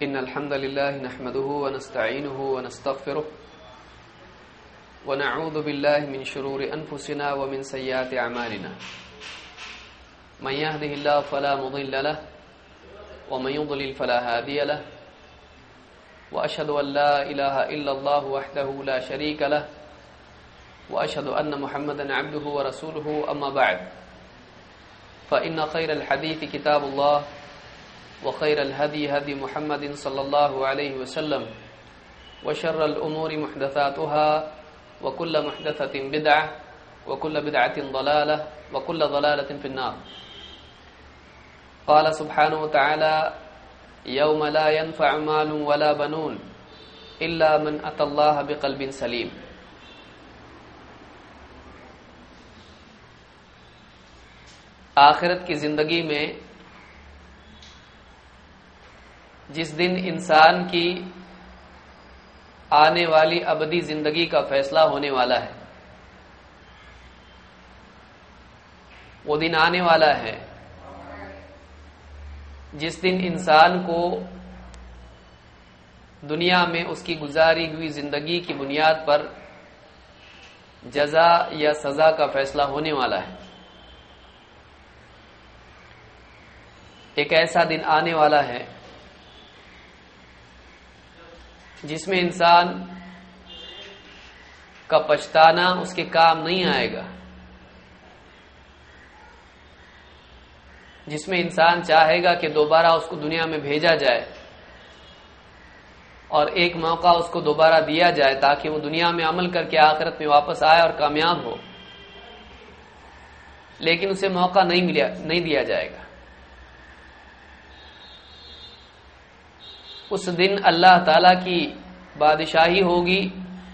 إن الحمد لله نحمده ونستعينه ونستغفره ونعوذ بالله من شرور أنفسنا ومن سيئات أعمالنا من يهده الله فلا مضل له ومن يضلل فلا هادي له وأشهد أن لا إله إلا الله وحده لا شريك له وأشهد أن محمدا عبده ورسوله أما بعد فإن خير الحديث كتاب الله وخير الهدي هدي محمد صلى الله عليه وسلم وشر الأمور محدثاتها وكل محدثة بدعة وكل بدعة ضلالة وكل ضلالة في النار. قال سبحانه وتعالى يوم لا ينفع مال ولا بنون إلا من أتى الله بقلب سليم. آخرت کی زندگی میں جس دن انسان کی آنے والی ابدی زندگی کا فیصلہ ہونے والا ہے، وہ دن آنے والا ہے جس دن انسان کو دنیا میں اس کی گزاری ہوئی زندگی کی بنیاد پر جزا یا سزا کا فیصلہ ہونے والا ہے۔ ایک ایسا دن آنے والا ہے جس میں انسان کا پچھتانا اس کے کام نہیں آئے گا، جس میں انسان چاہے گا کہ دوبارہ اس کو دنیا میں بھیجا جائے اور ایک موقع اس کو دوبارہ دیا جائے تاکہ وہ دنیا میں عمل کر کے آخرت میں واپس آئے اور کامیاب ہو، لیکن اسے موقع نہیں دیا جائے گا۔ اس دن اللہ تعالی کی بادشاہی ہوگی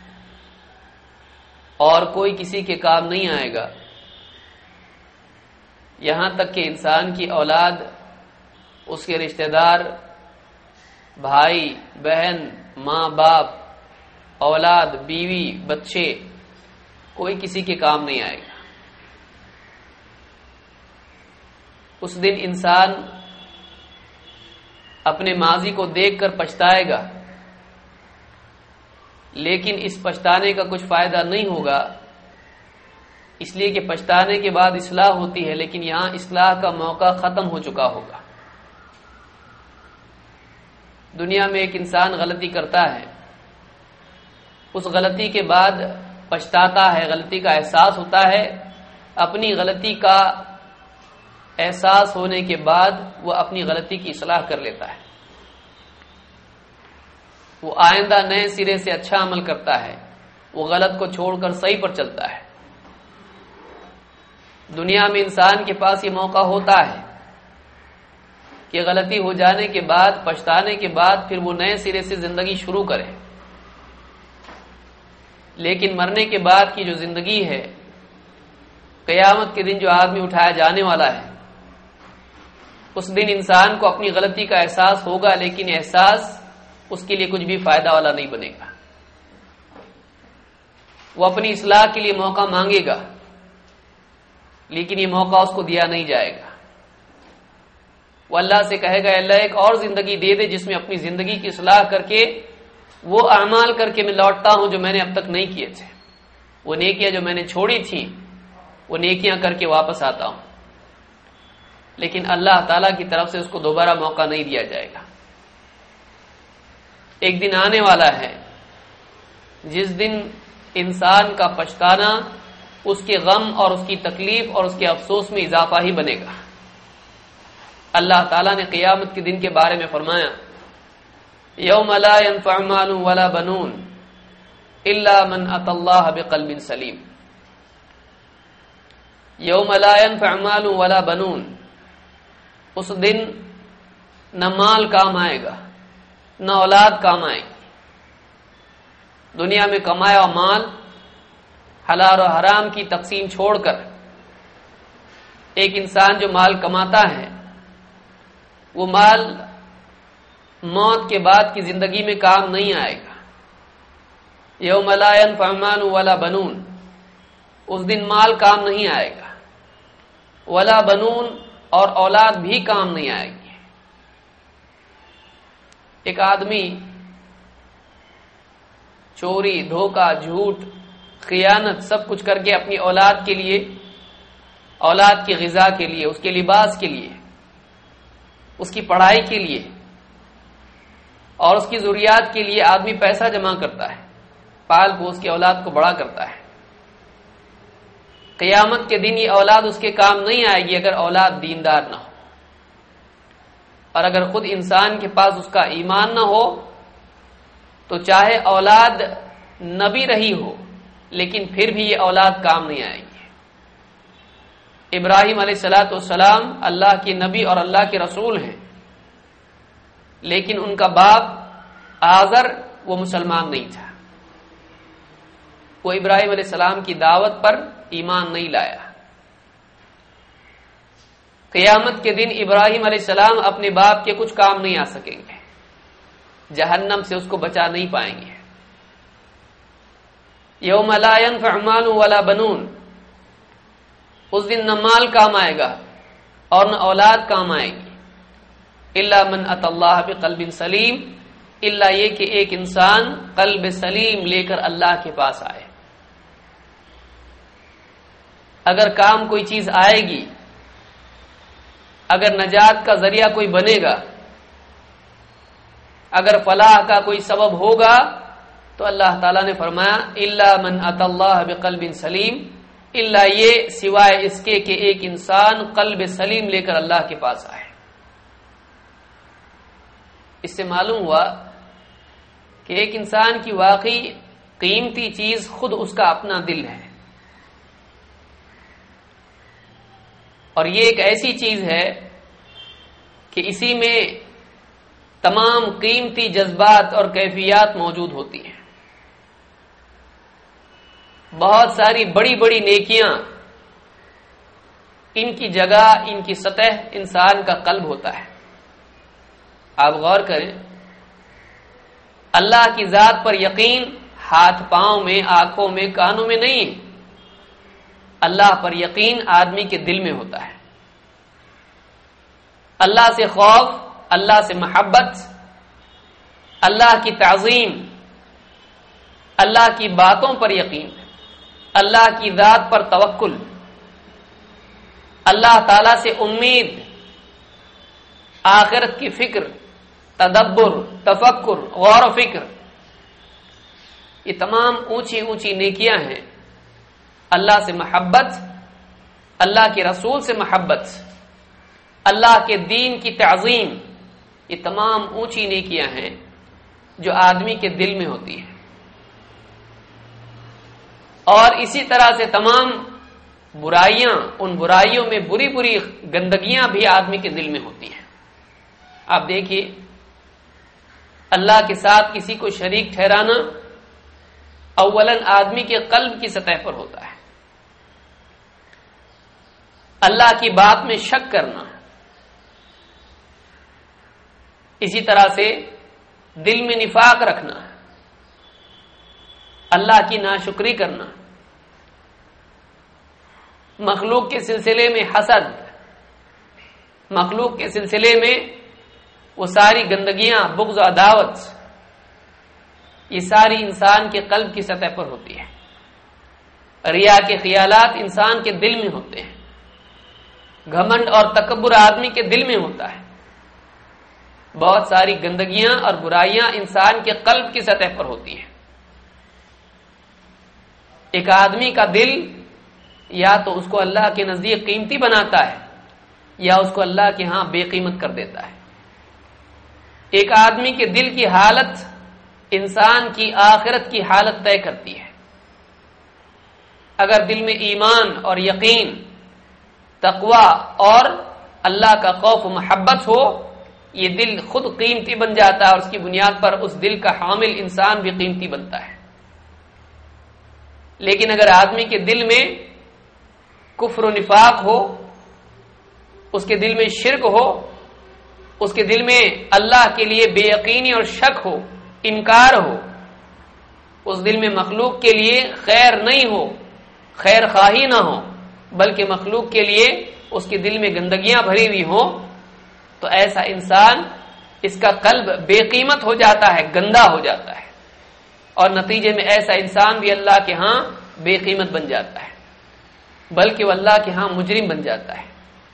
اور کوئی کسی کے کام نہیں آئے گا، یہاں تک کہ انسان کی اولاد، اس کے رشتہ دار، بھائی بہن، ماں باپ، اولاد، بیوی، بچے، کوئی کسی کے کام نہیں آئے گا۔ اس دن انسان اپنے ماضی کو دیکھ کر پچھتائے گا، لیکن اس پچھتانے کا کچھ فائدہ نہیں ہوگا، اس لیے کہ پچھتانے کے بعد اصلاح ہوتی ہے، لیکن یہاں اصلاح کا موقع ختم ہو چکا ہوگا۔ دنیا میں ایک انسان غلطی کرتا ہے، اس غلطی کے بعد پچھتاتا ہے، غلطی کا احساس ہوتا ہے، اپنی غلطی کا احساس ہونے کے بعد وہ اپنی غلطی کی اصلاح کر لیتا ہے، وہ آئندہ نئے سرے سے اچھا عمل کرتا ہے، وہ غلط کو چھوڑ کر صحیح پر چلتا ہے۔ دنیا میں انسان کے پاس یہ موقع ہوتا ہے کہ غلطی ہو جانے کے بعد، پچھتانے کے بعد پھر وہ نئے سرے سے زندگی شروع کرے، لیکن مرنے کے بعد کی جو زندگی ہے، قیامت کے دن جو آدمی اٹھایا جانے والا ہے، اس دن انسان کو اپنی غلطی کا احساس ہوگا، لیکن احساس اس کے لیے کچھ بھی فائدہ والا نہیں بنے گا۔ وہ اپنی اصلاح کے لیے موقع مانگے گا، لیکن یہ موقع اس کو دیا نہیں جائے گا۔ وہ اللہ سے کہے گا، اللہ ایک اور زندگی دے دے جس میں اپنی زندگی کی اصلاح کر کے وہ اعمال کر کے میں لوٹتا ہوں جو میں نے اب تک نہیں کیے تھے، وہ نیکیاں جو میں نے چھوڑی تھیں وہ نیکیاں کر کے واپس آتا ہوں، لیکن اللہ تعالی کی طرف سے اس کو دوبارہ موقع نہیں دیا جائے گا۔ ایک دن آنے والا ہے جس دن انسان کا پچھتانا اس کے غم اور اس کی تکلیف اور اس کے افسوس میں اضافہ ہی بنے گا۔ اللہ تعالیٰ نے قیامت کے دن کے بارے میں فرمایا، یوم لا ينفع مال ولا بنون الا من اتى الله بقلب سلیم۔ یوم لا ينفع مال ولا بنون، اس دن نہ مال کام آئے گا نہ اولاد کام آئے گی۔ دنیا میں کمایا ہوا مال حلال و حرام کی تقسیم چھوڑ کر ایک انسان جو مال کماتا ہے، وہ مال موت کے بعد کی زندگی میں کام نہیں آئے گا۔ یوم لا ينفع مال ولا بنون، اس دن مال کام نہیں آئے گا، ولا بنون اور اولاد بھی کام نہیں آئے گی۔ ایک آدمی چوری، دھوکہ، جھوٹ، خیانت سب کچھ کر کے اپنی اولاد کے لیے، اولاد کی غذا کے لیے، اس کے لباس کے لیے، اس کی پڑھائی کے لیے اور اس کی ضروریات کے لیے آدمی پیسہ جمع کرتا ہے، پال پوس کے اولاد کو بڑا کرتا ہے۔ قیامت کے دن یہ اولاد اس کے کام نہیں آئے گی اگر اولاد دیندار نہ ہو، اور اگر خود انسان کے پاس اس کا ایمان نہ ہو تو چاہے اولاد نہ بھی رہی ہو لیکن پھر بھی یہ اولاد کام نہیں آئے گی۔ ابراہیم علیہ السلام اللہ کے نبی اور اللہ کے رسول ہیں، لیکن ان کا باپ آزر وہ مسلمان نہیں تھا، وہ ابراہیم علیہ السلام کی دعوت پر ایمان نہیں لایا۔ قیامت کے دن ابراہیم علیہ السلام اپنے باپ کے کچھ کام نہیں آ سکیں گے، جہنم سے اس کو بچا نہیں پائیں گے۔ یوم لا ينفع مال ولا بنون، اس دن نہ مال کام آئے گا اور نہ اولاد کام آئے گی، الا من اتى اللہ بقلب سلیم، الا یہ کہ ایک انسان قلب سلیم لے کر اللہ کے پاس آئے۔ اگر کام کوئی چیز آئے گی، اگر نجات کا ذریعہ کوئی بنے گا، اگر فلاح کا کوئی سبب ہوگا تو اللہ تعالیٰ نے فرمایا الا من اتى اللہ بقلب سلیم، الا یہ سوائے اس کے کہ ایک انسان قلب سلیم لے کر اللہ کے پاس آئے۔ اس سے معلوم ہوا کہ ایک انسان کی واقعی قیمتی چیز خود اس کا اپنا دل ہے، اور یہ ایک ایسی چیز ہے کہ اسی میں تمام قیمتی جذبات اور کیفیات موجود ہوتی ہیں۔ بہت ساری بڑی بڑی نیکیاں، ان کی جگہ، ان کی سطح انسان کا قلب ہوتا ہے۔ آپ غور کریں، اللہ کی ذات پر یقین ہاتھ پاؤں میں، آنکھوں میں، کانوں میں نہیں، اللہ پر یقین آدمی کے دل میں ہوتا ہے۔ اللہ سے خوف، اللہ سے محبت، اللہ کی تعظیم، اللہ کی باتوں پر یقین، اللہ کی ذات پر توکل، اللہ تعالی سے امید، آخرت کی فکر، تدبر، تفکر، غور و فکر، یہ تمام اونچی اونچی نیکیاں ہیں۔ اللہ سے محبت، اللہ کے رسول سے محبت، اللہ کے دین کی تعظیم، یہ تمام اونچی نیکیاں ہیں جو آدمی کے دل میں ہوتی ہیں۔ اور اسی طرح سے تمام برائیاں، ان برائیوں میں بری بری گندگیاں بھی آدمی کے دل میں ہوتی ہیں۔ آپ دیکھیے، اللہ کے ساتھ کسی کو شریک ٹھہرانا اولاً آدمی کے قلب کی سطح پر ہوتا ہے۔ اللہ کی بات میں شک کرنا، اسی طرح سے دل میں نفاق رکھنا، اللہ کی ناشکری کرنا، مخلوق کے سلسلے میں حسد، مخلوق کے سلسلے میں وہ ساری گندگیاں، بغض و عداوت، یہ ساری انسان کے قلب کی سطح پر ہوتی ہے۔ ریا کے خیالات انسان کے دل میں ہوتے ہیں، گھمنڈ اور تکبر آدمی کے دل میں ہوتا ہے۔ بہت ساری گندگیاں اور برائیاں انسان کے قلب کی سطح پر ہوتی ہیں۔ ایک آدمی کا دل یا تو اس کو اللہ کے نزدیک قیمتی بناتا ہے یا اس کو اللہ کے ہاں بے قیمت کر دیتا ہے۔ ایک آدمی کے دل کی حالت انسان کی آخرت کی حالت طے کرتی ہے۔ اگر دل میں ایمان اور یقین، تقوی اور اللہ کا خوف و محبت ہو، یہ دل خود قیمتی بن جاتا ہے، اور اس کی بنیاد پر اس دل کا حامل انسان بھی قیمتی بنتا ہے۔ لیکن اگر آدمی کے دل میں کفر و نفاق ہو، اس کے دل میں شرک ہو، اس کے دل میں اللہ کے لیے بے یقینی اور شک ہو، انکار ہو، اس دل میں مخلوق کے لیے خیر نہیں ہو، خیر خواہی نہ ہو، بلکہ مخلوق کے لیے اس کے دل میں گندگیاں بھری ہوئی ہوں، تو ایسا انسان اس کا قلب بے قیمت ہو جاتا ہے، گندا ہو جاتا ہے، اور نتیجے میں ایسا انسان بھی اللہ کے ہاں بے قیمت بن جاتا ہے، بلکہ وہ اللہ کے ہاں مجرم بن جاتا ہے۔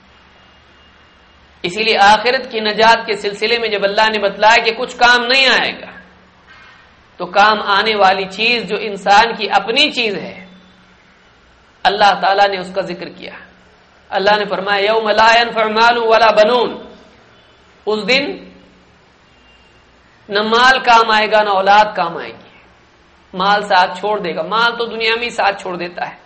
اسی لیے آخرت کی نجات کے سلسلے میں جب اللہ نے بتلایا کہ کچھ کام نہیں آئے گا، تو کام آنے والی چیز جو انسان کی اپنی چیز ہے، اللہ تعالیٰ نے اس کا ذکر کیا۔ اللہ نے فرمایا یوم لا ينفع مال ولا بنون، اس دن نہ مال کام آئے گا نہ اولاد کام آئے گی۔ مال ساتھ چھوڑ دے گا، مال تو دنیا میں ہی ساتھ چھوڑ دیتا ہے۔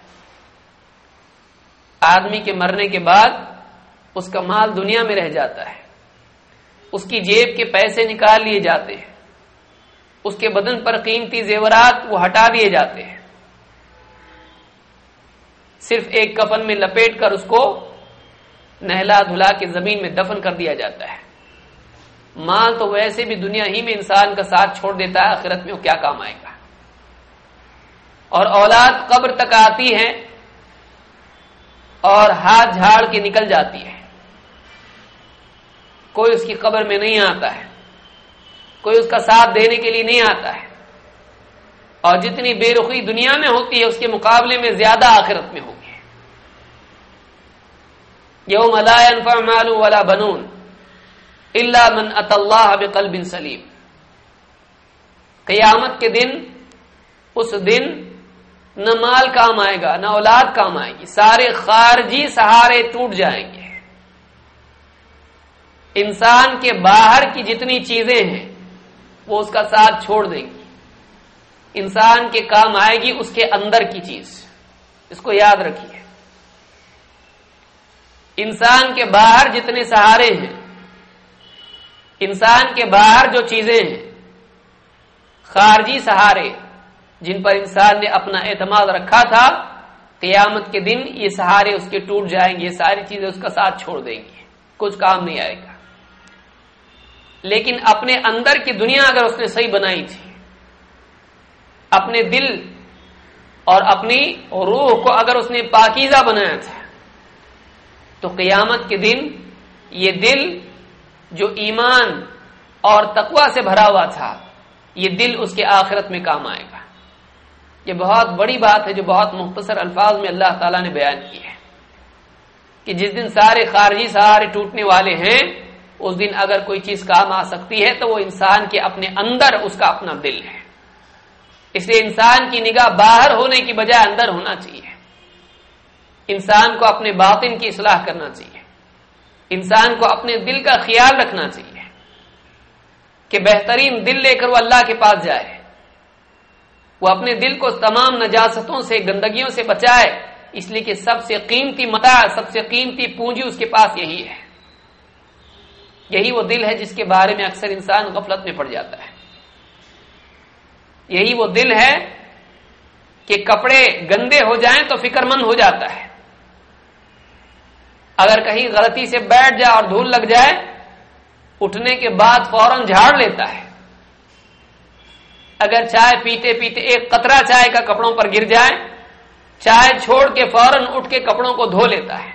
آدمی کے مرنے کے بعد اس کا مال دنیا میں رہ جاتا ہے، اس کی جیب کے پیسے نکال لیے جاتے ہیں، اس کے بدن پر قیمتی زیورات وہ ہٹا دیے جاتے ہیں، صرف ایک کفن میں لپیٹ کر اس کو نہلا دھلا کے زمین میں دفن کر دیا جاتا ہے۔ مال تو ویسے بھی دنیا ہی میں انسان کا ساتھ چھوڑ دیتا ہے، آخرت میں وہ کیا کام آئے گا۔ اور اولاد قبر تک آتی ہے اور ہاتھ جھاڑ کے نکل جاتی ہے، کوئی اس کی قبر میں نہیں آتا ہے، کوئی اس کا ساتھ دینے کے لیے نہیں آتا ہے، اور جتنی بے رخی دنیا میں ہوتی ہے اس کے مقابلے میں زیادہ آخرت میں ہوگی۔ یوم لا ينفع مال ولا بنون الا من اتى الله بقلب سلیم، قیامت کے دن، اس دن نہ مال کام آئے گا نہ اولاد کام آئے گی، سارے خارجی سہارے ٹوٹ جائیں گے۔ انسان کے باہر کی جتنی چیزیں ہیں وہ اس کا ساتھ چھوڑ دیں گی، انسان کے کام آئے گی اس کے اندر کی چیز، اس کو یاد رکھیے۔ انسان کے باہر جتنے سہارے ہیں، انسان کے باہر جو چیزیں ہیں، خارجی سہارے جن پر انسان نے اپنا اعتماد رکھا تھا، قیامت کے دن یہ سہارے اس کے ٹوٹ جائیں گے، یہ ساری چیزیں اس کا ساتھ چھوڑ دیں گی، کچھ کام نہیں آئے گا۔ لیکن اپنے اندر کی دنیا اگر اس نے صحیح بنائی تھی، اپنے دل اور اپنی روح کو اگر اس نے پاکیزہ بنایا تھا، تو قیامت کے دن یہ دل جو ایمان اور تقوی سے بھرا ہوا تھا، یہ دل اس کے آخرت میں کام آئے گا۔ یہ بہت بڑی بات ہے جو بہت مختصر الفاظ میں اللہ تعالیٰ نے بیان کی ہے کہ جس دن سارے خارجی سہارے ٹوٹنے والے ہیں، اس دن اگر کوئی چیز کام آ سکتی ہے تو وہ انسان کے اپنے اندر اس کا اپنا دل ہے۔ اس لیے انسان کی نگاہ باہر ہونے کی بجائے اندر ہونا چاہیے۔ انسان کو اپنے باطن کی اصلاح کرنا چاہیے، انسان کو اپنے دل کا خیال رکھنا چاہیے کہ بہترین دل لے کر وہ اللہ کے پاس جائے، وہ اپنے دل کو تمام نجاستوں سے، گندگیوں سے بچائے، اس لیے کہ سب سے قیمتی متاع، سب سے قیمتی پونجی اس کے پاس یہی ہے۔ یہی وہ دل ہے جس کے بارے میں اکثر انسان غفلت میں پڑ جاتا ہے۔ یہی وہ دل ہے کہ کپڑے گندے ہو جائیں تو فکر مند ہو جاتا ہے، اگر کہیں غلطی سے بیٹھ جائے اور دھول لگ جائے، اٹھنے کے بعد فوراً جھاڑ لیتا ہے، اگر چائے پیتے پیتے ایک قطرہ چائے کا کپڑوں پر گر جائے، چائے چھوڑ کے فوراً اٹھ کے کپڑوں کو دھو لیتا ہے۔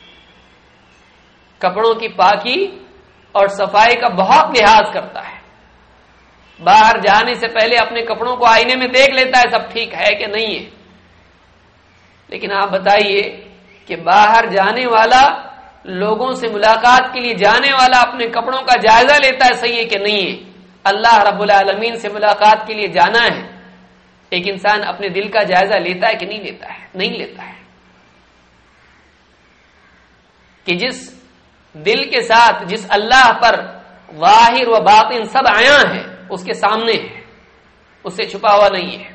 کپڑوں کی پاکی اور صفائی کا بہت لحاظ کرتا ہے، باہر جانے سے پہلے اپنے کپڑوں کو آئینے میں دیکھ لیتا ہے سب ٹھیک ہے کہ نہیں ہے۔ لیکن آپ بتائیے کہ باہر جانے والا، لوگوں سے ملاقات کے لیے جانے والا اپنے کپڑوں کا جائزہ لیتا ہے صحیح ہے کہ نہیں ہے؟ اللہ رب العالمین سے ملاقات کے لیے جانا ہے، ایک انسان اپنے دل کا جائزہ لیتا ہے کہ نہیں لیتا ہے؟ نہیں لیتا ہے۔ کہ جس دل کے ساتھ جس اللہ پر ظاہر و باطن سب عیاں ہے، اس کے سامنے ہے، اس سے چھپا ہوا نہیں ہے،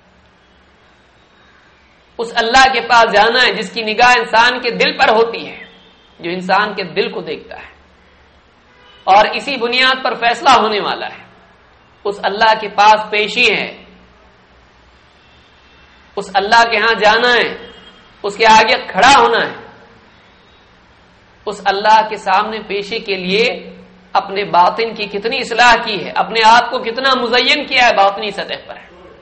اس اللہ کے پاس جانا ہے جس کی نگاہ انسان کے دل پر ہوتی ہے، جو انسان کے دل کو دیکھتا ہے، اور اسی بنیاد پر فیصلہ ہونے والا ہے۔ اس اللہ کے پاس پیشی ہے، اس اللہ کے ہاں جانا ہے، اس کے آگے کھڑا ہونا ہے، اس اللہ کے سامنے پیشی کے لیے اپنے باطن کی کتنی اصلاح کی ہے، اپنے آپ کو کتنا مزین کیا ہے باطنی سطح پر،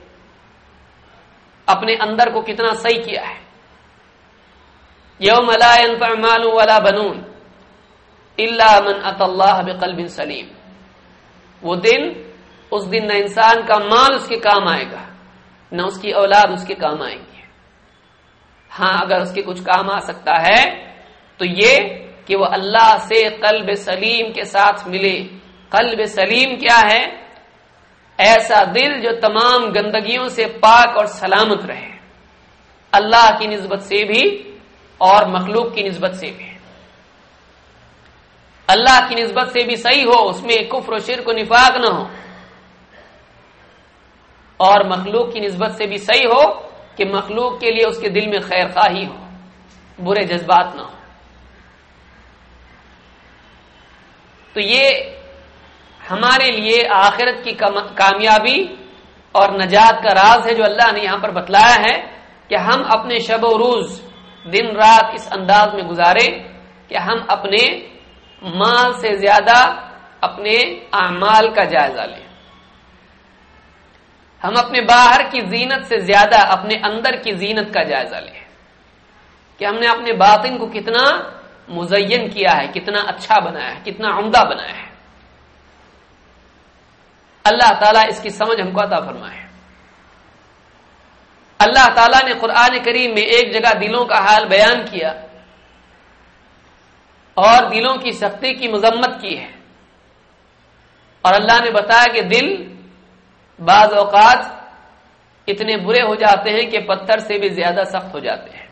اپنے اندر کو کتنا صحیح کیا ہے۔ یوم لا ينفع مال ولا بنون الا من اتى الله بقلب سلیم، وہ دن، اس دن نہ انسان کا مال اس کے کام آئے گا، نہ اس کی اولاد اس کے کام آئیں گے۔ ہاں اگر اس کے کچھ کام آ سکتا ہے تو یہ کہ وہ اللہ سے قلب سلیم کے ساتھ ملے۔ قلب سلیم کیا ہے؟ ایسا دل جو تمام گندگیوں سے پاک اور سلامت رہے، اللہ کی نسبت سے بھی اور مخلوق کی نسبت سے بھی۔ اللہ کی نسبت سے بھی صحیح ہو، اس میں کفر و شرک و نفاق نہ ہو، اور مخلوق کی نسبت سے بھی صحیح ہو کہ مخلوق کے لیے اس کے دل میں خیر خواہی ہو، برے جذبات نہ ہو۔ تو یہ ہمارے لیے آخرت کی کامیابی اور نجات کا راز ہے جو اللہ نے یہاں پر بتلایا ہے کہ ہم اپنے شب و روز، دن رات اس انداز میں گزارے کہ ہم اپنے مال سے زیادہ اپنے اعمال کا جائزہ لیں، ہم اپنے باہر کی زینت سے زیادہ اپنے اندر کی زینت کا جائزہ لیں کہ ہم نے اپنے باطن کو کتنا مزین کیا ہے، کتنا اچھا بنایا ہے، کتنا عمدہ بنایا ہے۔ اللہ تعالیٰ اس کی سمجھ ہم کو عطا فرمائے۔ اللہ تعالیٰ نے قرآن کریم میں ایک جگہ دلوں کا حال بیان کیا اور دلوں کی سختی کی مذمت کی ہے، اور اللہ نے بتایا کہ دل بعض اوقات اتنے برے ہو جاتے ہیں کہ پتھر سے بھی زیادہ سخت ہو جاتے ہیں۔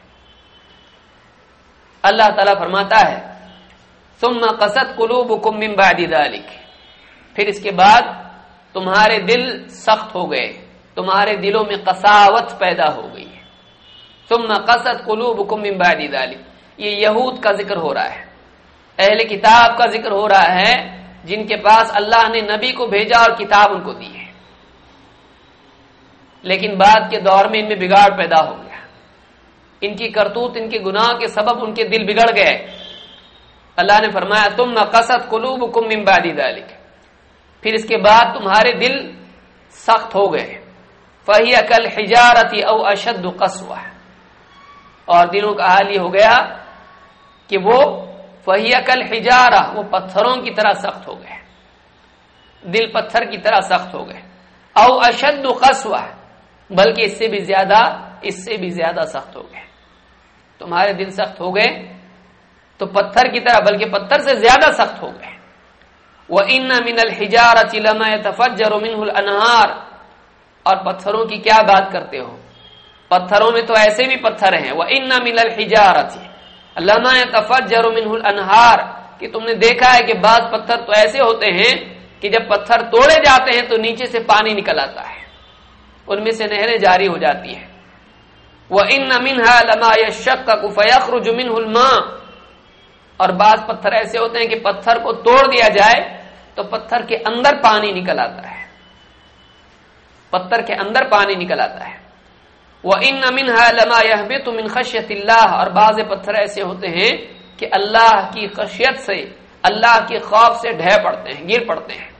اللہ تعالیٰ فرماتا ہے ثم قست قلوبکم من بعد ذلک، پھر اس کے بعد تمہارے دل سخت ہو گئے، تمہارے دلوں میں قساوت پیدا ہو گئی ہے۔ ثم قست قلوبکم من بعد ذلک، یہ یہود کا ذکر ہو رہا ہے، اہل کتاب کا ذکر ہو رہا ہے جن کے پاس اللہ نے نبی کو بھیجا اور کتاب ان کو دی ہے، لیکن بعد کے دور میں ان میں بگاڑ پیدا ہو گیا، ان کی کرتوت، ان کے گناہ کے سبب ان کے دل بگڑ گئے۔ اللہ نے فرمایا ثم قست قلوبکم من بعد ذلک، پھر اس کے بعد تمہارے دل سخت ہو گئے۔ فہی کالحجارۃ او اشد قسوہ، اور دلوں کا حال یہ ہو گیا کہ وہ فہی کالحجارہ، وہ پتھروں کی طرح سخت ہو گئے، دل پتھر کی طرح سخت ہو گئے۔ او اشد قسوہ، بلکہ اس سے بھی زیادہ سخت ہو گئے۔ تمہارے دل سخت ہو گئے تو پتھر کی طرح، بلکہ پتھر سے زیادہ سخت ہو گئے۔ وَإِنَّ مِنَ الْحِجَارَةِ لَمَا يَتَفَجَّرُ مِنْهُ الْأَنْهَارُ، اور پتھروں کی کیا بات کرتے ہو، پتھروں میں تو ایسے بھی پتھر ہیں۔ وَإِنَّ مِنَ الْحِجَارَةِ لَمَا يَتَفَجَّرُ مِنْهُ الْأَنْهَارُ، کہ تم نے دیکھا ہے کہ بعض پتھر تو ایسے ہوتے ہیں کہ جب پتھر توڑے جاتے ہیں تو نیچے سے پانی نکل آتا ہے، ان میں سے نہریں جاری ہو جاتی ہیں۔ وَإِنَّ مِنْهَا لَمَا يَشَّقَّقُ فَيَخْرُجُ مِنْهُ الْمَاءُ، اور بعض پتھر ایسے ہوتے ہیں کہ پتھر کو توڑ دیا جائے تو پتھر کے اندر پانی نکل آتا ہے، پتھر کے اندر پانی نکل آتا ہے۔ وَإِنَّ مِنْهَا لَمَا يَهْبِطُ مِنْ خَشْيَةِ اللَّهِ، اور بعض پتھر ایسے ہوتے ہیں کہ اللہ کی خشیت سے، اللہ کے خوف سے ڈھہ پڑتے ہیں، گر پڑتے ہیں۔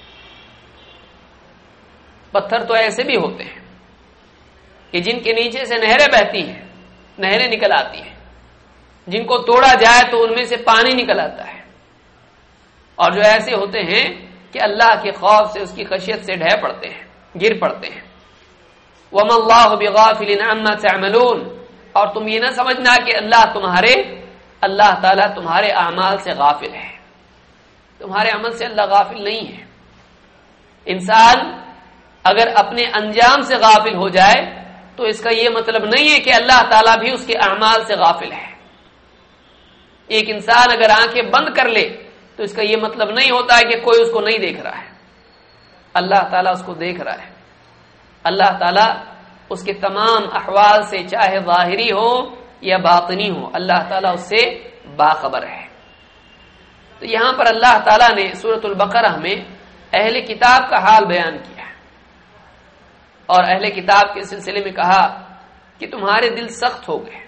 پتھر تو ایسے بھی ہوتے ہیں کہ جن کے نیچے سے نہریں بہتی ہیں، نہریں نکل آتی ہیں، جن کو توڑا جائے تو ان میں سے پانی نکل آتا ہے، اور جو ایسے ہوتے ہیں کہ اللہ کے خوف سے، اس کی خشیت سے ڈھہ پڑتے ہیں، گر پڑتے ہیں۔ وَمَا اللَّهُ بِغَافِلٍ عَمَّا تَعْمَلُونَ، اور تم یہ نہ سمجھنا کہ اللہ تعالیٰ تمہارے اعمال سے غافل ہے، تمہارے عمل سے اللہ غافل نہیں ہے۔ انسان اگر اپنے انجام سے غافل ہو جائے تو اس کا یہ مطلب نہیں ہے کہ اللہ تعالیٰ بھی اس کے اعمال سے غافل ہے۔ ایک انسان اگر آنکھیں بند کر لے تو اس کا یہ مطلب نہیں ہوتا ہے کہ کوئی اس کو نہیں دیکھ رہا ہے، اللہ تعالیٰ اس کو دیکھ رہا ہے۔ اللہ تعالیٰ اس کے تمام احوال سے، چاہے ظاہری ہو یا باطنی ہو، اللہ تعالیٰ اس سے باخبر ہے۔ تو یہاں پر اللہ تعالیٰ نے سورۃ البقرہ میں اہل کتاب کا حال بیان کیا اور اہل کتاب کے سلسلے میں کہا کہ تمہارے دل سخت ہو گئے۔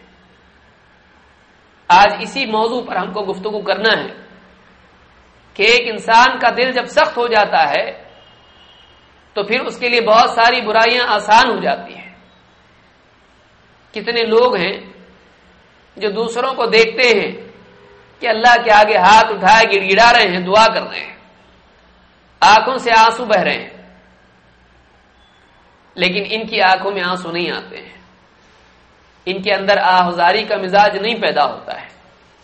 آج اسی موضوع پر ہم کو گفتگو کرنا ہے کہ ایک انسان کا دل جب سخت ہو جاتا ہے تو پھر اس کے لیے بہت ساری برائیاں آسان ہو جاتی ہیں۔ کتنے لوگ ہیں جو دوسروں کو دیکھتے ہیں کہ اللہ کے آگے ہاتھ اٹھائے گڑ گڑا رہے ہیں، دعا کر رہے ہیں، آنکھوں سے آنسو بہ رہے ہیں، لیکن ان کی آنکھوں میں آنسو نہیں آتے ہیں، ان کے اندر آہذاری کا مزاج نہیں پیدا ہوتا ہے۔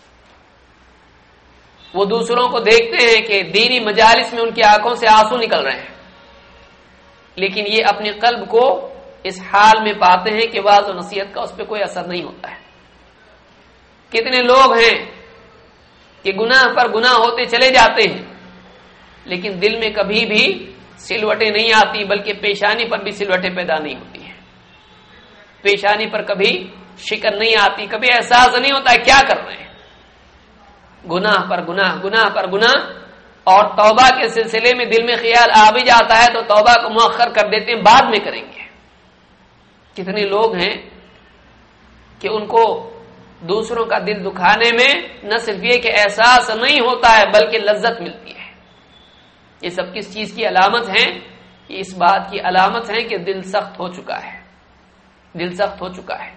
وہ دوسروں کو دیکھتے ہیں کہ دینی مجالس میں ان کی آنکھوں سے آنسو نکل رہے ہیں، لیکن یہ اپنے قلب کو اس حال میں پاتے ہیں کہ واعظ و نصیحت کا اس پہ کوئی اثر نہیں ہوتا ہے۔ کتنے لوگ ہیں کہ گناہ پر گناہ ہوتے چلے جاتے ہیں، لیکن دل میں کبھی بھی سلوٹیں نہیں آتی، بلکہ پیشانی پر بھی سلوٹیں پیدا نہیں ہوتی ہیں، پیشانی پر کبھی شکن نہیں آتی، کبھی احساس نہیں ہوتا ہے کیا کر رہے ہیں، گناہ پر گناہ، گناہ پر گناہ، اور توبہ کے سلسلے میں دل میں خیال آ بھی جاتا ہے تو توبہ کو مؤخر کر دیتے ہیں، بعد میں کریں گے۔ کتنے لوگ ہیں کہ ان کو دوسروں کا دل دکھانے میں نہ صرف یہ کہ احساس نہیں ہوتا ہے بلکہ لذت ملتی ہے۔ یہ سب کس چیز کی علامت ہے؟ یہ اس بات کی علامت ہے کہ دل سخت ہو چکا ہے، دل سخت ہو چکا ہے۔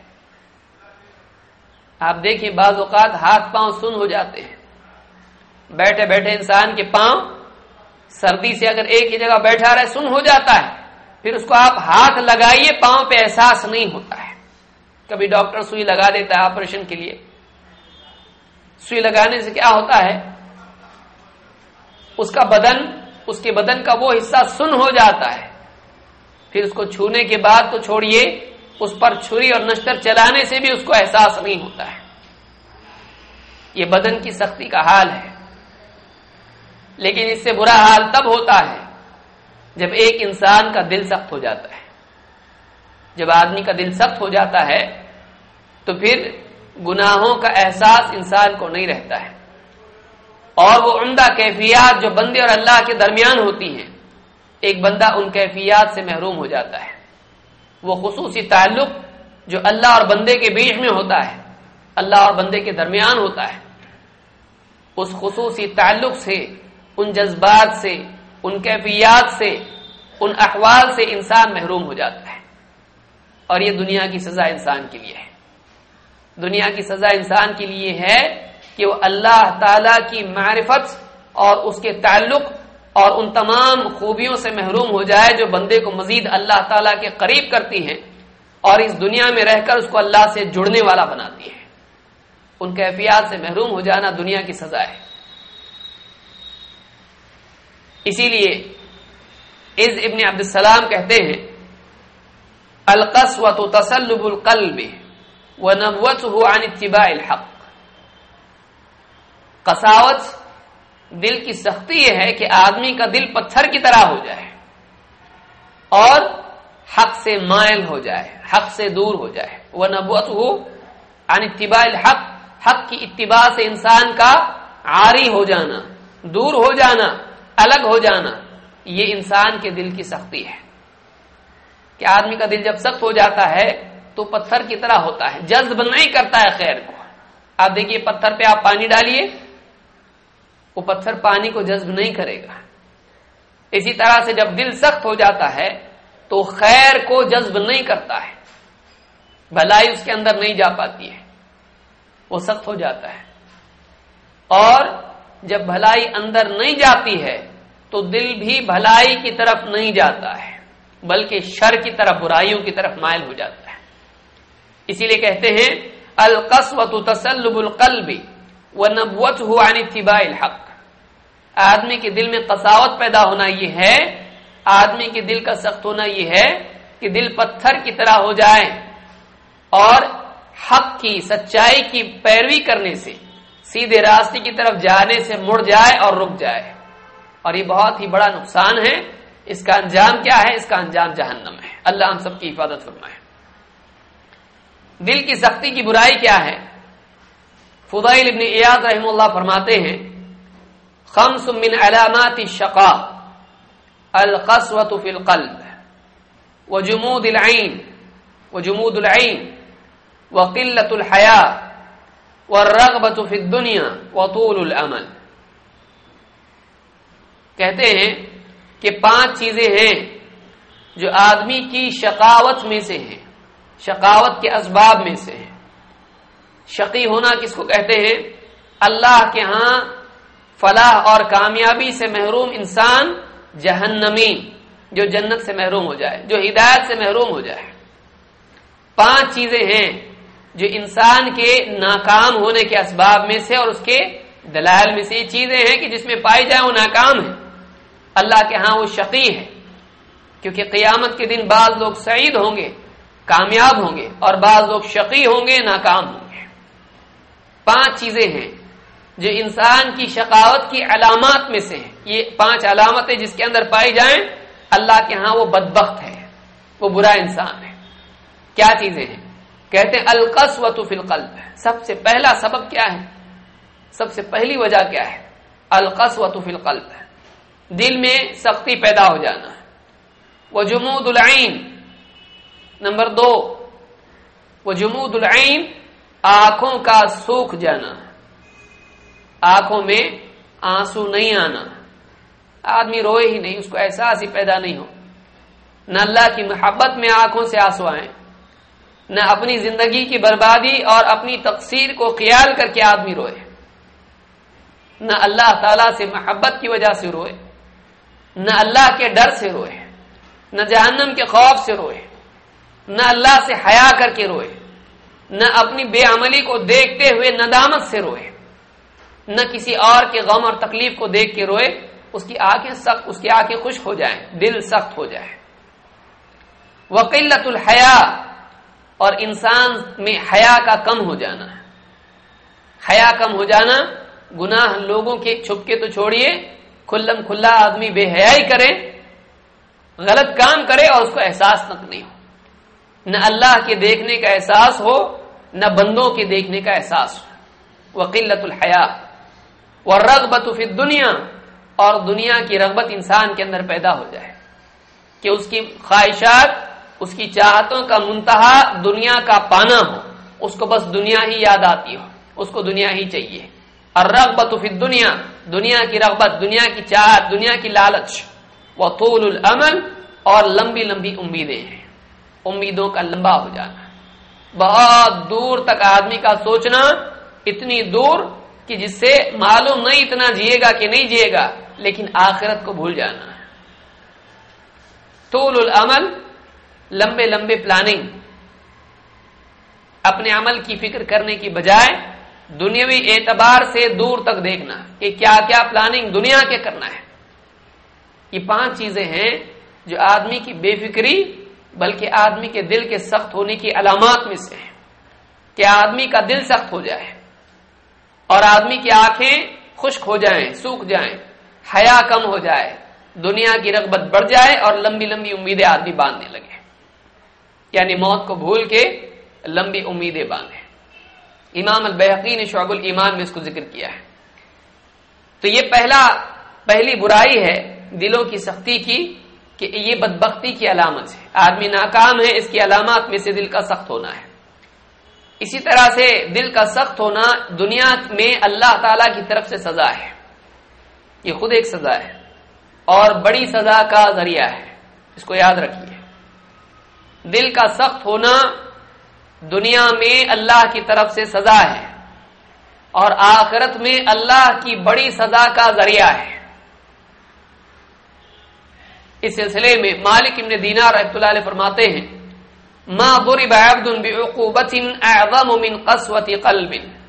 آپ دیکھیں بعض اوقات ہاتھ پاؤں سن ہو جاتے ہیں، بیٹھے بیٹھے انسان کے پاؤں سردی سے اگر ایک ہی جگہ بیٹھا رہے سن ہو جاتا ہے، پھر اس کو آپ ہاتھ لگائیے پاؤں پہ احساس نہیں ہوتا ہے۔ کبھی ڈاکٹر سوئی لگا دیتا ہے آپریشن کے لیے، سوئی لگانے سے کیا ہوتا ہے، اس کے بدن کا وہ حصہ سن ہو جاتا ہے، پھر اس کو چھونے کے بعد تو چھوڑیے، اس پر چھری اور نشتر چلانے سے بھی اس کو احساس نہیں ہوتا ہے۔ یہ بدن کی سختی کا حال ہے، لیکن اس سے برا حال تب ہوتا ہے جب ایک انسان کا دل سخت ہو جاتا ہے۔ جب آدمی کا دل سخت ہو جاتا ہے تو پھر گناہوں کا احساس انسان کو نہیں رہتا ہے، اور وہ عمدہ کیفیات جو بندے اور اللہ کے درمیان ہوتی ہیں، ایک بندہ ان کیفیات سے محروم ہو جاتا ہے۔ وہ خصوصی تعلق جو اللہ اور بندے کے بیچ میں ہوتا ہے، اللہ اور بندے کے درمیان ہوتا ہے، اس خصوصی تعلق سے، ان جذبات سے، ان کیفیات سے، ان احوال سے انسان محروم ہو جاتا ہے۔ اور یہ دنیا کی سزا انسان کے لیے ہے، دنیا کی سزا انسان کے لیے ہے کہ وہ اللہ تعالی کی معرفت اور اس کے تعلق اور ان تمام خوبیوں سے محروم ہو جائے جو بندے کو مزید اللہ تعالی کے قریب کرتی ہیں اور اس دنیا میں رہ کر اس کو اللہ سے جڑنے والا بناتی ہے۔ ان کیفیات سے محروم ہو جانا دنیا کی سزا ہے۔ اسی لیے عز ابن عبد السلام کہتے ہیں القسوۃ تسلب القلب ونبوته عن اتباع الحق۔ قساوت، دل کی سختی یہ ہے کہ آدمی کا دل پتھر کی طرح ہو جائے اور حق سے مائل ہو جائے، حق سے دور ہو جائے۔ ونبوته عن اتباع الحق، حق کی اتباع سے انسان کا عاری ہو جانا، دور ہو جانا، الگ ہو جانا، یہ انسان کے دل کی سختی ہے کہ آدمی کا دل جب سخت ہو جاتا ہے تو پتھر کی طرح ہوتا ہے، جذب نہیں کرتا ہے خیر کو۔ آپ دیکھیے پتھر پہ آپ پانی ڈالیے، وہ پتھر پانی کو جذب نہیں کرے گا۔ اسی طرح سے جب دل سخت ہو جاتا ہے تو خیر کو جذب نہیں کرتا ہے، بھلائی اس کے اندر نہیں جا پاتی ہے، وہ سخت ہو جاتا ہے۔ اور جب بھلائی اندر نہیں جاتی ہے تو دل بھی بھلائی کی طرف نہیں جاتا ہے بلکہ شر کی طرف، برائیوں کی طرف مائل ہو جاتا ہے۔ اسی لیے کہتے ہیں القسوۃ تسلب القلب ونبوته عن اتباع الحق۔ آدمی کے دل میں قساوت پیدا ہونا یہ ہے، آدمی کے دل کا سخت ہونا یہ ہے کہ دل پتھر کی طرح ہو جائے اور حق کی، سچائی کی پیروی کرنے سے، سیدھے راستے کی طرف جانے سے مڑ جائے اور رک جائے، اور یہ بہت ہی بڑا نقصان ہے۔ اس کا انجام کیا ہے؟ اس کا انجام جہنم ہے۔ اللہ ہم سب کی حفاظت فرمائے۔ دل کی سختی کی برائی کیا ہے؟ فضیل ابن عیاض رحمہ اللہ فرماتے ہیں خمس من علامات الشقاء القسوة في القلب وجمود العين وقلة الحياء والرغبة في الدنيا وطول الامل۔ کہتے ہیں کہ 5 چیزیں ہیں جو آدمی کی شقاوت میں سے ہیں، شقاوت کے اسباب میں سے ہیں۔ شقی ہونا کس کو کہتے ہیں؟ اللہ کے ہاں فلاح اور کامیابی سے محروم انسان جہنمی جو جنت سے محروم ہو جائے، جو ہدایت سے محروم ہو جائے۔ 5 چیزیں ہیں جو انسان کے ناکام ہونے کے اسباب میں سے اور اس کے دلائل میں سے یہ چیزیں ہیں کہ جس میں پائی جائے وہ ناکام ہے، اللہ کے ہاں وہ شقی ہے، کیونکہ قیامت کے دن بعض لوگ سعید ہوں گے، کامیاب ہوں گے، اور بعض لوگ شقی ہوں گے، ناکام ہوں گے۔ 5 چیزیں ہیں جو انسان کی شقاوت کی علامات میں سے ہیں۔ یہ 5 علامتیں جس کے اندر پائی جائیں اللہ کے ہاں وہ بدبخت ہے، وہ برا انسان ہے۔ کیا چیزیں ہیں؟ کہتے ہیں القسوۃ فی القلب۔ سب سے پہلا سبب کیا ہے؟ سب سے پہلی وجہ کیا ہے؟ القسوۃ فی القلب، دل میں سختی پیدا ہو جانا۔ وجمود العین، نمبر 2 وجمود العین، آنکھوں کا سوکھ جانا، آنکھوں میں آنسو نہیں آنا، آدمی روئے ہی نہیں، اس کو احساس ہی پیدا نہیں ہو، نہ اللہ کی محبت میں آنکھوں سے آنسو آئیں، نہ اپنی زندگی کی بربادی اور اپنی تقصیر کو خیال کر کے آدمی روئے، نہ اللہ تعالی سے محبت کی وجہ سے روئے، نہ اللہ کے ڈر سے روئے، نہ جہنم کے خوف سے روئے، نہ اللہ سے حیا کر کے روئے، نہ اپنی بے عملی کو دیکھتے ہوئے ندامت سے روئے، نہ کسی اور کے غم اور تکلیف کو دیکھ کے روئے، اس کی آنکھیں خشک ہو جائیں، دل سخت ہو جائے۔ وقلت الحیا، اور انسان میں حیا کا کم ہو جانا، حیا کم ہو جانا، گناہ لوگوں کے چھپ کے تو چھوڑیے، کھلم کھلا آدمی بے حیائی کرے، غلط کام کرے اور اس کو احساس تک نہیں ہو، نہ اللہ کے دیکھنے کا احساس ہو، نہ بندوں کے دیکھنے کا احساس ہو۔ وقلت الحیا والرغبۃ فی الدنیا، اور دنیا کی رغبت انسان کے اندر پیدا ہو جائے کہ اس کی خواہشات، اس کی چاہتوں کا منتہا دنیا کا پانا ہو، اس کو بس دنیا ہی یاد آتی ہو، اس کو دنیا ہی چاہیے۔ الرغبۃ فی الدنیا، دنیا کی رغبت، دنیا کی چاہت، دنیا کی لالچ۔ وطول الامل، اور لمبی لمبی امیدیں ہیں، امیدوں کا لمبا ہو جانا، بہت دور تک آدمی کا سوچنا، اتنی دور کہ جس سے معلوم نہیں اتنا جیے گا کہ نہیں جیے گا، لیکن آخرت کو بھول جانا ہے۔ طول العمل، لمبے لمبے پلاننگ، اپنے عمل کی فکر کرنے کی بجائے دنیاوی اعتبار سے دور تک دیکھنا کہ کیا کیا پلاننگ دنیا کے کرنا ہے۔ یہ 5 چیزیں ہیں جو آدمی کی بے فکری بلکہ آدمی کے دل کے سخت ہونے کی علامات میں سے ہیں، کہ آدمی کا دل سخت ہو جائے اور آدمی کی آنکھیں خشک ہو جائیں، سوکھ جائیں، حیا کم ہو جائے، دنیا کی رغبت بڑھ جائے اور لمبی لمبی امیدیں آدمی باندھنے لگے، یعنی موت کو بھول کے لمبی امیدیں باندھے۔ امام البیہقی نے شعب الایمان میں اس کو ذکر کیا ہے۔ تو یہ پہلی برائی ہے دلوں کی سختی کی، کہ یہ بدبختی کی علامت ہے، آدمی ناکام ہے، اس کی علامات میں سے دل کا سخت ہونا ہے۔ اسی طرح سے دل کا سخت ہونا دنیا میں اللہ تعالی کی طرف سے سزا ہے، یہ خود ایک سزا ہے اور بڑی سزا کا ذریعہ ہے، اس کو یاد رکھیے۔ دل کا سخت ہونا دنیا میں اللہ کی طرف سے سزا ہے اور آخرت میں اللہ کی بڑی سزا کا ذریعہ ہے۔ اس سلسلے میں مالک ابن دینار رحمۃ اللہ علیہ فرماتے ہیں ما ضرب عبد بعقوبۃ اعظم من قسوۃ قلب،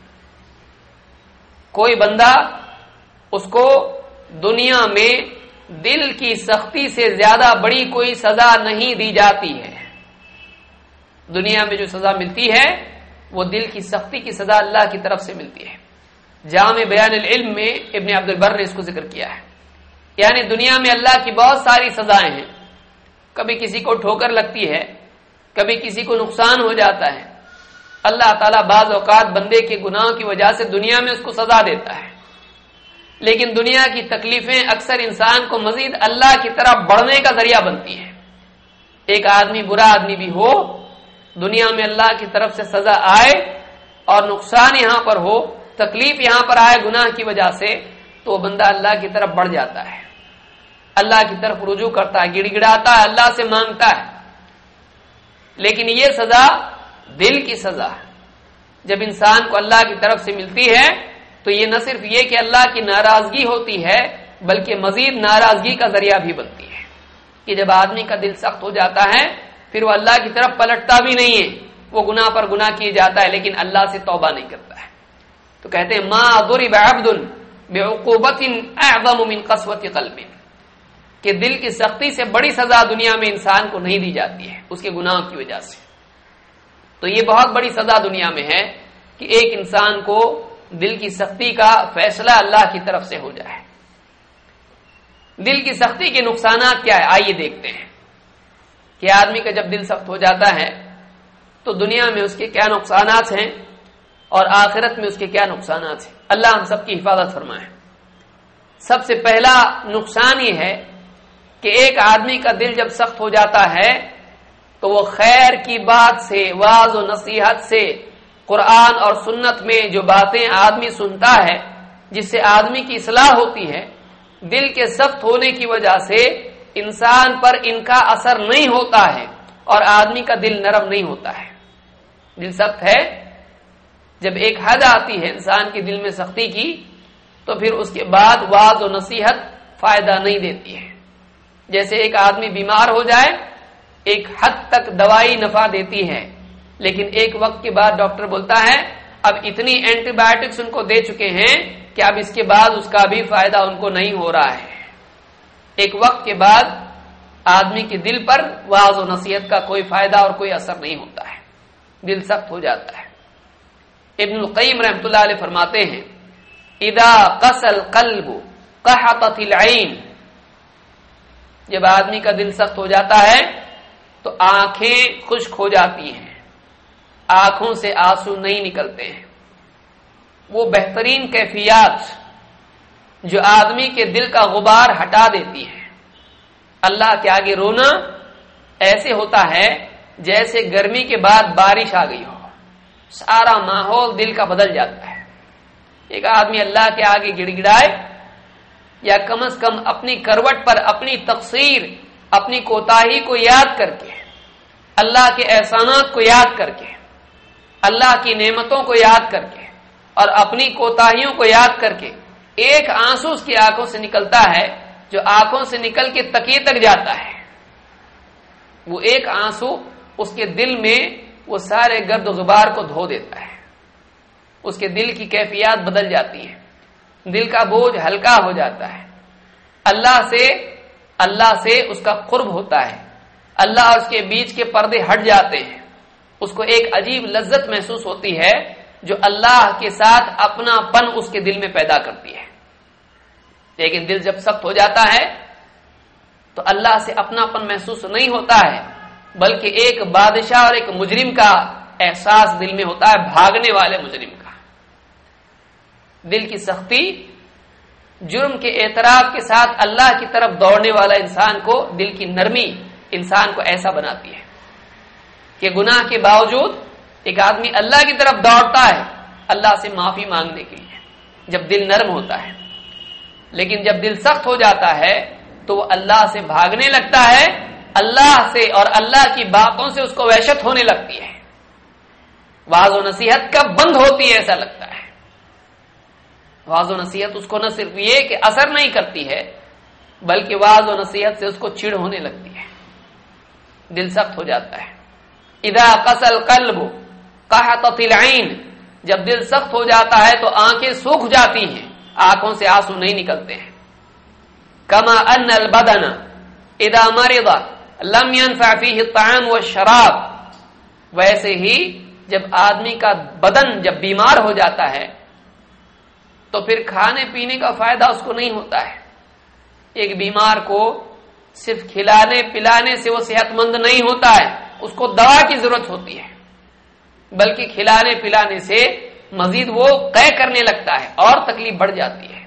کوئی بندہ اس کو دنیا میں دل کی سختی سے زیادہ بڑی کوئی سزا نہیں دی جاتی ہے۔ دنیا میں جو سزا ملتی ہے وہ دل کی سختی کی سزا اللہ کی طرف سے ملتی ہے۔ جامع بیان العلم میں ابن عبد البر نے اس کو ذکر کیا ہے، یعنی دنیا میں اللہ کی بہت ساری سزائیں ہیں، کبھی کسی کو ٹھوکر لگتی ہے، کبھی کسی کو نقصان ہو جاتا ہے، اللہ تعالیٰ بعض اوقات بندے کے گناہوں کی وجہ سے دنیا میں اس کو سزا دیتا ہے، لیکن دنیا کی تکلیفیں اکثر انسان کو مزید اللہ کی طرف بڑھنے کا ذریعہ بنتی ہیں۔ ایک آدمی برا آدمی بھی ہو، دنیا میں اللہ کی طرف سے سزا آئے اور نقصان یہاں پر ہو، تکلیف یہاں پر آئے گناہ کی وجہ سے، تو وہ بندہ اللہ کی طرف بڑھ جاتا ہے، اللہ کی طرف رجوع کرتا ہے، گڑ گڑاتا ہے، اللہ سے مانگتا ہے۔ لیکن یہ سزا دل کی سزا ہے، جب انسان کو اللہ کی طرف سے ملتی ہے تو یہ نہ صرف یہ کہ اللہ کی ناراضگی ہوتی ہے بلکہ مزید ناراضگی کا ذریعہ بھی بنتی ہے کہ جب آدمی کا دل سخت ہو جاتا ہے پھر وہ اللہ کی طرف پلٹتا بھی نہیں ہے، وہ گناہ پر گناہ کیے جاتا ہے لیکن اللہ سے توبہ نہیں کرتا ہے. تو کہتے ہیں ما ضرب عبد بعقوبۃ اعظم من قسوۃ قلب، کہ دل کی سختی سے بڑی سزا دنیا میں انسان کو نہیں دی جاتی ہے اس کے گناہ کی وجہ سے. تو یہ بہت بڑی سزا دنیا میں ہے کہ ایک انسان کو دل کی سختی کا فیصلہ اللہ کی طرف سے ہو جائے. دل کی سختی کے نقصانات کیا ہے آئیے دیکھتے ہیں کہ آدمی کا جب دل سخت ہو جاتا ہے تو دنیا میں اس کے کیا نقصانات ہیں اور آخرت میں اس کے کیا نقصانات ہیں. اللہ ہم سب کی حفاظت فرمائے. سب سے پہلا نقصان یہ ہے کہ ایک آدمی کا دل جب سخت ہو جاتا ہے تو وہ خیر کی بات سے، واعظ و نصیحت سے، قرآن اور سنت میں جو باتیں آدمی سنتا ہے جس سے آدمی کی اصلاح ہوتی ہے، دل کے سخت ہونے کی وجہ سے انسان پر ان کا اثر نہیں ہوتا ہے اور آدمی کا دل نرم نہیں ہوتا ہے. دل سخت ہے، جب ایک حد آتی ہے انسان کے دل میں سختی کی تو پھر اس کے بعد واعظ و نصیحت فائدہ نہیں دیتی ہے. جیسے ایک آدمی بیمار ہو جائے، ایک حد تک دوائی نفع دیتی ہے لیکن ایک وقت کے بعد ڈاکٹر بولتا ہے اب اتنی اینٹی بایوٹکس ان کو دے چکے ہیں کہ اب اس کے بعد اس کا بھی فائدہ ان کو نہیں ہو رہا ہے. ایک وقت کے بعد آدمی کے دل پر واعظ و نصیحت کا کوئی فائدہ اور کوئی اثر نہیں ہوتا ہے، دل سخت ہو جاتا ہے. ابن القیم رحمۃ اللہ علیہ فرماتے ہیں اذا قسى القلب قحطت العين، جب آدمی کا دل سخت ہو جاتا ہے تو آنکھیں خشک ہو جاتی ہیں، آنکھوں سے آنسو نہیں نکلتے ہیں. وہ بہترین کیفیات جو آدمی کے دل کا غبار ہٹا دیتی ہے. اللہ کے آگے رونا ایسے ہوتا ہے جیسے گرمی کے بعد بارش آ گئی ہو، سارا ماحول دل کا بدل جاتا ہے. ایک آدمی اللہ کے آگے گڑ گڑائے یا کم از کم اپنی کروٹ پر اپنی تقصیر، اپنی کوتاہی کو یاد کر کے، اللہ کے احسانات کو یاد کر کے، اللہ کی نعمتوں کو یاد کر کے اور اپنی کوتاہیوں کو یاد کر کے ایک آنسو اس کی آنکھوں سے نکلتا ہے جو آنکھوں سے نکل کے تکیے تک جاتا ہے. وہ ایک آنسو اس کے دل میں وہ سارے گرد و غبار کو دھو دیتا ہے، اس کے دل کی کیفیات بدل جاتی ہے، دل کا بوجھ ہلکا ہو جاتا ہے، اللہ سے اس کا قرب ہوتا ہے، اللہ اور اس کے بیچ کے پردے ہٹ جاتے ہیں، اس کو ایک عجیب لذت محسوس ہوتی ہے جو اللہ کے ساتھ اپنا پن اس کے دل میں پیدا کرتی ہے. لیکن دل جب سخت ہو جاتا ہے تو اللہ سے اپنا پن محسوس نہیں ہوتا ہے بلکہ ایک بادشاہ اور ایک مجرم کا احساس دل میں ہوتا ہے، بھاگنے والے مجرم کا. دل کی سختی جرم کے اعتراف کے ساتھ اللہ کی طرف دوڑنے والا انسان کو، دل کی نرمی انسان کو ایسا بناتی ہے کہ گناہ کے باوجود ایک آدمی اللہ کی طرف دوڑتا ہے اللہ سے معافی مانگنے کے لیے جب دل نرم ہوتا ہے. لیکن جب دل سخت ہو جاتا ہے تو وہ اللہ سے بھاگنے لگتا ہے، اللہ سے اور اللہ کی باتوں سے اس کو وحشت ہونے لگتی ہے. واعظ و نصیحت کب بند ہوتی ہے ایسا لگتا ہے. واعظ و نصیحت اس کو نہ صرف یہ کہ اثر نہیں کرتی ہے بلکہ واعظ و نصیحت سے اس کو چڑ ہونے لگتی ہے، دل سخت ہو جاتا ہے. اذا قسى القلب قحطت العين، جب دل سخت ہو جاتا ہے تو آنکھیں سوکھ جاتی ہیں، آنکھوں سے آنسو نہیں نکلتے ہیں. كما ان البدن اذا مرض لم ينفع فيه الطعام والشراب، ویسے ہی جب آدمی کا بدن جب بیمار ہو جاتا ہے تو پھر کھانے پینے کا فائدہ اس کو نہیں ہوتا ہے. ایک بیمار کو صرف کھلانے پلانے سے وہ صحت مند نہیں ہوتا ہے، اس کو دوا کی ضرورت ہوتی ہے، بلکہ کھلانے پلانے سے مزید وہ قے کرنے لگتا ہے اور تکلیف بڑھ جاتی ہے.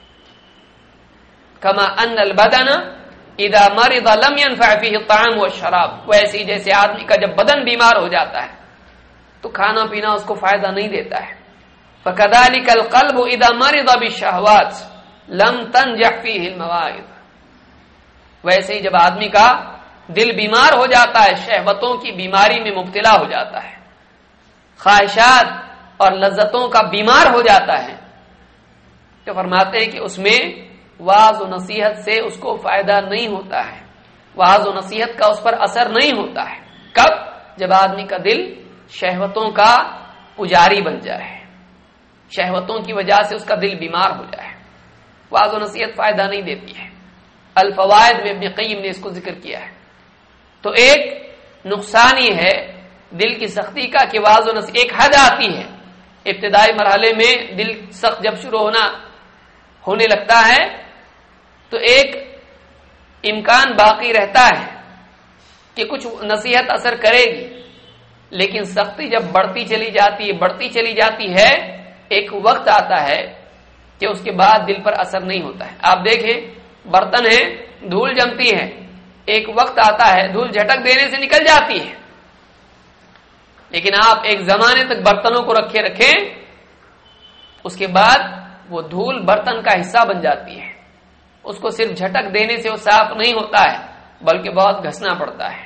کما ان البدن اذا مرض لم ينفع فيه الطعام والشراب، ویسے جیسے آدمی کا جب بدن بیمار ہو جاتا ہے تو کھانا پینا اس کو فائدہ نہیں دیتا ہے. فكذلك القلب اذا مرض بالشهوات لم تنجح فيه المواعظ، ویسے ہی جب آدمی کا دل بیمار ہو جاتا ہے، شہوتوں کی بیماری میں مبتلا ہو جاتا ہے، خواہشات اور لذتوں کا بیمار ہو جاتا ہے، تو فرماتے ہیں کہ اس میں واعظ و نصیحت سے اس کو فائدہ نہیں ہوتا ہے، واعظ و نصیحت کا اس پر اثر نہیں ہوتا ہے۔ کب؟ جب آدمی کا دل شہوتوں کا پجاری بن جائے، شہوتوں کی وجہ سے اس کا دل بیمار ہو جائے، واعظ و نصیحت فائدہ نہیں دیتی ہے۔ الفوائد میں ابن قیم نے اس کو ذکر کیا ہے۔ تو ایک نقصان یہ ہے دل کی سختی کا کہ واعظ و نصیحت ایک حد آتی ہے، ابتدائی مرحلے میں دل سخت جب شروع ہونے لگتا ہے تو ایک امکان باقی رہتا ہے کہ کچھ نصیحت اثر کرے گی، لیکن سختی جب بڑھتی چلی جاتی ہے ایک وقت آتا ہے کہ اس کے بعد دل پر اثر نہیں ہوتا ہے۔ آپ دیکھیں برتن ہے، دھول جمتی ہے، ایک وقت آتا ہے دھول جھٹک دینے سے نکل جاتی ہے، لیکن آپ ایک زمانے تک برتنوں کو رکھیں اس کے بعد وہ دھول برتن کا حصہ بن جاتی ہے، اس کو صرف جھٹک دینے سے وہ صاف نہیں ہوتا ہے بلکہ بہت گھسنا پڑتا ہے۔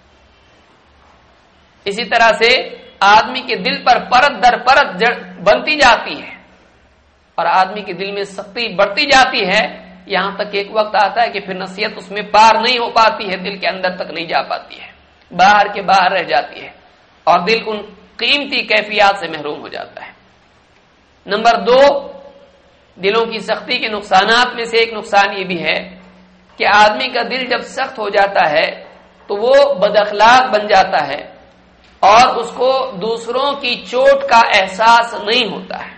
اسی طرح سے آدمی کے دل پر پرت در پرت بنتی جاتی ہے اور آدمی کے دل میں سختی بڑھتی جاتی ہے، یہاں تک ایک وقت آتا ہے کہ پھر نصیحت اس میں پار نہیں ہو پاتی ہے، دل کے اندر تک نہیں جا پاتی ہے، باہر کے باہر رہ جاتی ہے اور دل ان قیمتی کیفیات سے محروم ہو جاتا ہے۔ نمبر 2، دلوں کی سختی کے نقصانات میں سے ایک نقصان یہ بھی ہے کہ آدمی کا دل جب سخت ہو جاتا ہے تو وہ بد اخلاق بن جاتا ہے اور اس کو دوسروں کی چوٹ کا احساس نہیں ہوتا ہے،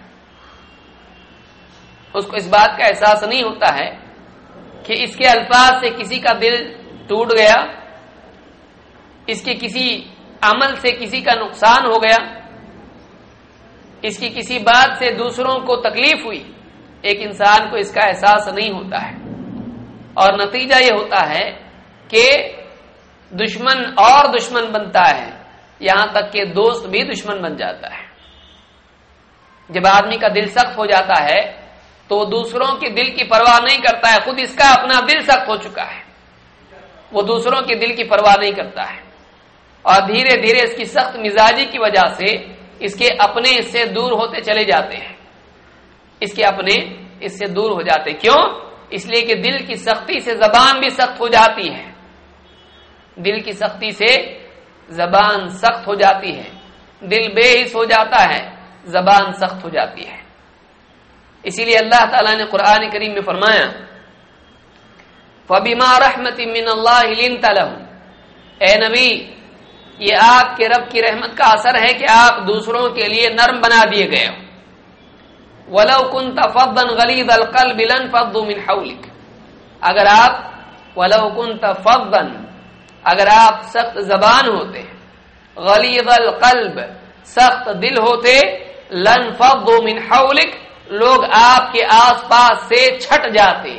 اس کو اس بات کا احساس نہیں ہوتا ہے کہ اس کے الفاظ سے کسی کا دل ٹوٹ گیا، اس کے کسی عمل سے کسی کا نقصان ہو گیا، اس کی کسی بات سے دوسروں کو تکلیف ہوئی، ایک انسان کو اس کا احساس نہیں ہوتا ہے اور نتیجہ یہ ہوتا ہے کہ دشمن اور دشمن بنتا ہے، یہاں تک کہ دوست بھی دشمن بن جاتا ہے۔ جب آدمی کا دل سخت ہو جاتا ہے تو وہ دوسروں کے دل کی پرواہ نہیں کرتا ہے، خود اس کا اپنا دل سخت ہو چکا ہے، وہ دوسروں کے دل کی پرواہ نہیں کرتا ہے اور دھیرے دھیرے اس کی سخت مزاجی کی وجہ سے اس کے اپنے اس سے دور ہوتے چلے جاتے ہیں، اس کے اپنے اس سے دور ہو جاتے۔ کیوں؟ اس لیے کہ دل کی سختی سے زبان بھی سخت ہو جاتی ہے، دل کی سختی سے زبان سخت ہو جاتی ہے، دل بے حس ہو جاتا ہے، زبان سخت ہو جاتی ہے۔ اسی لیے اللہ تعالیٰ نے قرآن کریم میں فرمایا فَبِمَا رَحْمَةٍ مِّنَ اللَّهِ لِنْتَ لَهُمْ، اے نبی یہ آپ کے رب کی رحمت کا اثر ہے کہ آپ دوسروں کے لیے نرم بنا دیے گئے ہو۔ وَلَوْ كُنْتَ فَظًّا غَلِيظَ الْقَلْبِ لَانفَضُّوا مِنْ حَوْلِكَ، اگر آپ وَلَوْ كُنْتَ فَظًّا اگر آپ سخت زبان ہوتے، غلیظ القلب سخت دل ہوتے، لانفضوا من حولک لوگ آپ کے آس پاس سے چھٹ جاتے۔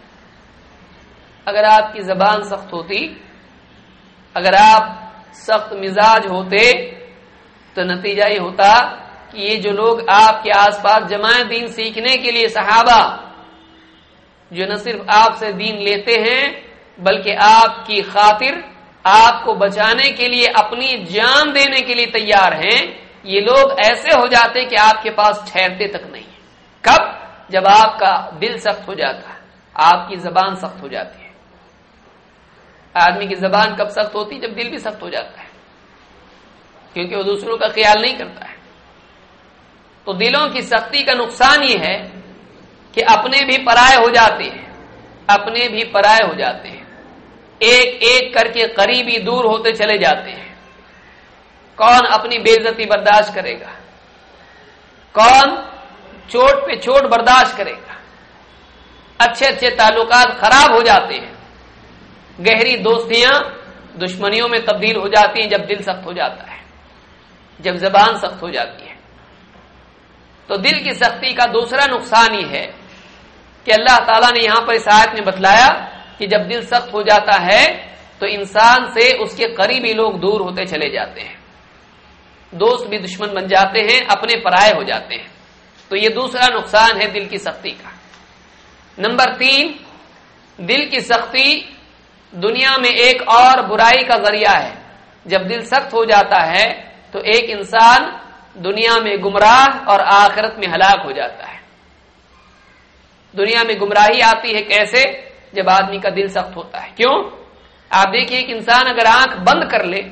اگر آپ کی زبان سخت ہوتی، اگر آپ سخت مزاج ہوتے تو نتیجہ یہ ہوتا کہ یہ جو لوگ آپ کے آس پاس جمع دین سیکھنے کے لیے صحابہ جو نہ صرف آپ سے دین لیتے ہیں بلکہ آپ کی خاطر آپ کو بچانے کے لیے اپنی جان دینے کے لیے تیار ہیں، یہ لوگ ایسے ہو جاتے کہ آپ کے پاس ٹھہرتے تک نہیں۔ کب؟ جب آپ کا دل سخت ہو جاتا ہے، آپ کی زبان سخت ہو جاتی ہے۔ آدمی کی زبان کب سخت ہوتی؟ جب دل بھی سخت ہو جاتا ہے، کیونکہ وہ دوسروں کا خیال نہیں کرتا ہے۔ تو دلوں کی سختی کا نقصان یہ ہے کہ اپنے بھی پرائے ہو جاتے ہیں، اپنے بھی پرائے ہو جاتے ہیں، ایک ایک کر کے قریبی دور ہوتے چلے جاتے ہیں۔ کون اپنی بے عزتی برداشت کرے گا؟ کون چوٹ پہ چوٹ برداشت کرے گا؟ اچھے اچھے تعلقات خراب ہو جاتے ہیں، گہری دوستیاں دشمنیوں میں تبدیل ہو جاتی ہیں جب دل سخت ہو جاتا ہے، جب زبان سخت ہو جاتی ہے۔ تو دل کی سختی کا دوسرا نقصان یہ ہے کہ اللہ تعالیٰ نے یہاں پر اس آیت میں بتلایا کہ جب دل سخت ہو جاتا ہے تو انسان سے اس کے قریبی لوگ دور ہوتے چلے جاتے ہیں، دوست بھی دشمن بن جاتے ہیں، اپنے پرائے ہو جاتے ہیں۔ تو یہ دوسرا نقصان ہے دل کی سختی کا۔ نمبر 3، دل کی سختی دنیا میں ایک اور برائی کا ذریعہ ہے۔ جب دل سخت ہو جاتا ہے تو ایک انسان دنیا میں گمراہ اور آخرت میں ہلاک ہو جاتا ہے۔ دنیا میں گمراہی آتی ہے کیسے؟ جب آدمی کا دل سخت ہوتا ہے. کیوں؟ آپ دیکھیے ایک انسان اگر آنکھ بند کر لے،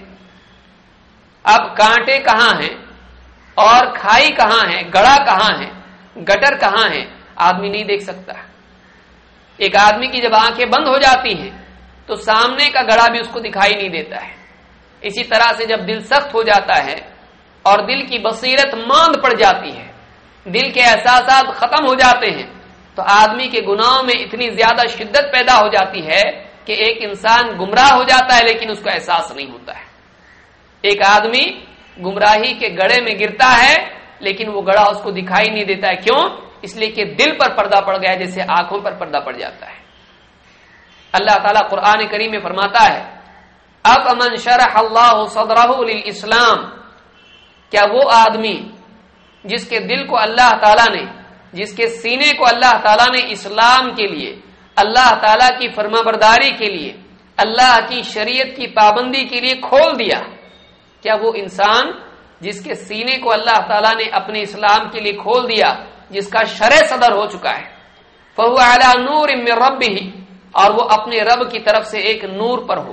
اب کانٹے کہاں ہیں اور کھائی کہاں ہے، گڑھا کہاں ہے، گٹر کہاں ہے، آدمی نہیں دیکھ سکتا. ایک آدمی کی جب آنکھیں بند ہو جاتی ہیں تو سامنے کا گڑھا بھی اس کو دکھائی نہیں دیتا ہے. اسی طرح سے جب دل سخت ہو جاتا ہے اور دل کی بصیرت ماند پڑ جاتی ہے، دل کے احساسات ختم ہو جاتے ہیں، تو آدمی کے گناہوں میں اتنی زیادہ شدت پیدا ہو جاتی ہے کہ ایک انسان گمراہ ہو جاتا ہے لیکن اس کو احساس نہیں ہوتا ہے. ایک آدمی گمراہی کے گڑھے میں گرتا ہے لیکن وہ گڑھا اس کو دکھائی نہیں دیتا ہے. کیوں؟ اس لیے کہ دل پر پردہ پڑ گیا جیسے آنکھوں پر پردہ پڑ جاتا ہے. اللہ تعالیٰ قرآن کریم میں فرماتا ہے أَفَمَنْ شَرَحَ اللَّهُ صَدْرَهُ لِلْإِسْلَامِ، کیا وہ آدمی جس کے دل کو اللہ تعالیٰ نے، جس کے سینے کو اللہ تعالیٰ نے اسلام کے لیے، اللہ تعالیٰ کی فرمانبرداری کے لیے، اللہ کی شریعت کی پابندی کے لیے کھول دیا، کیا وہ انسان جس کے سینے کو اللہ تعالیٰ نے اپنے اسلام کے لیے کھول دیا، جس کا شرع صدر ہو چکا ہے، فَهُوَ عَلَى نُورٍ مِّن رَبِّهِ، اور وہ اپنے رب کی طرف سے ایک نور پر ہو،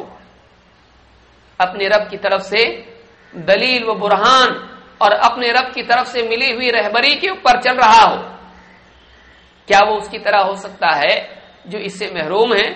اپنے رب کی طرف سے دلیل و برہان اور اپنے رب کی طرف سے ملی ہوئی رہبری کے اوپر چل رہا ہو، کیا وہ اس کی طرح ہو سکتا ہے جو اس سے محروم ہے،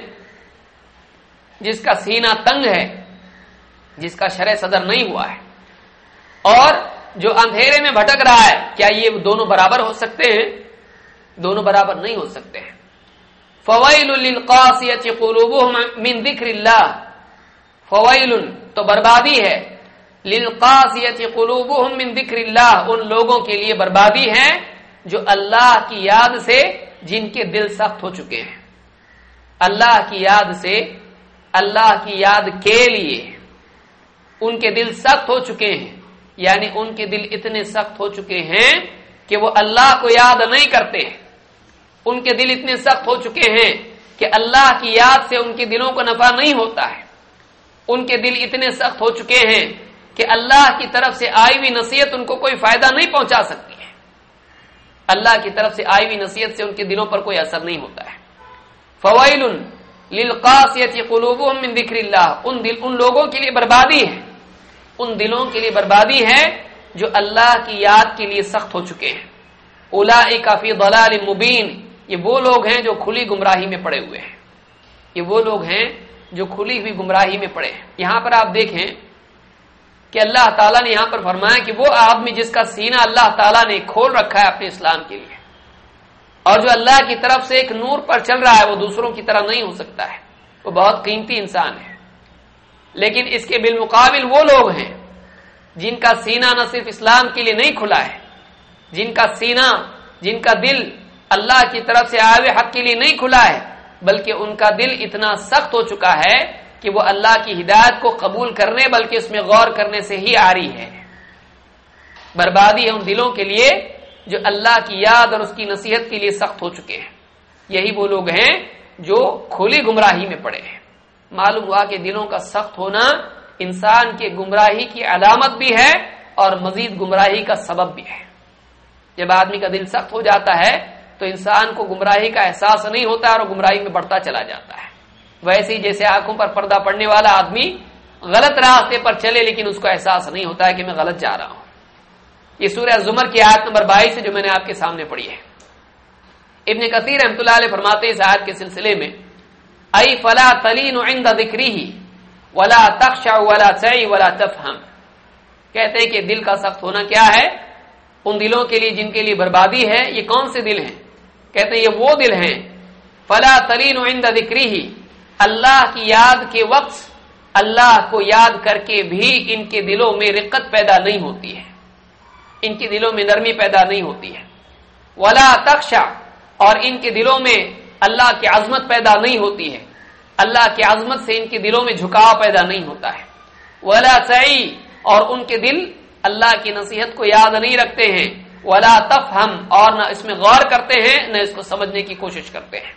جس کا سینہ تنگ ہے، جس کا شرع صدر نہیں ہوا ہے، اور جو اندھیرے میں بھٹک رہا ہے؟ کیا یہ دونوں برابر ہو سکتے ہیں؟ دونوں برابر نہیں ہو سکتے ہیں. فویل للقاسیۃ قلوبہم من ذکر اللہ، فویل تو بربادی ہے، للقاسیۃ قلوبہم من ذکر اللہ، ان لوگوں کے لیے بربادی ہے جو اللہ کی یاد سے جن کے دل سخت ہو چکے ہیں. اللہ کی یاد سے، اللہ کی یاد کے لیے ان کے دل سخت ہو چکے ہیں، یعنی ان کے دل اتنے سخت ہو چکے ہیں کہ وہ اللہ کو یاد نہیں کرتے ہیں. ان کے دل اتنے سخت ہو چکے ہیں کہ اللہ کی یاد سے ان کے دلوں کو نفع نہیں ہوتا ہے. ان کے دل اتنے سخت ہو چکے ہیں کہ اللہ کی طرف سے آئی ہوئی نصیحت ان کو کوئی فائدہ نہیں پہنچا سکتی ہے. اللہ کی طرف سے آئی ہوئی نصیحت سے ان کے دلوں پر کوئی اثر نہیں ہوتا ہے. فویل للقاسیۃ قلوبہم من ذکر اللہ، ان لوگوں کے لیے بربادی ہے، ان دلوں کے لیے بربادی ہے جو اللہ کی یاد کے لیے سخت ہو چکے ہیں. اولئک فی ضلال مبین، یہ وہ لوگ ہیں جو کھلی گمراہی میں پڑے ہوئے ہیں. یہ وہ لوگ ہیں جو کھلی ہوئی گمراہی میں پڑے ہیں. یہاں پر آپ دیکھیں کہ اللہ تعالیٰ نے یہاں پر فرمایا کہ وہ آدمی جس کا سینہ اللہ تعالیٰ نے کھول رکھا ہے اپنے اسلام کے لیے، اور جو اللہ کی طرف سے ایک نور پر چل رہا ہے، وہ دوسروں کی طرح نہیں ہو سکتا ہے، وہ بہت قیمتی انسان ہے. لیکن اس کے بالمقابل وہ لوگ ہیں جن کا سینہ نہ صرف اسلام کے لیے نہیں کھلا ہے، جن کا سینہ، جن کا دل اللہ کی طرف سے آئے ہوئے حق کے لیے نہیں کھلا ہے، بلکہ ان کا دل اتنا سخت ہو چکا ہے کہ وہ اللہ کی ہدایت کو قبول کرنے بلکہ اس میں غور کرنے سے ہی آ رہی ہے. بربادی ہے ان دلوں کے لیے جو اللہ کی یاد اور اس کی نصیحت کے لیے سخت ہو چکے ہیں. یہی وہ لوگ ہیں جو کھلی گمراہی میں پڑے ہیں. معلوم ہوا کہ دلوں کا سخت ہونا انسان کے گمراہی کی علامت بھی ہے اور مزید گمراہی کا سبب بھی ہے. جب آدمی کا دل سخت ہو جاتا ہے تو انسان کو گمراہی کا احساس نہیں ہوتا اور گمراہی میں بڑھتا چلا جاتا ہے. ویسے ہی جیسے آنکھوں پر پردہ پڑنے والا آدمی غلط راستے پر چلے لیکن اس کو احساس نہیں ہوتا ہے کہ میں غلط جا رہا ہوں. یہ سورہ زمر کی آیت نمبر 22 ہے جو میں نے آپ کے سامنے پڑھی ہے. ابن کثیر رحمۃ اللہ علیہ فرماتے ہیں اس آیت کے سلسلے میں، ای فلا تلین عند ذکرہ ولا تخشع ولا تعی ولا تفہم، کہتے ہیں کہ دل کا سخت ہونا کیا ہے؟ ان دلوں کے لیے جن کے لیے بربادی ہے. یہ کون سے دل ہیں؟ کہتے ہیں یہ وہ دل ہیں فلا تلین عند ذکرہ، اللہ کی یاد کے وقت اللہ کو یاد کر کے بھی ان کے دلوں میں رقت پیدا نہیں ہوتی ہے، ان کے دلوں میں نرمی پیدا نہیں ہوتی ہے. ولا تخشع، اور ان کے دلوں میں اللہ کی عظمت پیدا نہیں ہوتی ہے، اللہ کی عظمت سے ان کے دلوں میں جھکاؤ پیدا نہیں ہوتا ہے. ولا تعی، اور ان کے دل اللہ کی نصیحت کو یاد نہیں رکھتے ہیں. ولا تفہم، اور نہ اس میں غور کرتے ہیں نہ اس کو سمجھنے کی کوشش کرتے ہیں.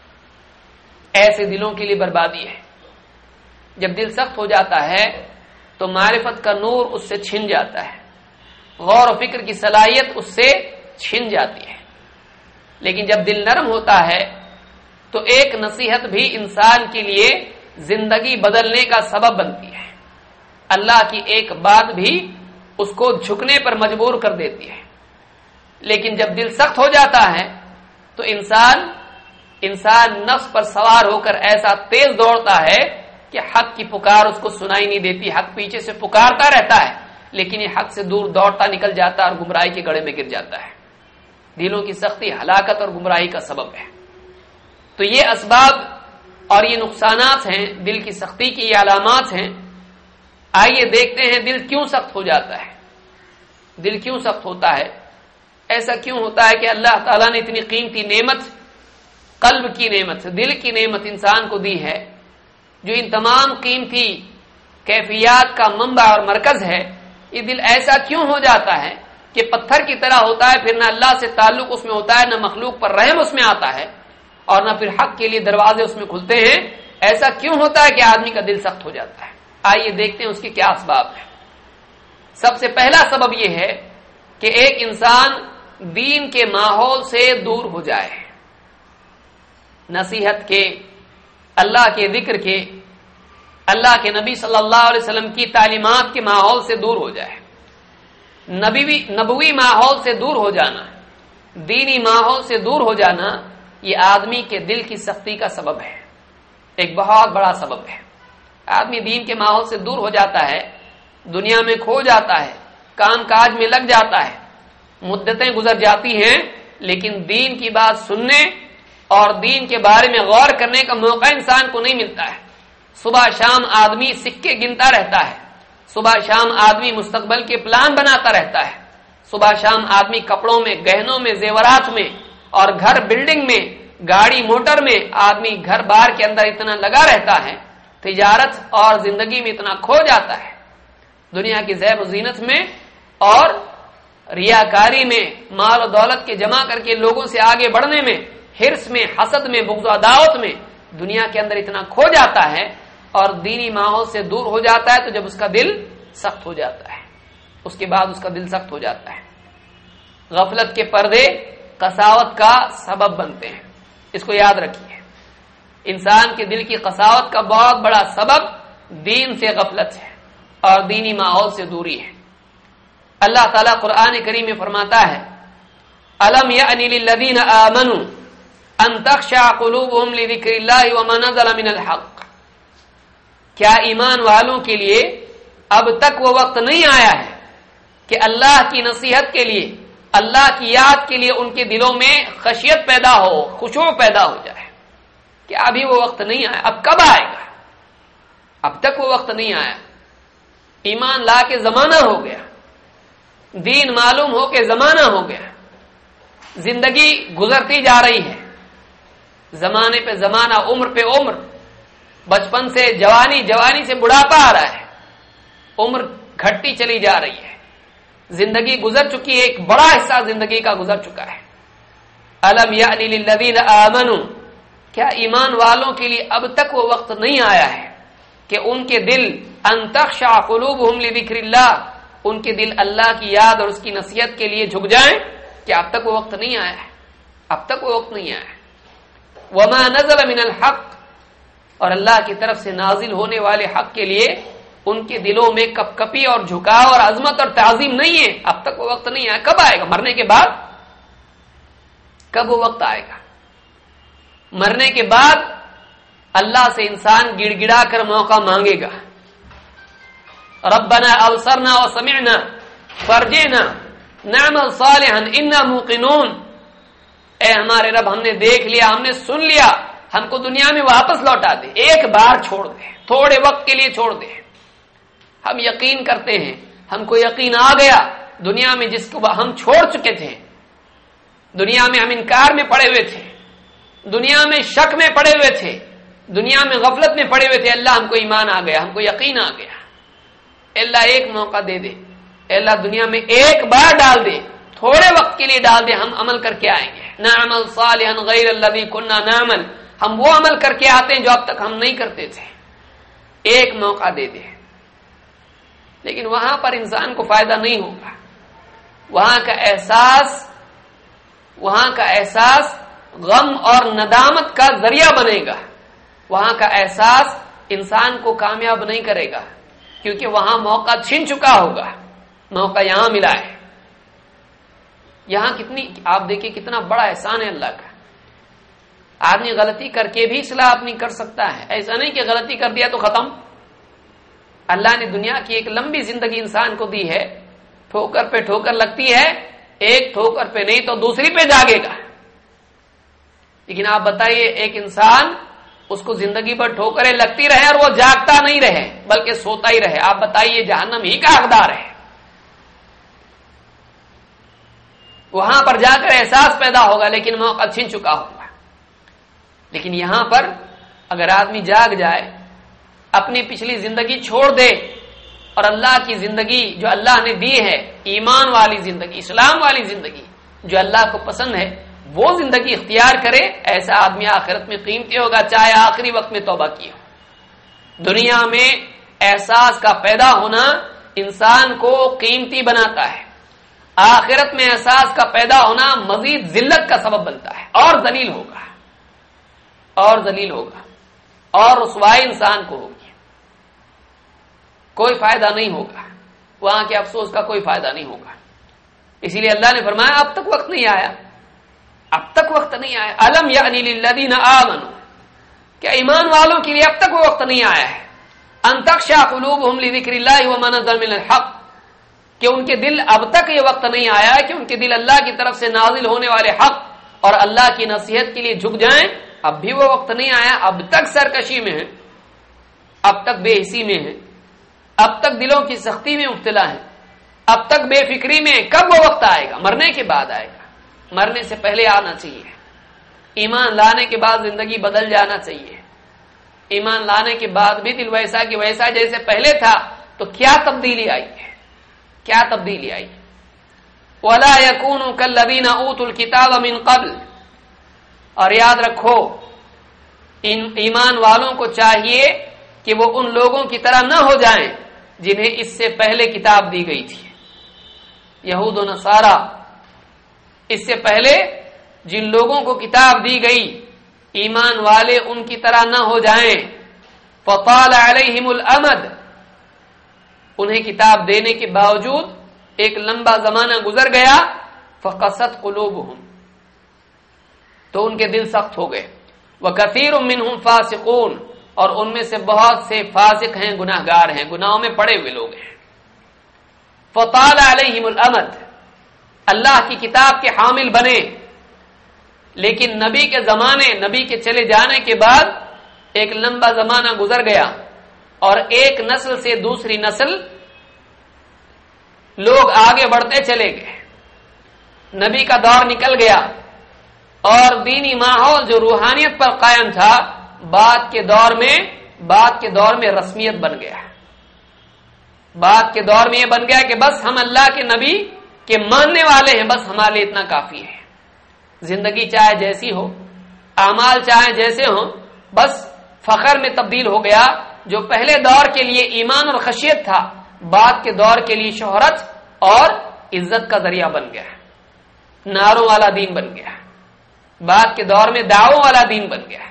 ایسے دلوں کے لیے بربادی ہے. جب دل سخت ہو جاتا ہے تو معرفت کا نور اس سے چھن جاتا ہے، غور و فکر کی صلاحیت اس سے چھن جاتی ہے. لیکن جب دل نرم ہوتا ہے تو ایک نصیحت بھی انسان کے لیے زندگی بدلنے کا سبب بنتی ہے، اللہ کی ایک بات بھی اس کو جھکنے پر مجبور کر دیتی ہے۔ لیکن جب دل سخت ہو جاتا ہے تو انسان نفس پر سوار ہو کر ایسا تیز دوڑتا ہے کہ حق کی پکار اس کو سنائی نہیں دیتی، حق پیچھے سے پکارتا رہتا ہے لیکن یہ حق سے دور دوڑتا نکل جاتا ہے اور گمراہی کے گڑھے میں گر جاتا ہے۔ دلوں کی سختی ہلاکت اور گمراہی کا سبب ہے۔ تو یہ اسباب اور یہ نقصانات ہیں، دل کی سختی کی یہ علامات ہیں۔ آئیے دیکھتے ہیں دل کیوں سخت ہو جاتا ہے، دل کیوں سخت ہوتا ہے، ایسا کیوں ہوتا ہے کہ اللہ تعالیٰ نے اتنی قیمتی نعمت، قلب کی نعمت، دل کی نعمت انسان کو دی ہے، جو ان تمام قیمتی کیفیات کا منبع اور مرکز ہے، یہ دل ایسا کیوں ہو جاتا ہے کہ پتھر کی طرح ہوتا ہے، پھر نہ اللہ سے تعلق اس میں ہوتا ہے، نہ مخلوق پر رحم اس میں آتا ہے، اور نہ پھر حق کے لیے دروازے اس میں کھلتے ہیں۔ ایسا کیوں ہوتا ہے کہ آدمی کا دل سخت ہو جاتا ہے؟ آئیے دیکھتے ہیں اس کے کیا اسباب ہیں۔ سب سے پہلا سبب یہ ہے کہ ایک انسان دین کے ماحول سے دور ہو جائے، نصیحت کے، اللہ کے ذکر کے، اللہ کے نبی صلی اللہ علیہ وسلم کی تعلیمات کے ماحول سے دور ہو جائے۔ نبوی ماحول سے دور ہو جانا، دینی ماحول سے دور ہو جانا، یہ آدمی کے دل کی سختی کا سبب ہے، ایک بہت بڑا سبب ہے۔ آدمی دین کے ماحول سے دور ہو جاتا ہے، دنیا میں کھو جاتا ہے، کام کاج میں لگ جاتا ہے، مدتیں گزر جاتی ہیں، لیکن دین کی بات سننے اور دین کے بارے میں غور کرنے کا موقع انسان کو نہیں ملتا ہے۔ صبح شام آدمی سکے گنتا رہتا ہے، صبح شام آدمی مستقبل کے پلان بناتا رہتا ہے، صبح شام آدمی کپڑوں میں، گہنوں میں، زیورات میں، اور گھر بلڈنگ میں، گاڑی موٹر میں، آدمی گھر بار کے اندر اتنا لگا رہتا ہے، تجارت اور زندگی میں اتنا کھو جاتا ہے، دنیا کی زیب و زینت میں اور ریاکاری میں، مال و دولت کے جمع کر کے لوگوں سے آگے بڑھنے میں، حرص میں، حسد میں، بغض و عداوت میں دنیا کے اندر اتنا کھو جاتا ہے اور دینی ماحول سے دور ہو جاتا ہے، تو جب اس کا دل سخت ہو جاتا ہے، اس کے بعد اس کا دل سخت ہو جاتا ہے۔ غفلت کے پردے قساوت کا سبب بنتے ہیں، اس کو یاد رکھیے۔ انسان کے دل کی قساوت کا بہت بڑا سبب دین سے غفلت ہے اور دینی ماحول سے دوری ہے۔ اللہ تعالیٰ قرآن کریم میں فرماتا ہے، أَلَمْ يَأْنِ لِلَّذِينَ آمَنُوا أَن تَخْشَعَ قُلُوبُهُمْ لِذِكْرِ اللَّهِ وَمَا نَزَلَ مِنَ الْحَقِّ، کیا ایمان والوں کے لیے اب تک وہ وقت نہیں آیا ہے کہ اللہ کی نصیحت کے لیے، اللہ کی یاد کے لیے ان کے دلوں میں خشیت پیدا ہو، خشوع پیدا ہو جائے؟ کہ ابھی وہ وقت نہیں آیا، اب کب آئے گا؟ اب تک وہ وقت نہیں آیا، ایمان لا کے زمانہ ہو گیا، دین معلوم ہو کے زمانہ ہو گیا، زندگی گزرتی جا رہی ہے، زمانے پہ زمانہ، عمر پہ عمر، بچپن سے جوانی، جوانی سے بڑھاپا آ رہا ہے، عمر گھٹتی چلی جا رہی ہے، زندگی گزر چکی ہے، ایک بڑا حصہ زندگی کا گزر چکا ہے۔ أَلَمْ يَأْنِ لِلَّذِينَ آمَنُوا، کیا ایمان والوں کے لیے اب تک وہ وقت نہیں آیا ہے کہ ان کے دل أَن تَخْشَعَ قُلُوبُهُمْ لِذِكْرِ اللَّهِ، ان کے دل اللہ کی یاد اور اس کی نصیحت کے لیے جھک جائیں؟ کہ اب تک وہ وقت نہیں آیا ہے، اب تک وہ وقت نہیں آیا ہے۔ وَمَا نَزَلَ مِنَ الْحَقِّ، اور اللہ کی طرف سے نازل ہونے والے حق کے لیے ان کے دلوں میں کپ کپی اور جھکاؤ اور عظمت اور تعظیم نہیں ہے، اب تک وہ وقت نہیں آیا۔ کب آئے گا؟ مرنے کے بعد؟ کب وہ وقت آئے گا؟ مرنے کے بعد اللہ سے انسان گڑ گڑا کر موقع مانگے گا، ربنا ابصرنا وسمعنا فرجعنا نعمل صالحا انا موقنون، اے ہمارے رب ہم نے دیکھ لیا، ہم نے سن لیا، ہم کو دنیا میں واپس لوٹا دے، ایک بار چھوڑ دے، تھوڑے وقت کے لیے چھوڑ دے۔ ہم یقین کرتے ہیں، ہم کو یقین آ گیا دنیا میں جس کو ہم چھوڑ چکے تھے، دنیا میں ہم انکار میں پڑے ہوئے تھے، دنیا میں شک میں پڑے ہوئے تھے، دنیا میں غفلت میں پڑے ہوئے تھے، اللہ ہم کو ایمان آ گیا، ہم کو یقین آ گیا، اللہ ایک موقع دے دے، اللہ دنیا میں ایک بار ڈال دے، تھوڑے وقت کے لیے ڈال دے، ہم عمل کر کے آئیں گے، نعمل صالحا غیر الذی کنا نعمل، ہم وہ عمل کر کے آتے ہیں جو اب تک ہم نہیں کرتے تھے، ایک موقع دے دے۔ لیکن وہاں پر انسان کو فائدہ نہیں ہوگا، وہاں کا احساس وہاں کا احساس غم اور ندامت کا ذریعہ بنے گا، وہاں کا احساس انسان کو کامیاب نہیں کرے گا، کیونکہ وہاں موقع چھن چکا ہوگا، موقع یہاں ملا ہے۔ یہاں آپ دیکھیں کتنا بڑا احسان ہے اللہ کا۔ آدمی غلطی کر کے بھی اصلاح اپنی کر سکتا ہے، ایسا نہیں کہ غلطی کر دیا تو ختم۔ اللہ نے دنیا کی ایک لمبی زندگی انسان کو دی ہے، ٹھوکر پہ ٹھوکر لگتی ہے، ایک ٹھوکر پہ نہیں تو دوسری پہ جاگے گا۔ لیکن آپ بتائیے ایک انسان اس کو زندگی پر ٹھوکریں لگتی رہے اور وہ جاگتا نہیں رہے بلکہ سوتا ہی رہے، آپ بتائیے جہنم ہی کا حقدار ہے۔ وہاں پر جا کر احساس پیدا ہوگا لیکن موقع چھن چکا ہوگا۔ لیکن یہاں پر اگر آدمی جاگ جائے، اپنی پچھلی زندگی چھوڑ دے اور اللہ کی زندگی جو اللہ نے دی ہے، ایمان والی زندگی، اسلام والی زندگی جو اللہ کو پسند ہے، وہ زندگی اختیار کرے، ایسا آدمی آخرت میں قیمتی ہوگا، چاہے آخری وقت میں توبہ کی ہو۔ دنیا میں احساس کا پیدا ہونا انسان کو قیمتی بناتا ہے، آخرت میں احساس کا پیدا ہونا مزید ذلت کا سبب بنتا ہے، اور ذلیل ہوگا اور رسوائی انسان کو ہوگی، کوئی فائدہ نہیں ہوگا، وہاں کے افسوس کا کوئی فائدہ نہیں ہوگا۔ اسی لیے اللہ نے فرمایا اب تک وقت نہیں آیا، الم یعنی للذین آمنوا، کیا ایمان والوں کے لیے اب تک وہ وقت نہیں آیا ہے، ان تخشع قلوبہم لذکر اللہ وما نزل من الحق، کہ ان کے دل اب تک یہ وقت نہیں آیا کہ ان کے دل اللہ کی طرف سے نازل ہونے والے حق اور اللہ کی نصیحت کے لیے جھک جائیں، اب بھی وہ وقت نہیں آیا، اب تک سرکشی میں ہے، اب تک بے حسی میں ہے، اب تک دلوں کی سختی میں مبتلا ہے، اب تک بے فکری میں، کب وہ وقت آئے گا؟ مرنے کے بعد آئے گا، مرنے سے پہلے آنا چاہیے۔ ایمان لانے کے بعد زندگی بدل جانا چاہیے، ایمان لانے کے بعد بھی دل ویسا کہ ویسا جیسے پہلے تھا، تو کیا تبدیلی آئی ہے؟ وَلَا يَكُونُوا كَالَّذِينَ أُوتُوا الْكِتَابَ مِنْ قَبْلِ، اور یاد رکھو ایمان والوں کو چاہیے کہ وہ ان لوگوں کی طرح نہ ہو جائیں جنہیں اس سے پہلے کتاب دی گئی تھی، یہود و نصارہ، اس سے پہلے جن لوگوں کو کتاب دی گئی، ایمان والے ان کی طرح نہ ہو جائیں۔ فَطَالَ عَلَيْهِمُ الْأَمَدُ، انہیں کتاب دینے کے باوجود ایک لمبا زمانہ گزر گیا، فَقَسَتْ قُلُوبُهُمْ، تو ان کے دل سخت ہو گئے، وَكَثِيرٌ مِّنْهُمْ فَاسِقُونَ، اور ان میں سے بہت سے فاسق ہیں، گناہگار ہیں، گناہوں میں پڑے ہوئے لوگ ہیں۔ فَطَالَ عَلَيْهِمُ الْأَمَدُ، اللہ کی کتاب کے حامل بنے، لیکن نبی کے زمانے، نبی کے چلے جانے کے بعد ایک لمبا زمانہ گزر گیا اور ایک نسل سے دوسری نسل لوگ آگے بڑھتے چلے گئے، نبی کا دور نکل گیا اور دینی ماحول جو روحانیت پر قائم تھا بعد کے دور میں رسمیت بن گیا، بعد کے دور میں یہ بن گیا کہ بس ہم اللہ کے نبی کے ماننے والے ہیں، بس ہمارے لیے اتنا کافی ہے، زندگی چاہے جیسی ہو، اعمال چاہے جیسے ہوں، بس فخر میں تبدیل ہو گیا۔ جو پہلے دور کے لیے ایمان اور خشیت تھا، بعد کے دور کے لیے شہرت اور عزت کا ذریعہ بن گیا، نعروں والا دین بن گیا، بعد کے دور میں دعووں والا دین بن گیا۔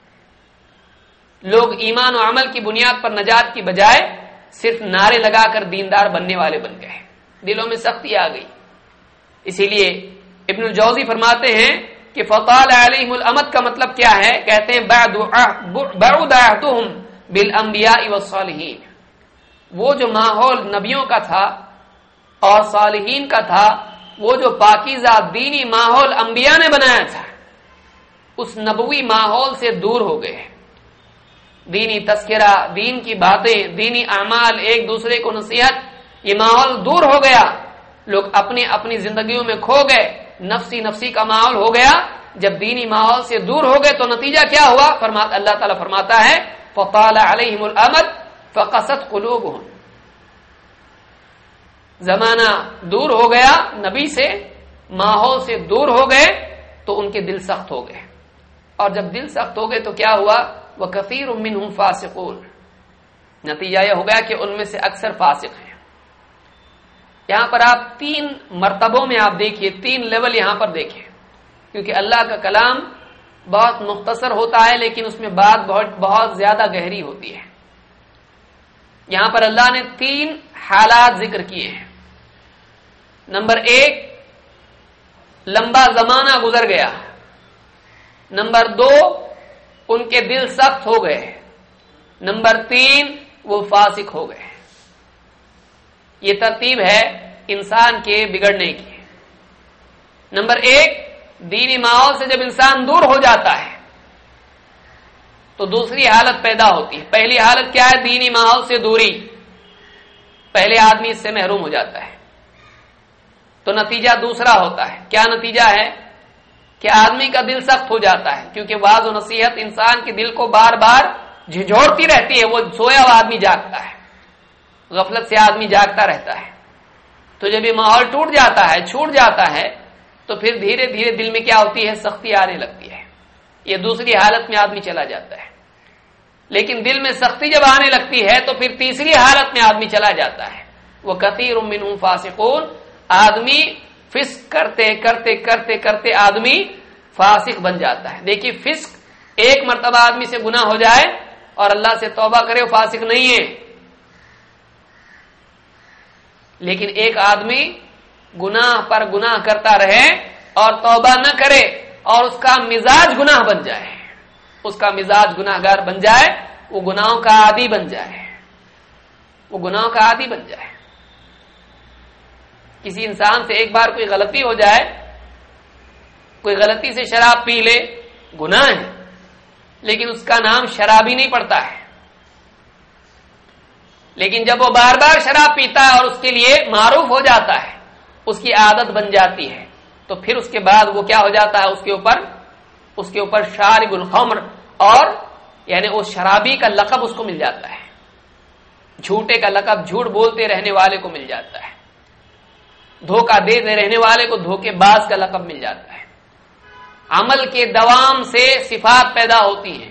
لوگ ایمان و عمل کی بنیاد پر نجات کی بجائے صرف نعرے لگا کر دیندار بننے والے بن گئے، دلوں میں سختی آ گئی۔ اسی لیے ابن الجوزی فرماتے ہیں کہ فطال علیہم الامد کا مطلب کیا ہے؟ کہتے ہیں بعد عہدہم بالانبیاء والصالحین، وہ جو ماحول نبیوں کا تھا اور صالحین کا تھا، وہ جو پاکیزہ دینی ماحول انبیاء نے بنایا تھا، اس نبوی ماحول سے دور ہو گئے۔ دینی تذکرہ، دین کی باتیں، دینی اعمال، ایک دوسرے کو نصیحت، یہ ماحول دور ہو گیا، لوگ اپنی اپنی زندگیوں میں کھو گئے، نفسی کا ماحول ہو گیا۔ جب دینی ماحول سے دور ہو گئے تو نتیجہ کیا ہوا؟ اللہ تعالیٰ فرماتا ہے فطال علیہم الامد فقست قلوبہم، زمانہ دور ہو گیا، نبی سے، ماحول سے دور ہو گئے تو ان کے دل سخت ہو گئے، اور جب دل سخت ہو گئے تو کیا ہوا؟ وَكَثِيرٌ مِّنْهُمْ فَاسِقُونَ، نتیجہ یہ ہو گیا کہ ان میں سے اکثر فاسق ہیں۔ یہاں پر آپ 3 مرتبوں میں آپ دیکھیے، 3 لیول یہاں پر دیکھیں، کیونکہ اللہ کا کلام بہت مختصر ہوتا ہے لیکن اس میں بات بہت زیادہ گہری ہوتی ہے۔ یہاں پر اللہ نے 3 حالات ذکر کیے ہیں۔ نمبر 1، لمبا زمانہ گزر گیا۔ نمبر 2، ان کے دل سخت ہو گئے۔ نمبر 3، وہ فاسق ہو گئے۔ یہ ترتیب ہے انسان کے بگڑنے کی۔ نمبر 1، دینی ماحول سے جب انسان دور ہو جاتا ہے تو دوسری حالت پیدا ہوتی ہے۔ پہلی حالت کیا ہے؟ دینی ماحول سے دوری، پہلے آدمی اس سے محروم ہو جاتا ہے، تو نتیجہ دوسرا ہوتا ہے۔ کیا نتیجہ ہے؟ کہ آدمی کا دل سخت ہو جاتا ہے، کیونکہ وعظ و نصیحت انسان کے دل کو بار بار جھنجھوڑتی رہتی ہے۔ وہ سویا ہوا آدمی جاگتا ہے، غفلت سے آدمی جاگتا رہتا ہے، تو جب یہ ماحول ٹوٹ جاتا ہے، چھوٹ جاتا ہے، تو پھر دھیرے دھیرے دل میں کیا ہوتی ہے؟ سختی آنے لگتی ہے۔ یہ دوسری حالت میں آدمی چلا جاتا ہے۔ لیکن دل میں سختی جب آنے لگتی ہے تو پھر تیسری حالت میں آدمی چلا جاتا ہے۔ وہ کثیر منہم فاسقون، آدمی فسق کرتے کرتے کرتے کرتے آدمی فاسق بن جاتا ہے۔ دیکھیے فسق، ایک مرتبہ آدمی سے گناہ ہو جائے اور اللہ سے توبہ کرے، وہ فاسق نہیں ہے۔ لیکن ایک آدمی گناہ پر گناہ کرتا رہے اور توبہ نہ کرے اور اس کا مزاج گناہ بن جائے، اس کا مزاج گناہگار بن جائے، وہ گناہوں کا عادی بن جائے، وہ گناہوں کا عادی بن جائے۔ کسی انسان سے ایک بار کوئی غلطی ہو جائے، کوئی غلطی سے شراب پی لے، گناہ ہے، لیکن اس کا نام شرابی نہیں پڑتا ہے۔ لیکن جب وہ بار بار شراب پیتا ہے اور اس کے لیے معروف ہو جاتا ہے، اس کی عادت بن جاتی ہے، تو پھر اس کے بعد وہ کیا ہو جاتا ہے؟ اس کے اوپر شارب الخمر، اور یعنی اس شرابی کا لقب اس کو مل جاتا ہے، جھوٹے کا لقب، جھوٹ بولتے رہنے والے کو مل جاتا ہے، دھوکہ دیتے رہنے والے کو دھوکے باز کا لقب مل جاتا ہے۔ عمل کے دوام سے صفات پیدا ہوتی ہیں۔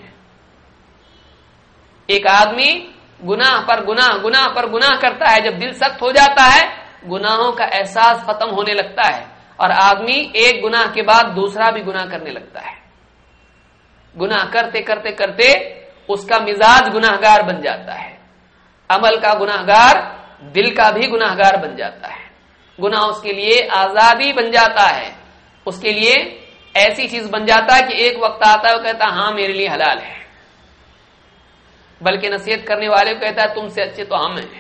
ایک آدمی گناہ پر گناہ، گناہ پر گناہ کرتا ہے، جب دل سخت ہو جاتا ہے گناہوں کا احساس ختم ہونے لگتا ہے اور آدمی ایک گناہ کے بعد دوسرا بھی گناہ کرنے لگتا ہے۔ گناہ کرتے کرتے کرتے اس کا مزاج گناہگار بن جاتا ہے، عمل کا گناہگار، دل کا بھی گناہگار بن جاتا ہے۔ گناہ اس کے لیے آزادی بن جاتا ہے، اس کے لیے ایسی چیز بن جاتا ہے کہ ایک وقت آتا ہے وہ کہتا ہے ہاں میرے لیے حلال ہے، بلکہ نصیحت کرنے والے کو کہتا ہے تم سے اچھے تو ہم ہیں۔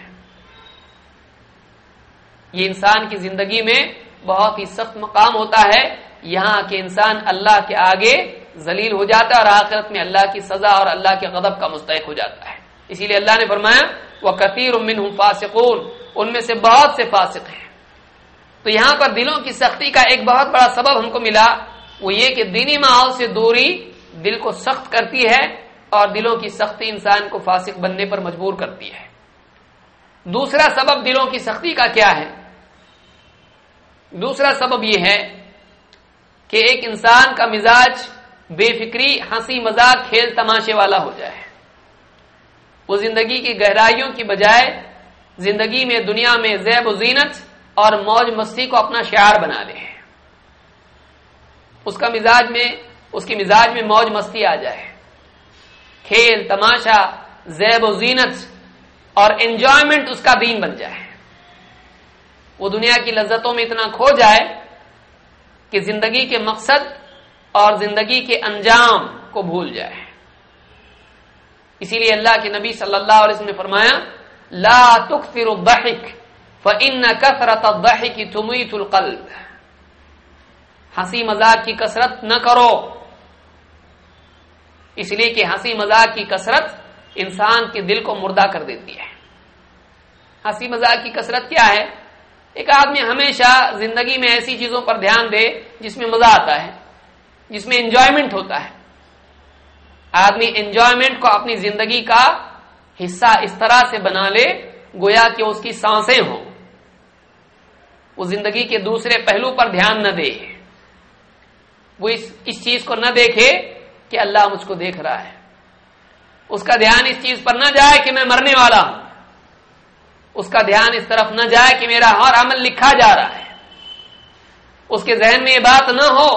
یہ انسان کی زندگی میں بہت ہی سخت مقام ہوتا ہے، یہاں کہ انسان اللہ کے آگے ذلیل ہو جاتا ہے اور آخرت میں اللہ کی سزا اور اللہ کے غضب کا مستحق ہو جاتا ہے۔ اسی لیے اللہ نے فرمایا وَكَثِيرٌ مِّنْهُمْ فَاسِقُونَ، ان میں سے بہت سے فاسق ہیں۔ تو یہاں پر دلوں کی سختی کا ایک بہت بڑا سبب ہم کو ملا، وہ یہ کہ دینی ماحول سے دوری دل کو سخت کرتی ہے اور دلوں کی سختی انسان کو فاسق بننے پر مجبور کرتی ہے۔ دوسرا سبب دلوں کی سختی کا کیا ہے؟ دوسرا سبب یہ ہے کہ ایک انسان کا مزاج بے فکری، ہنسی مذاق، کھیل تماشے والا ہو جائے، وہ زندگی کی گہرائیوں کی بجائے زندگی میں دنیا میں زیب و زینت اور موج مستی کو اپنا شعار بنا لے، اس کی مزاج میں موج مستی آ جائے، کھیل تماشا، زیب و زینت اور انجوائمنٹ اس کا دین بن جائے، وہ دنیا کی لذتوں میں اتنا کھو جائے کہ زندگی کے مقصد اور زندگی کے انجام کو بھول جائے۔ اسی لیے اللہ کے نبی صلی اللہ علیہ وسلم نے فرمایا لا تکثر الضحک فإن کثرۃ الضحک تمیت القلب، ہنسی مذاق کی کثرت نہ کرو، اس لیے کہ ہنسی مذاق کی کثرت انسان کے دل کو مردہ کر دیتی ہے۔ ہنسی مذاق کی کثرت کیا ہے؟ ایک آدمی ہمیشہ زندگی میں ایسی چیزوں پر دھیان دے جس میں مزہ آتا ہے، جس میں انجوائمنٹ ہوتا ہے۔ آدمی انجوائمنٹ کو اپنی زندگی کا حصہ اس طرح سے بنا لے گویا کہ اس کی سانسیں ہوں، وہ زندگی کے دوسرے پہلو پر دھیان نہ دے، وہ اس چیز کو نہ دیکھے کہ اللہ مجھ کو دیکھ رہا ہے، اس کا دھیان اس چیز پر نہ جائے کہ میں مرنے والا ہوں، اس کا دھیان اس طرف نہ جائے کہ میرا ہر عمل لکھا جا رہا ہے، اس کے ذہن میں یہ بات نہ ہو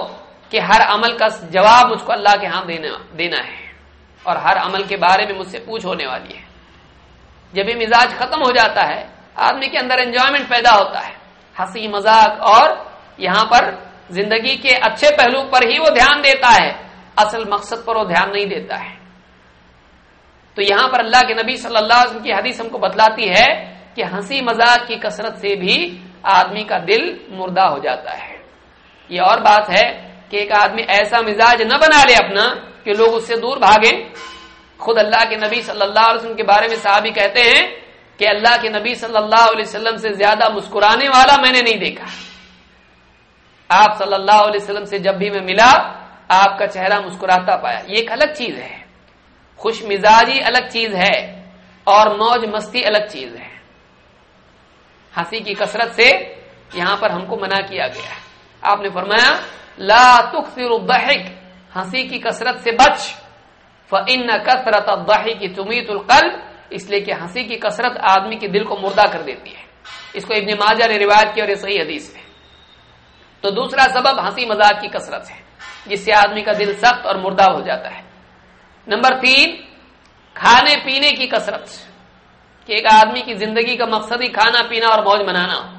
کہ ہر عمل کا جواب مجھ کو اللہ کے ہاں دینا ہے اور ہر عمل کے بارے میں مجھ سے پوچھ ہونے والی ہے۔ جب یہ مزاج ختم ہو جاتا ہے، آدمی کے اندر انجوائمنٹ پیدا ہوتا ہے، ہنسی مذاق اور یہاں پر زندگی کے اچھے پہلو پر ہی وہ دھیان دیتا ہے، اصل مقصد پر وہ دھیان نہیں دیتا ہے۔ تو یہاں پر اللہ کے نبی صلی اللہ علیہ وسلم کی حدیث ہم کو بتلاتی ہے کہ ہنسی مذاق کی کثرت سے بھی آدمی کا دل مردہ ہو جاتا ہے۔ یہ اور بات ہے کہ ایک آدمی ایسا مزاج نہ بنا لے اپنا کہ لوگ اس سے دور بھاگیں۔ خود اللہ کے نبی صلی اللہ علیہ وسلم کے بارے میں صحابی کہتے ہیں کہ اللہ کے نبی صلی اللہ علیہ وسلم سے زیادہ مسکرانے والا میں نے نہیں دیکھا۔ آپ صلی اللہ علیہ وسلم سے جب بھی میں ملا، آپ کا چہرہ مسکراتا پایا۔ یہ ایک الگ چیز ہے، خوش مزاجی الگ چیز ہے اور موج مستی الگ چیز ہے۔ ہنسی کی کثرت سے یہاں پر ہم کو منع کیا گیا ہے۔ آپ نے فرمایا لا تکثر الضحک، ہنسی کی کثرت سے بچ، فإن کثرۃ الضحک تمیت القلب، اس لیے کہ ہنسی کی کثرت آدمی کے دل کو مردہ کر دیتی ہے۔ اس کو ابن ماجہ نے روایت کی اور یہ صحیح حدیث ہے۔ تو دوسرا سبب ہنسی مذاق کی کثرت ہے جس سے آدمی کا دل سخت اور مردہ ہو جاتا ہے۔ نمبر 3، کھانے پینے کی کثرت، کہ ایک آدمی کی زندگی کا مقصد ہی کھانا پینا اور موج منانا ہو۔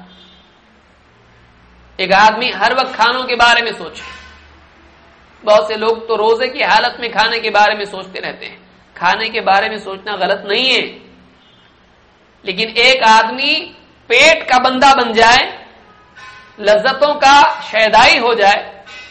ایک آدمی ہر وقت کھانوں کے بارے میں سوچے۔ بہت سے لوگ تو روزے کی حالت میں کھانے کے بارے میں سوچتے رہتے ہیں۔ کھانے کے بارے میں سوچنا غلط نہیں ہے، لیکن ایک آدمی پیٹ کا بندہ بن جائے، لذتوں کا شیدائی ہو جائے،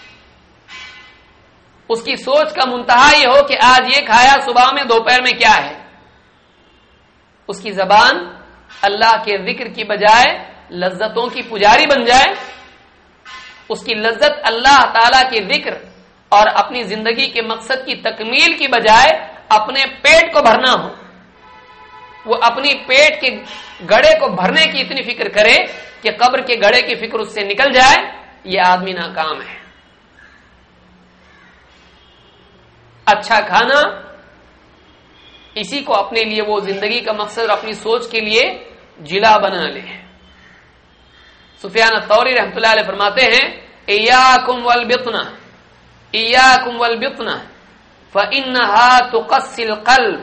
اس کی سوچ کا منتہا یہ ہو کہ آج یہ کھایا، صبح میں دوپہر میں کیا ہے۔ اس کی زبان اللہ کے ذکر کی بجائے لذتوں کی پجاری بن جائے، اس کی لذت اللہ تعالی کے ذکر اور اپنی زندگی کے مقصد کی تکمیل کی بجائے اپنے پیٹ کو بھرنا ہو، وہ اپنی پیٹ کے گڑے کو بھرنے کی اتنی فکر کرے کہ قبر کے گڑے کی فکر اس سے نکل جائے، یہ آدمی ناکام ہے۔ اچھا کھانا اسی کو اپنے لیے وہ زندگی کا مقصد اور اپنی سوچ کے لیے جلا بنا لے۔ سفیان الثوری رحمۃ اللہ علیہ فرماتے ہیں ایاکم والبطنہ، ایاکم والبطنہ فإنہا تقسی القلب،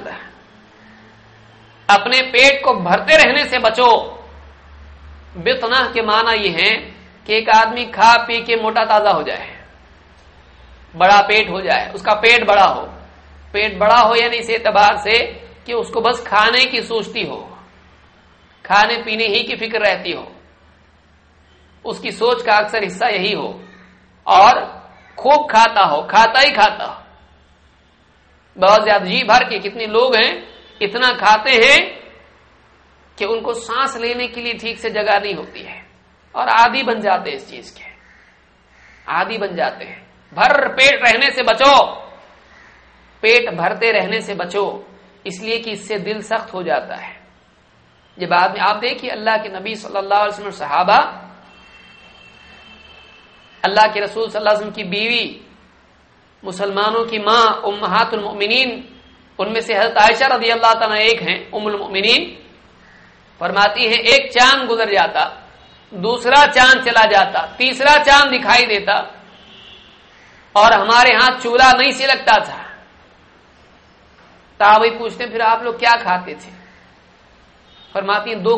اپنے پیٹ کو بھرتے رہنے سے بچو۔ بطنہ کے معنی یہ ہے کہ ایک آدمی کھا پی کے موٹا تازہ ہو جائے، بڑا پیٹ ہو جائے، اس کا پیٹ بڑا ہو۔ پیٹ بڑا ہو یعنی اس اعتبار سے کہ اس کو بس کھانے کی سوچتی ہو، کھانے پینے ہی کی فکر رہتی ہو، اس کی سوچ کا اکثر حصہ یہی ہو، اور خوب کھاتا ہو، کھاتا ہی کھاتا ہو، بہت زیادہ جی بھر کے۔ کتنے لوگ ہیں اتنا کھاتے ہیں کہ ان کو سانس لینے کے لیے ٹھیک سے جگہ نہیں ہوتی ہے، اور عادی بن جاتے ہیں اس چیز کے، عادی بن جاتے ہیں۔ بھر پیٹ رہنے سے بچو، پیٹ بھرتے رہنے سے بچو، اس لیے کہ اس سے دل سخت ہو جاتا ہے۔ جب آدمی، آپ دیکھیے اللہ کے نبی صلی اللہ علیہ وسلم صحابہ، اللہ کے رسول صلی اللہ علیہ وسلم کی بیوی، مسلمانوں کی ماں امہات المؤمنین، ان میں سے حضرت عائشہ رضی اللہ تعالیٰ ایک ہیں ام المؤمنین، فرماتی ہیں ایک چاند گزر جاتا، دوسرا چاند چلا جاتا، تیسرا چاند دکھائی دیتا، اور ہمارے ہاں چولہا نہیں سلگتا تھا۔ تابعی پوچھتے ہیں پھر آپ لوگ کیا کھاتے تھے؟ فرماتی ہیں دو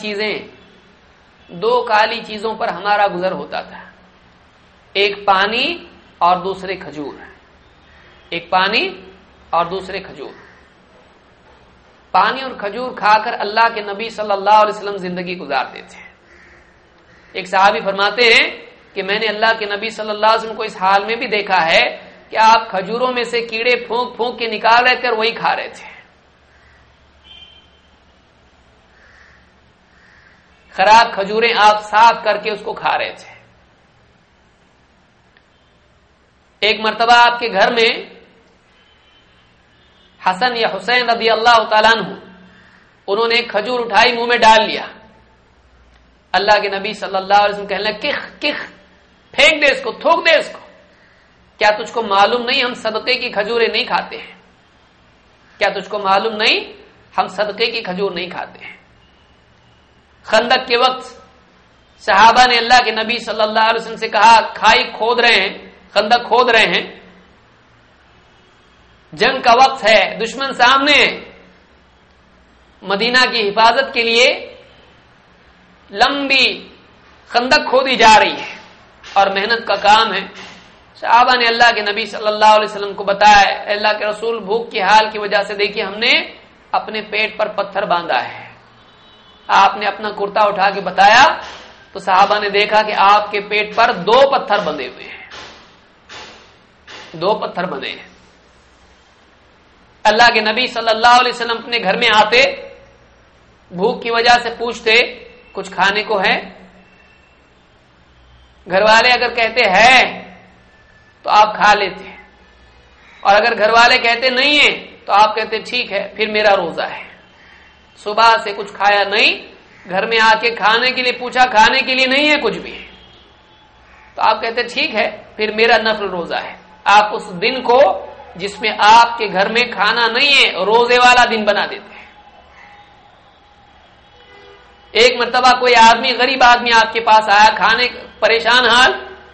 کالی چیزوں پر ہمارا گزر ہوتا تھا، ایک پانی اور دوسرے کھجور، ایک پانی اور دوسرے کھجور۔ پانی اور کھجور کھا کر اللہ کے نبی صلی اللہ علیہ وسلم زندگی گزارتے تھے۔ ایک صحابی فرماتے ہیں کہ میں نے اللہ کے نبی صلی اللہ علیہ وسلم کو اس حال میں بھی دیکھا ہے کہ آپ کھجوروں میں سے کیڑے پھونک پھونک کے نکال رہے تھے اور وہی کھا رہے تھے۔ خراب کھجوریں آپ صاف کر کے اس کو کھا رہے تھے۔ ایک مرتبہ آپ کے گھر میں حسن یا حسین رضی اللہ تعالیٰ عنہ، انہوں نے ایک کھجور اٹھائی، منہ میں ڈال لیا۔ اللہ کے نبی صلی اللہ علیہ وسلم کہنے لگے کخ کخ، پھینک دے اس کو، تھوک دے اس کو، کیا تجھ کو معلوم نہیں ہم صدقے کی کھجوریں نہیں کھاتے ہیں؟ کیا تجھ کو معلوم نہیں ہم صدقے کی کھجور نہیں کھاتے ہیں؟ خندق کے وقت صحابہ نے اللہ کے نبی صلی اللہ علیہ وسلم سے کہا کھائی کھود رہے ہیں، خندق کھود رہے ہیں، جنگ کا وقت ہے، دشمن سامنے ہے، مدینہ کی حفاظت کے لیے لمبی خندق کھودی جا رہی ہے اور محنت کا کام ہے۔ صحابہ نے اللہ کے نبی صلی اللہ علیہ وسلم کو بتایا، اللہ کے رسول بھوک کی حال کی وجہ سے دیکھیے ہم نے اپنے پیٹ پر پتھر باندھا ہے۔ آپ نے اپنا کرتا اٹھا کے بتایا تو صحابہ نے دیکھا کہ آپ کے پیٹ پر 2 پتھر بندھے ہوئے ہیں، 2 پتھر بندھے ہیں۔ اللہ کے نبی صلی اللہ علیہ وسلم اپنے گھر میں آتے، بھوک کی وجہ سے پوچھتے کچھ کھانے کو ہے؟ گھر والے اگر کہتے ہیں تو آپ کھا لیتے، اور اگر گھر والے کہتے نہیں ہے تو آپ کہتے ٹھیک ہے پھر میرا روزہ ہے۔ صبح سے کچھ کھایا نہیں، گھر میں آ کے کھانے کے لیے پوچھا، کھانے کے لیے نہیں ہے کچھ بھی، تو آپ کہتے ٹھیک ہے پھر میرا نفل روزہ ہے۔ آپ اس دن کو جس میں آپ کے گھر میں کھانا نہیں ہے روزے والا دن بنا دیتے ہیں۔ ایک مرتبہ کوئی آدمی، غریب آدمی آپ کے پاس آیا، کھانے پریشان حال،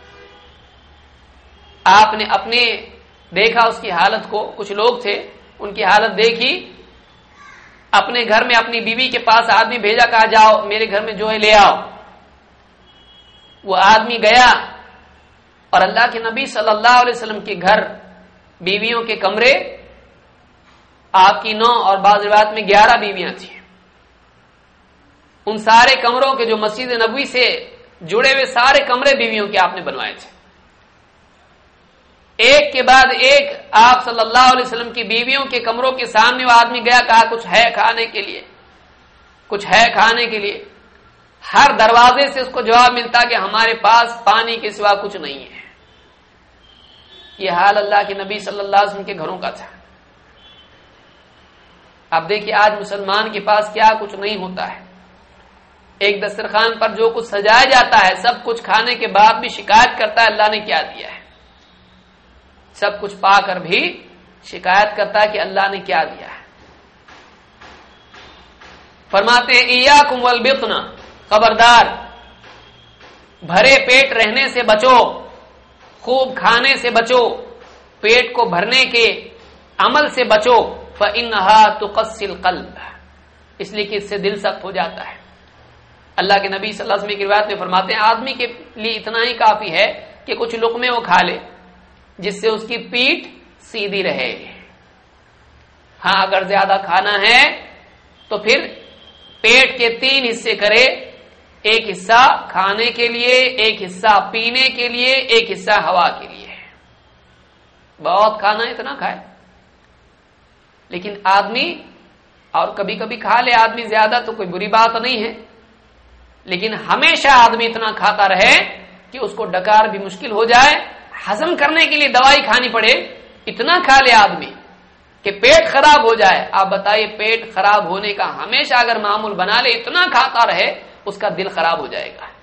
آپ نے اپنے دیکھا اس کی حالت کو، کچھ لوگ تھے ان کی حالت دیکھی، اپنے گھر میں اپنی بیوی کے پاس آدمی بھیجا، کہا جاؤ میرے گھر میں جو ہے لے آؤ۔ وہ آدمی گیا اور اللہ کے نبی صلی اللہ علیہ وسلم کے گھر بیویوں کے کمرے، آپ کی 9 اور بعض روایت میں 11 بیویاں تھیں۔ ان سارے کمروں کے جو مسجد نبوی سے جڑے ہوئے سارے کمرے بیویوں کے آپ نے بنوائے تھے، ایک کے بعد ایک آپ صلی اللہ علیہ وسلم کی بیویوں کے کمروں کے سامنے وہ آدمی گیا، کہا کچھ ہے کھانے کے لیے، کچھ ہے کھانے کے لیے۔ ہر دروازے سے اس کو جواب ملتا کہ ہمارے پاس پانی کے سوا کچھ نہیں ہے۔ یہ حال اللہ کے نبی صلی اللہ علیہ وسلم کے گھروں کا تھا۔ اب دیکھیے آج مسلمان کے پاس کیا کچھ نہیں ہوتا ہے۔ ایک دسترخوان پر جو کچھ سجایا جاتا ہے، سب کچھ کھانے کے بعد بھی شکایت کرتا ہے اللہ نے کیا دیا ہے، سب کچھ پا کر بھی شکایت کرتا ہے کہ اللہ نے کیا دیا ہے۔ فرماتے ہیں ایاکم والبطن، خبردار بھرے پیٹ رہنے سے بچو، خوب کھانے سے بچو، پیٹ کو بھرنے کے عمل سے بچو، فإنها تقسي القلب، اس لیے کہ اس سے دل سخت ہو جاتا ہے۔ اللہ کے نبی صلی اللہ علیہ وسلم کی روایت میں فرماتے ہیں آدمی کے لیے اتنا ہی کافی ہے کہ کچھ لقمے وہ کھا لے جس سے اس کی پیٹھ سیدھی رہے۔ ہاں اگر زیادہ کھانا ہے تو پھر پیٹ کے 3 حصے کرے، ایک حصہ کھانے کے لیے، ایک حصہ پینے کے لیے، ایک حصہ ہوا کے لیے۔ بہت کھانا اتنا کھائے، لیکن آدمی، اور کبھی کبھی کھا لے آدمی زیادہ تو کوئی بری بات نہیں ہے، لیکن ہمیشہ آدمی اتنا کھاتا رہے کہ اس کو ڈکار بھی مشکل ہو جائے، ہضم کرنے کے لیے دوائی کھانی پڑے، اتنا کھا لے آدمی کہ پیٹ خراب ہو جائے۔ آپ بتائیے پیٹ خراب ہونے کا ہمیشہ اگر معمول بنا لے، اتنا کھاتا رہے، اس کا دل خراب ہو جائے گا۔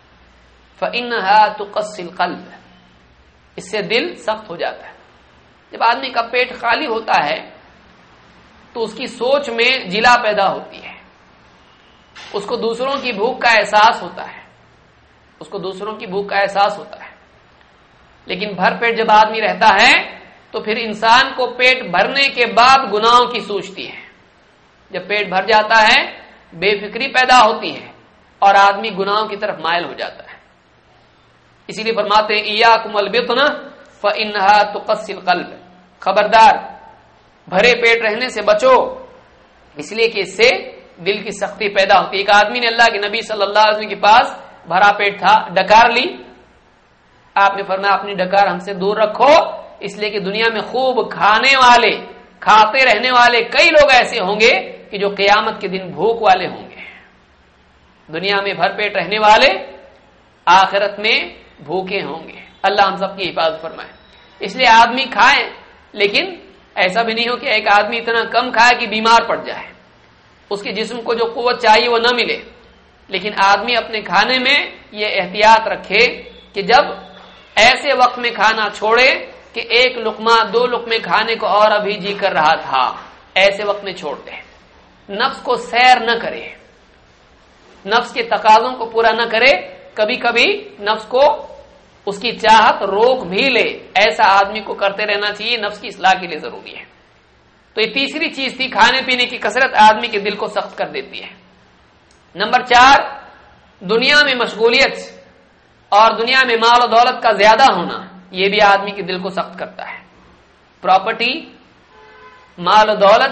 فإنها تقسي القلب، اس سے دل سخت ہو جاتا ہے۔ جب آدمی کا پیٹ خالی ہوتا ہے تو اس کی سوچ میں جلا پیدا ہوتی ہے، اس کو دوسروں کی بھوک کا احساس ہوتا ہے، اس کو دوسروں کی بھوک کا احساس ہوتا ہے۔ لیکن بھر پیٹ جب آدمی رہتا ہے تو پھر انسان کو پیٹ بھرنے کے بعد گناہوں کی سوچتی ہے۔ جب پیٹ بھر جاتا ہے بے فکری پیدا ہوتی ہے اور آدمی گناہوں کی طرف مائل ہو جاتا ہے۔ اسی لیے فرماتے ہیں ایاکم البطن فإنها تقسي القلب، خبردار بھرے پیٹ رہنے سے بچو، اس لیے کہ اس سے دل کی سختی پیدا ہوتی ہے۔ ایک آدمی نے اللہ کے نبی صلی اللہ علیہ وسلم کے پاس بھرا پیٹ تھا، ڈکار لی، آپ نے فرمایا اپنی ڈکار ہم سے دور رکھو، اس لیے کہ دنیا میں خوب کھانے والے، کھاتے رہنے والے کئی لوگ ایسے ہوں گے کہ جو قیامت کے دن بھوک والے ہوں گے۔ دنیا میں بھر پیٹ رہنے والے آخرت میں بھوکے ہوں گے۔ اللہ ہم سب کی حفاظت فرمائے۔ اس لیے آدمی کھائے، لیکن ایسا بھی نہیں ہو کہ ایک آدمی اتنا کم کھائے کہ بیمار پڑ جائے، اس کے جسم کو جو قوت چاہیے وہ نہ ملے۔ لیکن آدمی اپنے کھانے میں یہ احتیاط رکھے کہ جب ایسے وقت میں کھانا چھوڑے کہ 1 لقمہ 2 لقمے کھانے کو اور ابھی جی کر رہا تھا، ایسے وقت میں چھوڑ دے۔ نفس کو سیر نہ کرے، نفس کے تقاضوں کو پورا نہ کرے، کبھی کبھی نفس کو اس کی چاہت روک بھی لے، ایسا آدمی کو کرتے رہنا چاہیے، نفس کی اصلاح کے لیے ضروری ہے۔ تو یہ تیسری چیز تھی، کھانے پینے کی کثرت آدمی کے دل کو سخت کر دیتی ہے۔ نمبر 4، دنیا میں مشغولیت اور دنیا میں مال و دولت کا زیادہ ہونا، یہ بھی آدمی کے دل کو سخت کرتا ہے۔ پراپرٹی، مال و دولت،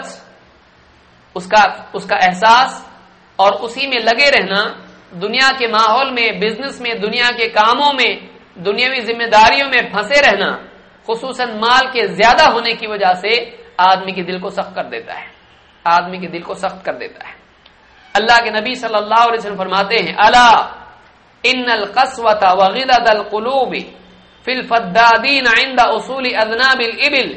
اس کا احساس اور اسی میں لگے رہنا، دنیا کے ماحول میں، بزنس میں، دنیا کے کاموں میں، دنیاوی ذمہ داریوں میں پھنسے رہنا، خصوصاً مال کے زیادہ ہونے کی وجہ سے آدمی کے دل کو سخت کر دیتا ہے، آدمی کے دل کو سخت کر دیتا ہے۔ اللہ کے نبی صلی اللہ علیہ وسلم فرماتے ہیں، الا ان القسوة وغلظ القلوب في الفدادين عند اصول اذناب الابل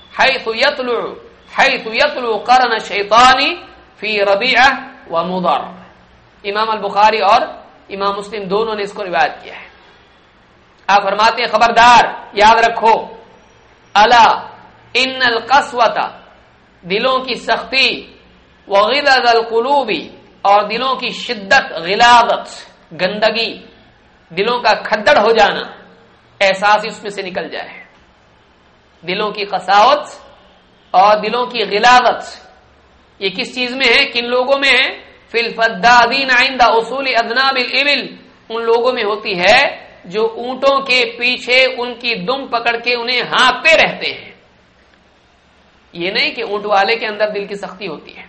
حيث يطلع قرن الشيطان في ربيعة ومضر۔ امام البخاری اور امام مسلم دونوں نے اس کو روایت کیا ہے۔ آپ فرماتے ہیں خبردار، یاد رکھو، الا ان القسوة، دلوں کی سختی، وغلظ القلوب، اور دلوں کی شدت، غلاظت، گندگی، دلوں کا کھدڑ ہو جانا، احساس اس میں سے نکل جائے، دلوں کی قساوت اور دلوں کی غلاظت، یہ کس چیز میں ہے، کن لوگوں میں ہے؟ فی الفدادین عند اصول اذناب الابل، ان لوگوں میں ہوتی ہے جو اونٹوں کے پیچھے ان کی دم پکڑ کے انہیں ہانکتے رہتے ہیں۔ یہ نہیں کہ اونٹ والے کے اندر دل کی سختی ہوتی ہے۔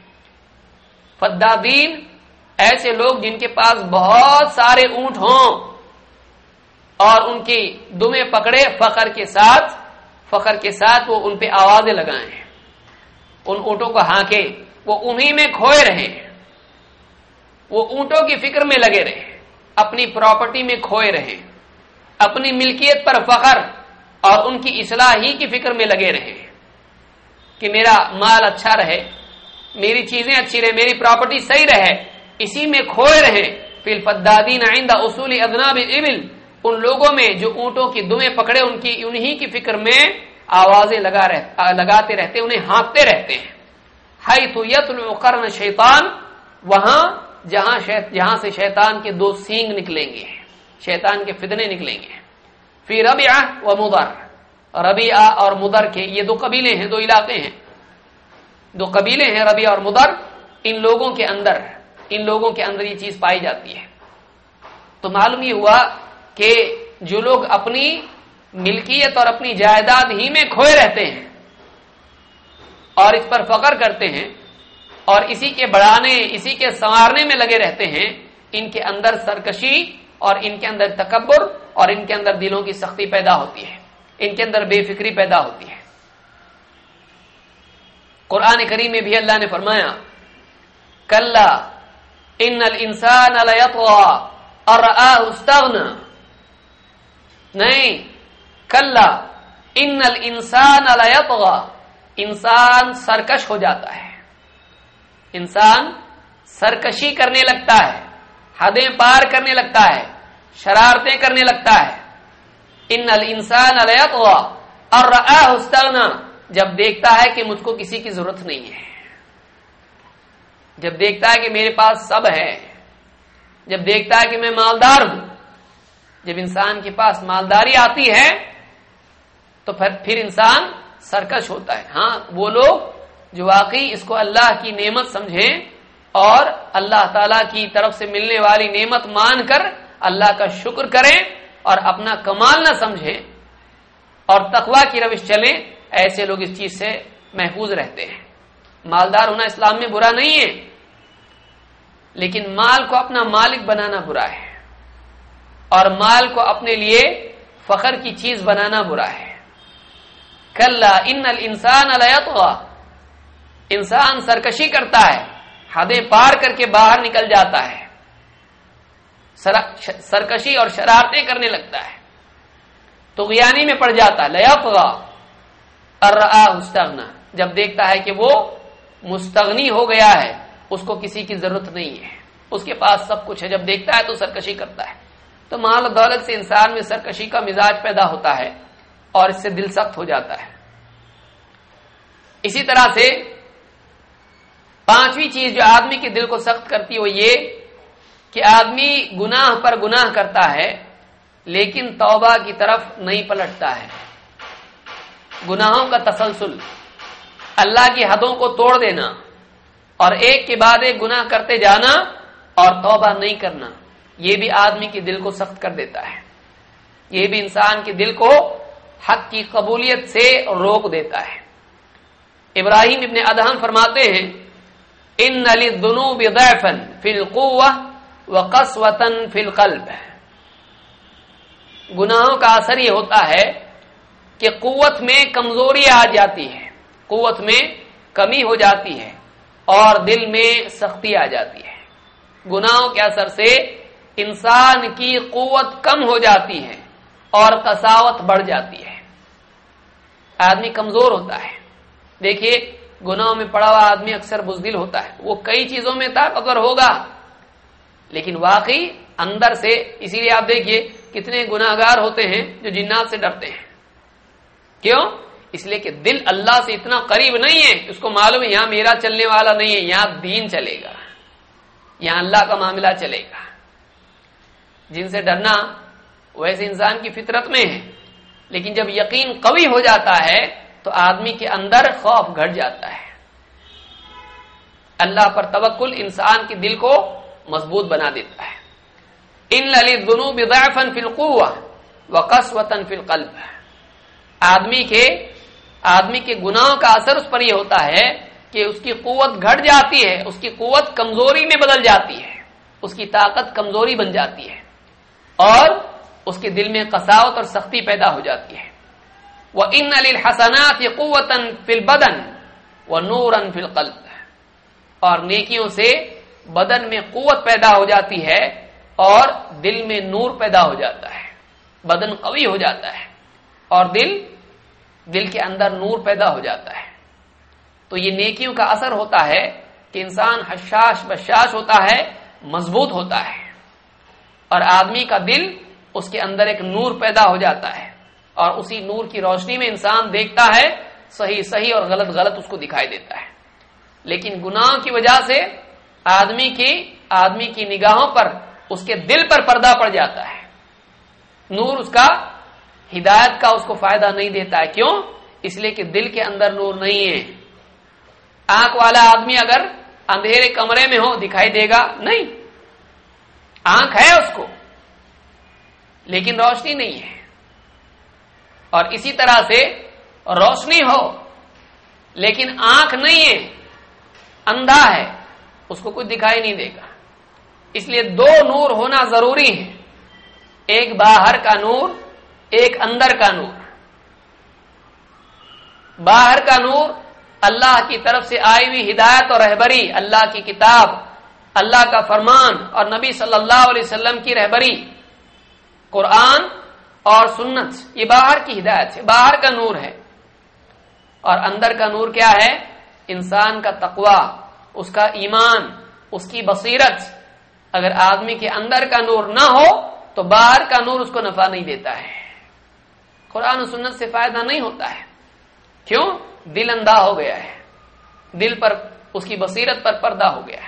فدادین ایسے لوگ جن کے پاس بہت سارے اونٹ ہوں اور ان کی دمیں پکڑے، فخر کے ساتھ وہ ان پہ آوازیں لگائیں، ان اونٹوں کو ہانکے، وہ انہی میں کھوئے رہیں، وہ اونٹوں کی فکر میں لگے رہیں، اپنی پراپرٹی میں کھوئے رہیں، اپنی ملکیت پر فخر اور ان کی اصلاح ہی کی فکر میں لگے رہیں کہ میرا مال اچھا رہے، میری چیزیں اچھی رہے، میری پراپرٹی صحیح رہے، اسی میں کھوئے رہیں۔ فی الفدادین عند اصول اذناب الابل، ان لوگوں میں جو اونٹوں کی دمیں پکڑے انہی کی فکر میں آوازیں لگاتے رہتے، انہیں ہانکتے رہتے ہیں۔ حیث یطلع قرن الشیطان، وہاں جہاں سے شیطان کے دو سینگ نکلیں گے، شیطان کے فتنے نکلیں گے۔ فی ربیعہ و مضر، ربیعہ اور مضر کے یہ دو قبیلے ہیں، دو علاقے ہیں، دو قبیلے ہیں، ربیعہ اور مضر۔ ان لوگوں کے اندر یہ چیز پائی جاتی ہے۔ تو معلوم یہ ہوا کہ جو لوگ اپنی ملکیت اور اپنی جائیداد ہی میں کھوئے رہتے ہیں اور اس پر فخر کرتے ہیں اور اسی کے بڑھانے، اسی کے سنوارنے میں لگے رہتے ہیں، ان کے اندر سرکشی اور ان کے اندر تکبر اور ان کے اندر دلوں کی سختی پیدا ہوتی ہے، ان کے اندر بے فکری پیدا ہوتی ہے۔ قرآن کریم میں بھی اللہ نے فرمایا، کلا ان الانسان لیطغی ان رآہ استغنی، نہیں، کلا ان الانسان لیطغی، انسان سرکش ہو جاتا ہے، انسان سرکشی کرنے لگتا ہے، حدیں پار کرنے لگتا ہے، شرارتیں کرنے لگتا ہے۔ ان الانسان لیطغی ان رآہ استغنی، جب دیکھتا ہے کہ مجھ کو کسی کی ضرورت نہیں ہے، جب دیکھتا ہے کہ میرے پاس سب ہے، جب دیکھتا ہے کہ میں مالدار ہوں، جب انسان کے پاس مالداری آتی ہے تو پھر انسان سرکش ہوتا ہے۔ ہاں، وہ لوگ جو واقعی اس کو اللہ کی نعمت سمجھیں اور اللہ تعالی کی طرف سے ملنے والی نعمت مان کر اللہ کا شکر کریں اور اپنا کمال نہ سمجھیں اور تقوی کی روش چلیں، ایسے لوگ اس چیز سے محفوظ رہتے ہیں۔ مالدار ہونا اسلام میں برا نہیں ہے، لیکن مال کو اپنا مالک بنانا برا ہے اور مال کو اپنے لیے فخر کی چیز بنانا برا ہے۔ کلا ان الانسان لیطغی، انسان سرکشی کرتا ہے، حدیں پار کر کے باہر نکل جاتا ہے، سرکشی اور شرارتیں کرنے لگتا ہے، طغیانی میں پڑ جاتا ہے۔ لیطغی ان رآہ استغنی، جب دیکھتا ہے کہ وہ مستغنی ہو گیا ہے، اس کو کسی کی ضرورت نہیں ہے، اس کے پاس سب کچھ ہے، جب دیکھتا ہے تو سرکشی کرتا ہے۔ تو مال و دولت سے انسان میں سرکشی کا مزاج پیدا ہوتا ہے اور اس سے دل سخت ہو جاتا ہے۔ اسی طرح سے پانچویں چیز جو آدمی کے دل کو سخت کرتی ہے وہ یہ کہ آدمی گناہ پر گناہ کرتا ہے لیکن توبہ کی طرف نہیں پلٹتا ہے. گناہوں کا تسلسل، اللہ کی حدوں کو توڑ دینا اور ایک کے بعد ایک گناہ کرتے جانا اور توبہ نہیں کرنا، یہ بھی آدمی کے دل کو سخت کر دیتا ہے. یہ بھی انسان کے دل کو حق کی قبولیت سے روک دیتا ہے. ابراہیم ابن ادہم فرماتے ہیں ان للذنوب ضعفا فی القوة وقسوة فی القلب. گناہوں کا اثر یہ ہوتا ہے کہ قوت میں کمزوری آ جاتی ہے، قوت میں کمی ہو جاتی ہے اور دل میں سختی آ جاتی ہے. گناہوں کے اثر سے انسان کی قوت کم ہو جاتی ہے اور قساوت بڑھ جاتی ہے، آدمی کمزور ہوتا ہے. دیکھیے گناہوں میں پڑا ہوا آدمی اکثر بزدل ہوتا ہے، وہ کئی چیزوں میں طاقتور ہوگا لیکن واقعی اندر سے، اسی لیے آپ دیکھیے کتنے گناہگار ہوتے ہیں جو جنات سے ڈرتے ہیں. کیوں؟ اس لیے کہ دل اللہ سے اتنا قریب نہیں ہے، اس کو معلوم ہے یہاں میرا چلنے والا نہیں ہے، یہاں دین چلے گا، یہاں اللہ کا معاملہ چلے گا. جن سے ڈرنا ویسے انسان کی فطرت میں ہے، لیکن جب یقین قوی ہو جاتا ہے تو آدمی کے اندر خوف گھٹ جاتا ہے. اللہ پر توکل انسان کے دل کو مضبوط بنا دیتا ہے. ان للذنوب ضعفا فی القوة وقسوة فی القلب. آدمی کے گناہوں کا اثر اس پر یہ ہوتا ہے کہ اس کی قوت گھٹ جاتی ہے، اس کی قوت کمزوری میں بدل جاتی ہے، اس کی طاقت کمزوری بن جاتی ہے اور اس کے دل میں قساوت اور سختی پیدا ہو جاتی ہے. وَإِنَّ لِلْحَسَنَاتِ قُوَّةً فِي الْبَدَنِ وَنُورًا فِي الْقَلْبِ. اور نیکیوں سے بدن میں قوت پیدا ہو جاتی ہے اور دل میں نور پیدا ہو جاتا ہے. بدن قوی ہو جاتا ہے اور دل کے اندر نور پیدا ہو جاتا ہے. تو یہ نیکیوں کا اثر ہوتا ہے کہ انسان حشاش بشاش ہوتا ہے، مضبوط ہوتا ہے اور آدمی کا دل، اس کے اندر ایک نور پیدا ہو جاتا ہے اور اسی نور کی روشنی میں انسان دیکھتا ہے صحیح صحیح اور غلط غلط اس کو دکھائی دیتا ہے. لیکن گناہ کی وجہ سے آدمی کی نگاہوں پر، اس کے دل پر پردہ پڑ جاتا ہے. نور اس کا ہدایت کا اس کو فائدہ نہیں دیتا ہے. کیوں؟ اس لیے کہ دل کے اندر نور نہیں ہے. آنکھ والا آدمی اگر اندھیرے کمرے میں ہو دکھائی دے گا؟ نہیں، آنکھ ہے اس کو لیکن روشنی نہیں ہے. اور اسی طرح سے روشنی ہو لیکن آنکھ نہیں ہے، اندھا ہے، اس کو کچھ دکھائی نہیں دے گا. اس لیے دو نور ہونا ضروری ہے، ایک باہر کا نور، ایک اندر کا نور. باہر کا نور اللہ کی طرف سے آئی ہوئی ہدایت اور رہبری، اللہ کی کتاب، اللہ کا فرمان اور نبی صلی اللہ علیہ وسلم کی رہبری، قرآن اور سنت، یہ باہر کی ہدایت ہے، باہر کا نور ہے. اور اندر کا نور کیا ہے؟ انسان کا تقوی، اس کا ایمان، اس کی بصیرت. اگر آدمی کے اندر کا نور نہ ہو تو باہر کا نور اس کو نفع نہیں دیتا ہے، قرآن و سنت سے فائدہ نہیں ہوتا ہے. کیوں؟ دل اندھا ہو گیا ہے، دل پر، اس کی بصیرت پر پردہ ہو گیا ہے.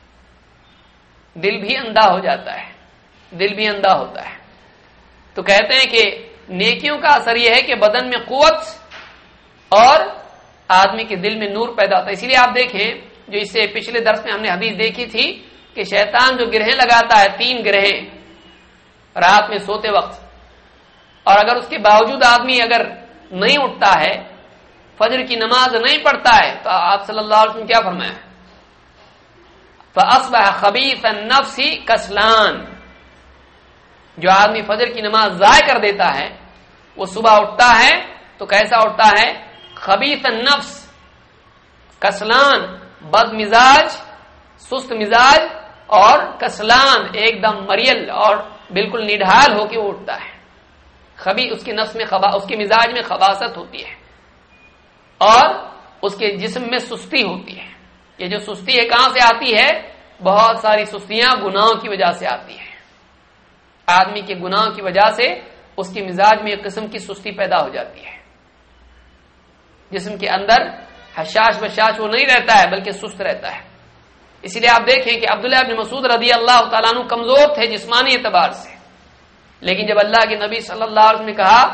دل بھی اندھا ہو جاتا ہے، دل بھی اندھا ہوتا ہے. تو کہتے ہیں کہ نیکیوں کا اثر یہ ہے کہ بدن میں قوت اور آدمی کے دل میں نور پیدا ہوتا ہے. اسی لیے آپ دیکھیں، جو اس سے پچھلے درس میں ہم نے حدیث دیکھی تھی کہ شیطان جو گرہیں لگاتا ہے، 3 گرہیں رات میں سوتے وقت، اور اگر اس کے باوجود آدمی اگر نہیں اٹھتا ہے، فجر کی نماز نہیں پڑھتا ہے، تو آپ صلی اللہ علیہ وسلم کیا فرمایا؟ فَأَصْبَحَ خَبِيثَ النَّفْسِ كَسْلَانٍ. جو آدمی فجر کی نماز ضائع کر دیتا ہے، وہ صبح اٹھتا ہے تو کیسا اٹھتا ہے؟ خبیث النفس، کسلان، بد مزاج، سست مزاج اور کسلان، ایک دم مریل اور بالکل نڈھال ہو کے وہ اٹھتا ہے. اس کے نفس میں اس کے مزاج میں خباثت ہوتی ہے اور اس کے جسم میں سستی ہوتی ہے. یہ جو سستی ہے کہاں سے آتی ہے؟ بہت ساری سستیاں گناہوں کی وجہ سے آتی ہے. آدمی کے گناہوں کی وجہ سے اس کے مزاج میں ایک قسم کی سستی پیدا ہو جاتی ہے. جسم کے اندر حشاش بشاش وہ نہیں رہتا ہے بلکہ سست رہتا ہے. اسی لیے آپ دیکھیں کہ عبداللہ بن مسعود رضی اللہ تعالیٰ عنہ کمزور تھے جسمانی اعتبار سے، لیکن جب اللہ کے نبی صلی اللہ علیہ وسلم نے کہا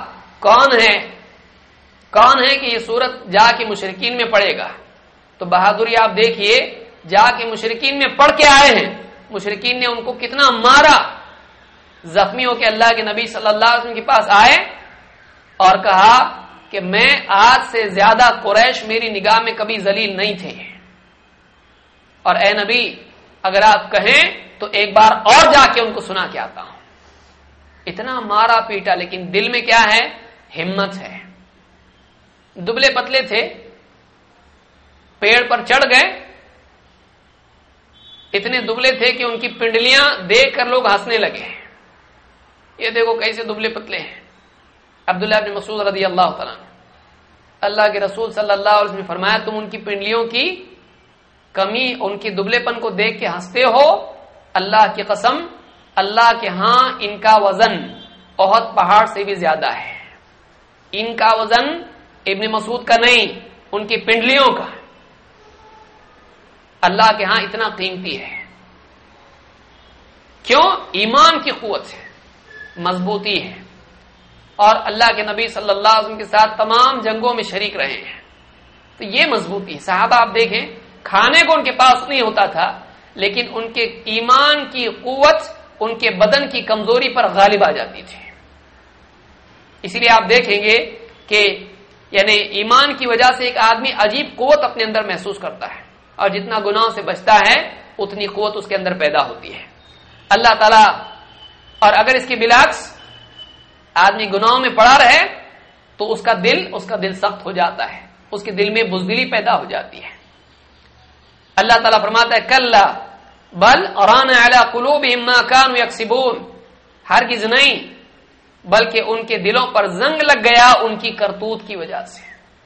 کون ہے کہ یہ سورت جا کے مشرکین میں پڑھے گا، تو بہادری آپ دیکھیے، جا کے مشرکین میں پڑھ کے آئے ہیں، مشرکین نے ان کو کتنا مارا، زخمی ہو کے اللہ کے نبی صلی اللہ علیہ وسلم کے پاس آئے اور کہا کہ میں آج سے زیادہ قریش میری نگاہ میں کبھی ذلیل نہیں تھے، اور اے نبی اگر آپ کہیں تو ایک بار اور جا کے ان کو سنا کے آتا ہوں۔ اتنا مارا پیٹا، لیکن دل میں کیا ہے؟ ہمت ہے۔ دبلے پتلے تھے، پیڑ پر چڑھ گئے، اتنے دبلے تھے کہ ان کی پنڈلیاں دیکھ کر لوگ ہنسنے لگے، یہ دیکھو کیسے دبلے پتلے ہیں۔ عبداللہ بن مسعود رضی اللہ تعالیٰ عنہ، اللہ کے رسول صلی اللہ علیہ وسلم نے فرمایا تم ان کی پنڈلیوں کی کمی، ان کی دبلے پن کو دیکھ کے ہنستے ہو، اللہ کی قسم اللہ کے ہاں ان کا وزن احد پہاڑ سے بھی زیادہ ہے۔ ان کا وزن ابن مسعود کا نہیں، ان کی پنڈلیوں کا، اللہ کے ہاں اتنا قیمتی ہے۔ کیوں؟ ایمان کی قوت ہے، مضبوطی ہے، اور اللہ کے نبی صلی اللہ علیہ وسلم کے ساتھ تمام جنگوں میں شریک رہے ہیں، تو یہ مضبوطی ہے۔ صحابہ آپ دیکھیں کھانے کو ان کے پاس نہیں ہوتا تھا، لیکن ان کے ایمان کی قوت ان کے بدن کی کمزوری پر غالب آ جاتی تھی۔ اسی لیے آپ دیکھیں گے کہ یعنی ایمان کی وجہ سے ایک آدمی عجیب قوت اپنے اندر محسوس کرتا ہے، اور جتنا گناہوں سے بچتا ہے اتنی قوت اس کے اندر پیدا ہوتی ہے۔ اللہ تعالیٰ، اور اگر اس کے بالعکس آدمی گناہوں میں پڑا رہے تو اس کا دل سخت ہو جاتا ہے، اس کے دل میں بزدلی پیدا ہو جاتی ہے۔ اللہ تعالیٰ فرماتا ہے کلا بل ران علی قلوبہم ما کانوا یکسبون، ہرگز نہیں بلکہ ان کے دلوں پر زنگ لگ گیا ان کی کرتوت کی وجہ سے،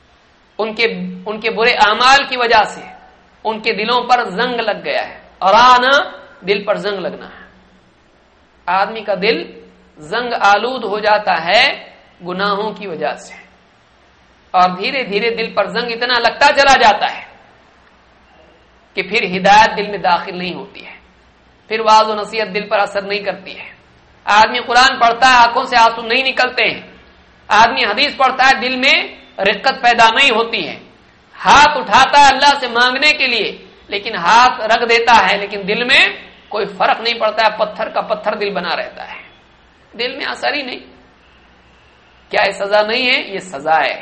ان کے برے اعمال کی وجہ سے ان کے دلوں پر زنگ لگ گیا ہے۔ رانا دل پر زنگ لگنا ہے، آدمی کا دل زنگ آلود ہو جاتا ہے گناہوں کی وجہ سے، اور دھیرے دھیرے دل پر زنگ اتنا لگتا چلا جاتا ہے کہ پھر ہدایت دل میں داخل نہیں ہوتی ہے، پھر واعظ و نصیحت دل پر اثر نہیں کرتی ہے۔ آدمی قرآن پڑھتا ہے، آنکھوں سے آنسو نہیں نکلتے ہیں، آدمی حدیث پڑھتا ہے، دل میں رقت پیدا نہیں ہوتی ہے، ہاتھ اٹھاتا ہے اللہ سے مانگنے کے لیے لیکن ہاتھ رکھ دیتا ہے، لیکن دل میں کوئی فرق نہیں پڑتا ہے، پتھر کا پتھر دل بنا رہتا ہے، دل میں اثر ہی نہیں۔ کیا یہ سزا نہیں ہے؟ یہ سزا ہے۔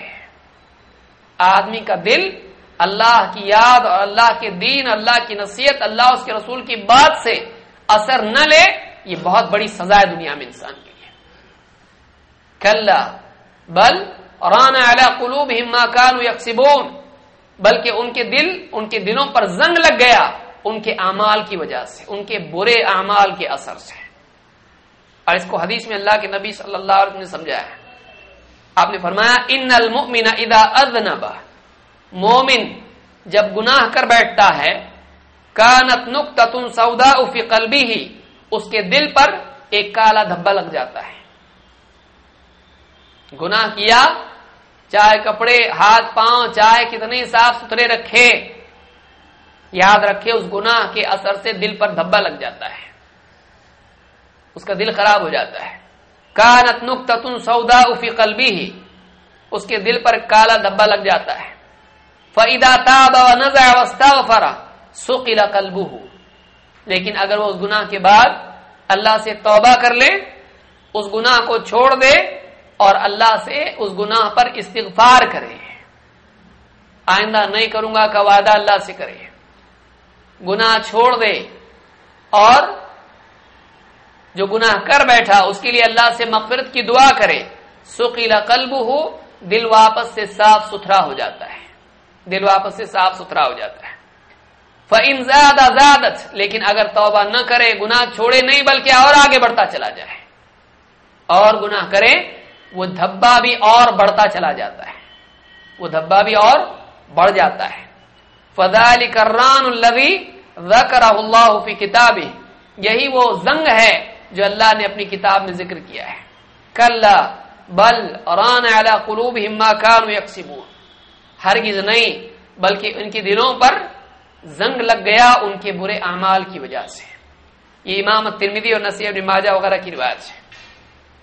آدمی کا دل اللہ کی یاد اور اللہ کے دین، اللہ کی نصیحت، اللہ اس کے رسول کی بات سے اثر نہ لے، یہ بہت بڑی سزا ہے دنیا میں انسان کے لیے۔ کلا بل ران علی قلوبہم ما کانوا یکسبون، بلکہ ان کے دلوں پر زنگ لگ گیا ان کے اعمال کی وجہ سے، ان کے برے اعمال کے اثر سے۔ اور اس کو حدیث میں اللہ کے نبی صلی اللہ علیہ وسلم نے سمجھایا ہے، آپ نے فرمایا ان المؤمن اذا اذنب، مومن جب گناہ کر بیٹھتا ہے، کانت نقطۃ سوداء فی قلبہ، اس کے دل پر ایک کالا دھبا لگ جاتا ہے۔ گناہ کیا، چاہے کپڑے ہاتھ پاؤں چاہے کتنے صاف ستھرے رکھے، یاد رکھے اس گناہ کے اثر سے دل پر دھبا لگ جاتا ہے، اس کا دل خراب ہو جاتا ہے۔ کانت نقطۃ سوداء فی قلبہ، اس کے دل پر کالا دھبا لگ جاتا ہے۔ فَإِذَا تَابَ وَنَزَعَ وَاسْتَغْفَرَ سُقِلَ قَلْبُهُ، لیکن اگر وہ اس گناہ کے بعد اللہ سے توبہ کر لے، اس گناہ کو چھوڑ دے اور اللہ سے اس گناہ پر استغفار کرے، آئندہ نہیں کروں گا کا وعدہ اللہ سے کرے، گناہ چھوڑ دے، اور جو گناہ کر بیٹھا اس کے لیے اللہ سے مغفرت کی دعا کرے، سُقِلَ قَلْبُهُ، دل واپس سے صاف ستھرا ہو جاتا ہے، دل واپس سے صاف ستھرا ہو جاتا ہے۔ فَإِنْ زَادَ زَادَتْ، لیکن اگر توبہ نہ کرے، گناہ چھوڑے نہیں بلکہ اور آگے بڑھتا چلا جائے اور گناہ کرے، وہ دھبا بھی اور بڑھتا چلا جاتا ہے، وہ دھبا بھی اور بڑھ جاتا ہے۔ فَذَلِكَ الرَّانُ الَّذِي ذَكَرَهُ اللَّهُ فِي كِتَابِهِ، یہی وہ زنگ ہے جو اللہ نے اپنی کتاب میں ذکر کیا ہے۔ کلا بل ران علی قلوبہم ما کانوا یکسبون، ہرگز نہیں بلکہ ان کے دلوں پر زنگ لگ گیا ان کے برے اعمال کی وجہ سے۔ یہ امام ترمذی اور نسائی ابن ماجہ وغیرہ کی روایت ہے۔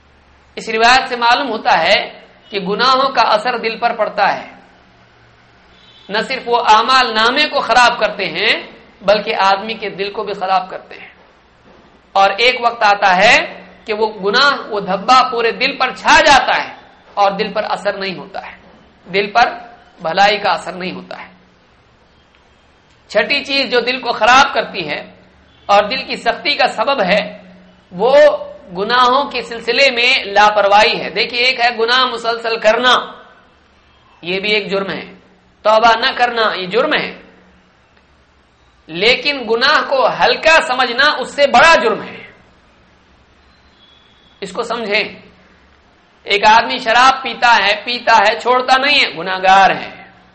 اس روایت سے معلوم ہوتا ہے کہ گناہوں کا اثر دل پر پڑتا ہے، نہ صرف وہ اعمال نامے کو خراب کرتے ہیں بلکہ آدمی کے دل کو بھی خراب کرتے ہیں، اور ایک وقت آتا ہے کہ وہ گناہ، وہ دھبا پورے دل پر چھا جاتا ہے اور دل پر اثر نہیں ہوتا ہے، دل پر بھلائی کا اثر نہیں ہوتا ہے۔ چھٹی چیز جو دل کو خراب کرتی ہے اور دل کی سختی کا سبب ہے وہ گناہوں کے سلسلے میں لاپرواہی ہے۔ دیکھیے، ایک ہے گناہ مسلسل کرنا، یہ بھی ایک جرم ہے، توبہ نہ کرنا یہ جرم ہے، لیکن گناہ کو ہلکا سمجھنا اس سے بڑا جرم ہے۔ اس کو سمجھیں، ایک آدمی شراب پیتا ہے چھوڑتا نہیں ہے، گناہگار ہے،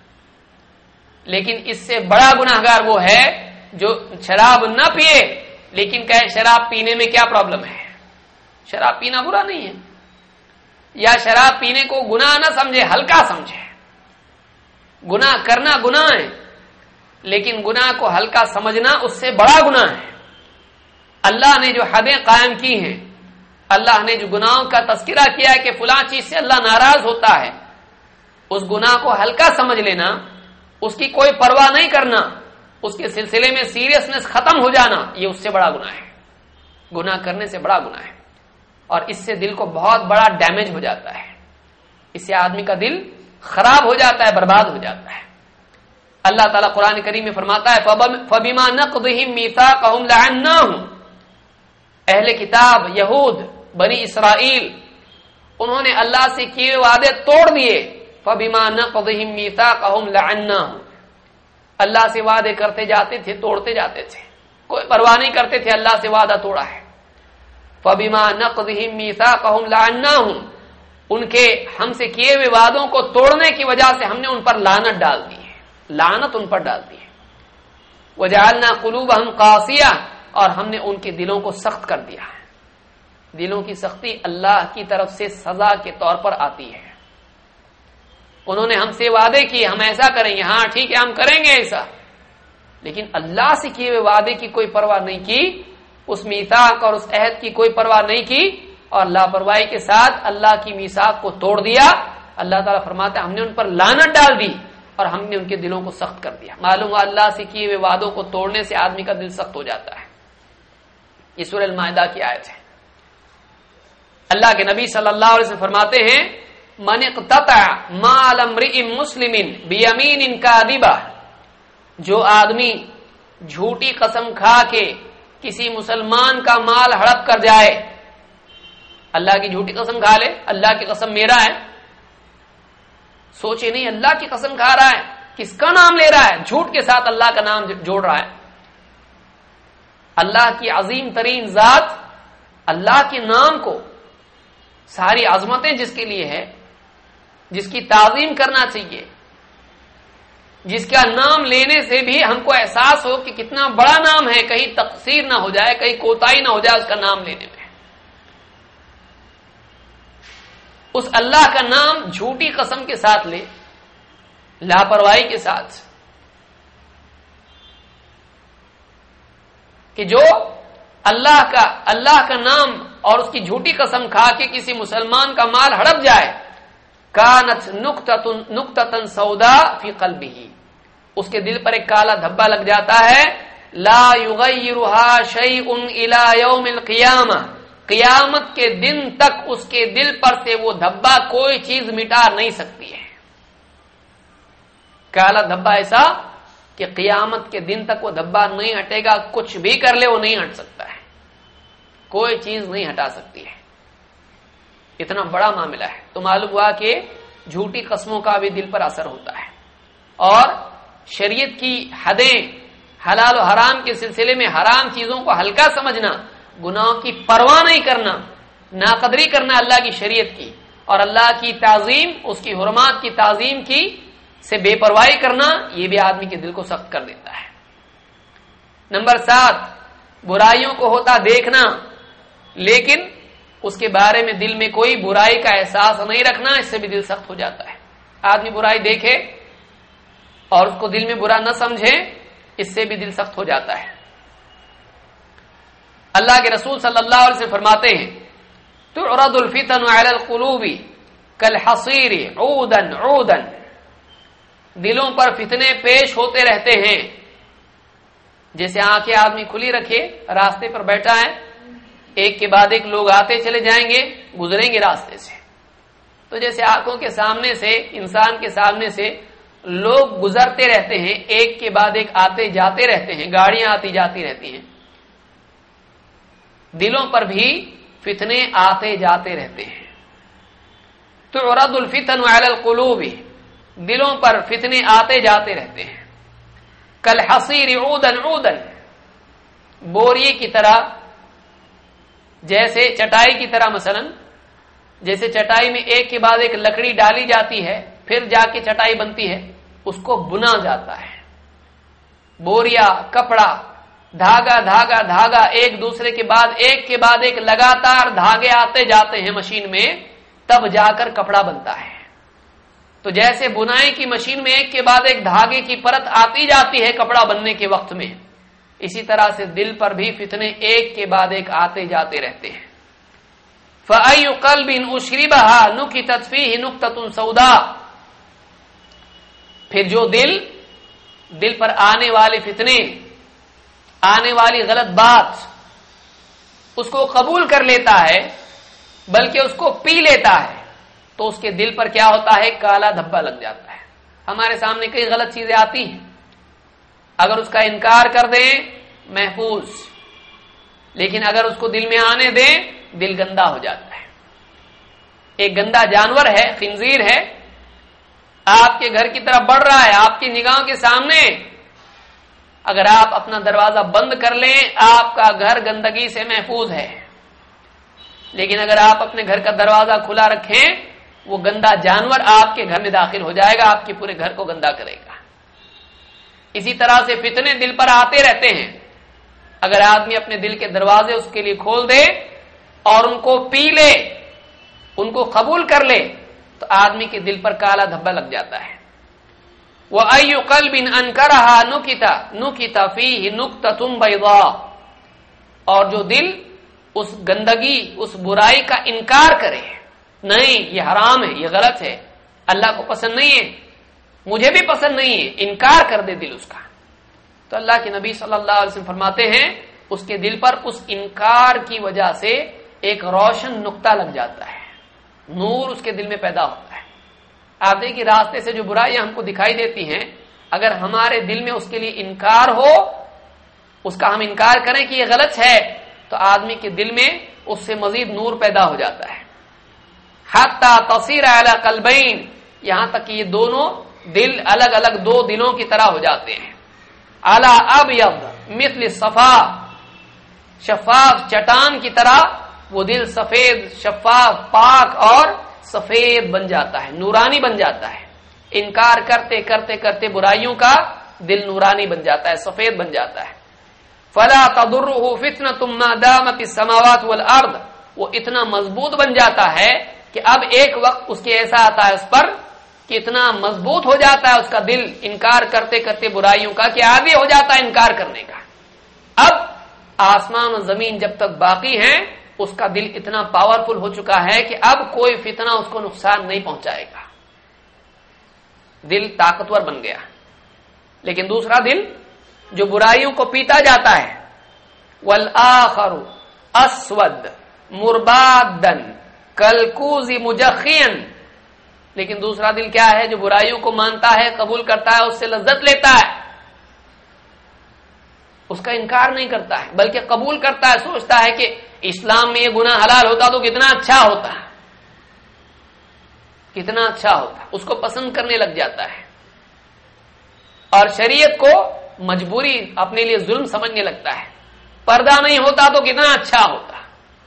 لیکن اس سے بڑا گناہگار وہ ہے جو شراب نہ پیے لیکن کہے شراب پینے میں کیا پرابلم ہے، شراب پینا برا نہیں ہے، یا شراب پینے کو گناہ نہ سمجھے، ہلکا سمجھے۔ گناہ کرنا گناہ ہے، لیکن گناہ کو ہلکا سمجھنا اس سے بڑا گناہ ہے۔ اللہ نے جو حدیں قائم کی ہیں، اللہ نے جو گناہوں کا تذکرہ کیا ہے کہ فلاں چیز سے اللہ ناراض ہوتا ہے، اس گناہ کو ہلکا سمجھ لینا، اس کی کوئی پرواہ نہیں کرنا، اس کے سلسلے میں سیریسنس ختم ہو جانا، یہ اس سے بڑا گناہ ہے، گناہ کرنے سے بڑا گناہ ہے، اور اس سے دل کو بہت بڑا ڈیمیج ہو جاتا ہے، اس سے آدمی کا دل خراب ہو جاتا ہے، برباد ہو جاتا ہے۔ اللہ تعالیٰ قرآن کریم میں فرماتا ہے فَبِمَا نَقْضِهِمْ مِيثَاقَهُمْ لَعَنَّاهُمْ، اہل کتاب یہود بنی اسرائیل، انہوں نے اللہ سے کیے وعدے توڑ دیے، فَبِمَا نَقْضِهِمْ مِيثَاقَهُمْ لَعَنَّاهُمْ، اللہ سے وعدے کرتے جاتے تھے، توڑتے جاتے تھے، کوئی پرواہ نہیں کرتے تھے، اللہ سے وعدہ توڑا ہے۔ فَبِمَا نَقْضِهِمْ مِيثَاقَهُمْ لَعَنَّاهُمْ، ان کے ہم سے کیے ہوئے وعدوں کو توڑنے کی وجہ سے ہم نے ان پر لعنت ڈال دی ہے، لعنت ان پر ڈال دی ہے۔ وَجَعَلْنَا قُلُوبَهُمْ قَاسِيَةً، اور ہم نے ان کے دلوں کو سخت کر دیا ہے۔ دلوں کی سختی اللہ کی طرف سے سزا کے طور پر آتی ہے۔ انہوں نے ہم سے وعدے کیے ہم ایسا کریں گے، ہاں ٹھیک ہے ہم کریں گے ایسا، لیکن اللہ سے کیے ہوئے وعدے کی کوئی پرواہ نہیں کی، اس میثاق اور اس عہد کی کوئی پرواہ نہیں کی، اور لاپرواہی کے ساتھ اللہ کی میثاق کو توڑ دیا۔ اللہ تعالیٰ فرماتا ہے ہم نے ان پر لعنت ڈال دی اور ہم نے ان کے دلوں کو سخت کر دیا۔ معلوم ہوا اللہ سے کیے ہوئے وعدوں کو توڑنے سے آدمی کا دل سخت ہو جاتا ہے۔ یہ سورہ المائدہ کی آیت ہے۔ اللہ کے نبی صلی اللہ علیہ وسلم فرماتے ہیں من اقتطع مال امرئ مسلم بیمین کاذبہ، جو آدمی جھوٹی قسم کھا کے کسی مسلمان کا مال ہڑپ کر جائے، اللہ کی جھوٹی قسم کھا لے، اللہ کی قسم میرا ہے، سوچے نہیں اللہ کی قسم کھا رہا ہے، کس کا نام لے رہا ہے، جھوٹ کے ساتھ اللہ کا نام جوڑ رہا ہے۔ اللہ کی عظیم ترین ذات، اللہ کے نام کو، ساری عظمتیں جس کے لیے ہے، جس کی تعظیم کرنا چاہیے، جس کا نام لینے سے بھی ہم کو احساس ہو کہ کتنا بڑا نام ہے، کہیں تقصیر نہ ہو جائے، کہیں کوتاہی نہ ہو جائے اس کا نام لینے میں۔ اس اللہ کا نام جھوٹی قسم کے ساتھ لے، لاپرواہی کے ساتھ، کہ جو اللہ کا نام اور اس کی جھوٹی قسم کھا کے کسی مسلمان کا مال ہڑپ جائے، کانت نقطۃ سوداء فی قلبہ، اس کے دل پر ایک کالا دھبا لگ جاتا ہے، لا یغیرھا شیء الی یوم القیامہ، قیامت کے دن تک اس کے دل پر سے وہ دھبا کوئی چیز مٹا نہیں سکتی ہے۔ کالا دھبا ایسا کہ قیامت کے دن تک وہ دھبا نہیں ہٹے گا، کچھ بھی کر لے وہ نہیں ہٹ سکتا ہے، کوئی چیز نہیں ہٹا سکتی ہے، اتنا بڑا معاملہ ہے۔ تو معلوم ہوا کہ جھوٹی قسموں کا بھی دل پر اثر ہوتا ہے، اور شریعت کی حدیں، حلال و حرام کے سلسلے میں حرام چیزوں کو ہلکا سمجھنا، گناہوں کی پرواہ نہیں کرنا، ناقدری کرنا اللہ کی شریعت کی، اور اللہ کی تعظیم، اس کی حرمات کی تعظیم کی سے بے پرواہی کرنا، یہ بھی آدمی کے دل کو سخت کر دیتا ہے۔ نمبر 7، برائیوں کو ہوتا دیکھنا لیکن اس کے بارے میں دل میں کوئی برائی کا احساس نہیں رکھنا، اس سے بھی دل سخت ہو جاتا ہے۔ آدمی برائی دیکھے اور اس کو دل میں برا نہ سمجھے، اس سے بھی دل سخت ہو جاتا ہے۔ اللہ کے رسول صلی اللہ علیہ وسلم فرماتے ہیں تعرض الفتن علی القلوب کالحصیر عودا عودا، دلوں پر فتنے پیش ہوتے رہتے ہیں، جیسے آنکھیں آدمی کھلی رکھے راستے پر بیٹھا ہے، ایک کے بعد ایک لوگ آتے چلے جائیں گے، گزریں گے راستے سے، تو جیسے آنکھوں کے سامنے سے، انسان کے سامنے سے لوگ گزرتے رہتے ہیں، ایک کے بعد ایک آتے جاتے رہتے ہیں، گاڑیاں آتی جاتی رہتی ہیں، دلوں پر بھی فتنے آتے جاتے رہتے ہیں۔ تعرض الفتن علی القلوب، دلوں پر فتنے آتے جاتے رہتے ہیں، کالحصیر عودا عودا، بوریے کی طرح، جیسے چٹائی کی طرح، مثلا جیسے چٹائی میں ایک کے بعد ایک لکڑی ڈالی جاتی ہے، پھر جا کے چٹائی بنتی ہے، اس کو بنا جاتا ہے، بوریا، کپڑا، دھاگا دھاگا دھاگا، ایک دوسرے کے بعد ایک لگاتار دھاگے آتے جاتے ہیں مشین میں، تب جا کر کپڑا بنتا ہے۔ تو جیسے بنائی کی مشین میں ایک کے بعد ایک دھاگے کی پرت آتی جاتی ہے کپڑا بننے کے وقت میں، اسی طرح سے دل پر بھی فتنے ایک کے بعد ایک آتے جاتے رہتے ہیں۔ فَأَيُّ قَلْبٍ أُشْرِبَهَا نُكِتَتْ فِيهِ نُكْتَةٌ سَوْدَاء، پھر جو دل پر آنے والے فتنے، آنے والی غلط بات، اس کو قبول کر لیتا ہے، بلکہ اس کو پی لیتا ہے، تو اس کے دل پر کیا ہوتا ہے؟ کالا دھبا لگ جاتا ہے۔ ہمارے سامنے کئی غلط چیزیں آتی ہیں، اگر اس کا انکار کر دیں محفوظ، لیکن اگر اس کو دل میں آنے دیں دل گندا ہو جاتا ہے۔ ایک گندا جانور ہے، خنزیر ہے، آپ کے گھر کی طرف بڑھ رہا ہے، آپ کی نگاہوں کے سامنے، اگر آپ اپنا دروازہ بند کر لیں آپ کا گھر گندگی سے محفوظ ہے، لیکن اگر آپ اپنے گھر کا دروازہ کھلا رکھیں وہ گندا جانور آپ کے گھر میں داخل ہو جائے گا، آپ کے پورے گھر کو گندا کرے گا۔ اسی طرح سے فتنے دل پر آتے رہتے ہیں، اگر آدمی اپنے دل کے دروازے اس کے لیے کھول دے اور ان کو پی لے، ان کو قبول کر لے، تو آدمی کے دل پر کالا دھبا لگ جاتا ہے۔ وَأَيُّ قَلْبٍ أَنْكَرَهَا نُكِتَ فِيهِ نُكْتَةٌ بَيْضَاء، اور جو دل اس گندگی، اس برائی کا انکار کرے، نہیں یہ حرام ہے، یہ غلط ہے، اللہ کو پسند نہیں ہے، مجھے بھی پسند نہیں ہے، انکار کر دے دل اس کا، تو اللہ کے نبی صلی اللہ علیہ وسلم فرماتے ہیں اس کے دل پر اس انکار کی وجہ سے ایک روشن نقطہ لگ جاتا ہے، نور اس کے دل میں پیدا ہوتا ہے۔ آپ دیکھیں راستے سے جو برائیاں ہم کو دکھائی دیتی ہیں، اگر ہمارے دل میں اس کے لیے انکار ہو، اس کا ہم انکار کریں کہ یہ غلط ہے، تو آدمی کے دل میں اس سے مزید نور پیدا ہو جاتا ہے۔ حتی تصیر علی قلبین، یہاں تک کہ یہ دونوں دل الگ الگ دو دلوں کی طرح ہو جاتے ہیں۔ علی ابیض مثل صفا، شفاف چٹان کی طرح وہ دل سفید، شفاف، پاک اور سفید بن جاتا ہے، نورانی بن جاتا ہے۔ انکار کرتے کرتے کرتے برائیوں کا دل نورانی بن جاتا ہے، سفید بن جاتا ہے۔ فلا تضرہ فتنۃ ما دامت السماوات والارض، وہ اتنا مضبوط بن جاتا ہے کہ اب ایک وقت اس کے ایسا آتا ہے اس پر کہ اتنا مضبوط ہو جاتا ہے اس کا دل انکار کرتے کرتے برائیوں کا کہ عادی ہو جاتا ہے انکار کرنے کا۔ اب آسمان و زمین جب تک باقی ہیں اس کا دل اتنا پاورفل ہو چکا ہے کہ اب کوئی فتنہ اس کو نقصان نہیں پہنچائے گا، دل طاقتور بن گیا۔ لیکن دوسرا دل جو برائیوں کو پیتا جاتا ہے، والآخر اسود مربادا کالکوز مجخیا، لیکن دوسرا دل کیا ہے جو برائیوں کو مانتا ہے، قبول کرتا ہے، اس سے لذت لیتا ہے، اس کا انکار نہیں کرتا ہے بلکہ قبول کرتا ہے، سوچتا ہے کہ اسلام میں یہ گناہ حلال ہوتا تو کتنا اچھا ہوتا، کتنا اچھا ہوتا، اس کو پسند کرنے لگ جاتا ہے، اور شریعت کو مجبوری اپنے لیے ظلم سمجھنے لگتا ہے، پردہ نہیں ہوتا تو کتنا اچھا ہوتا،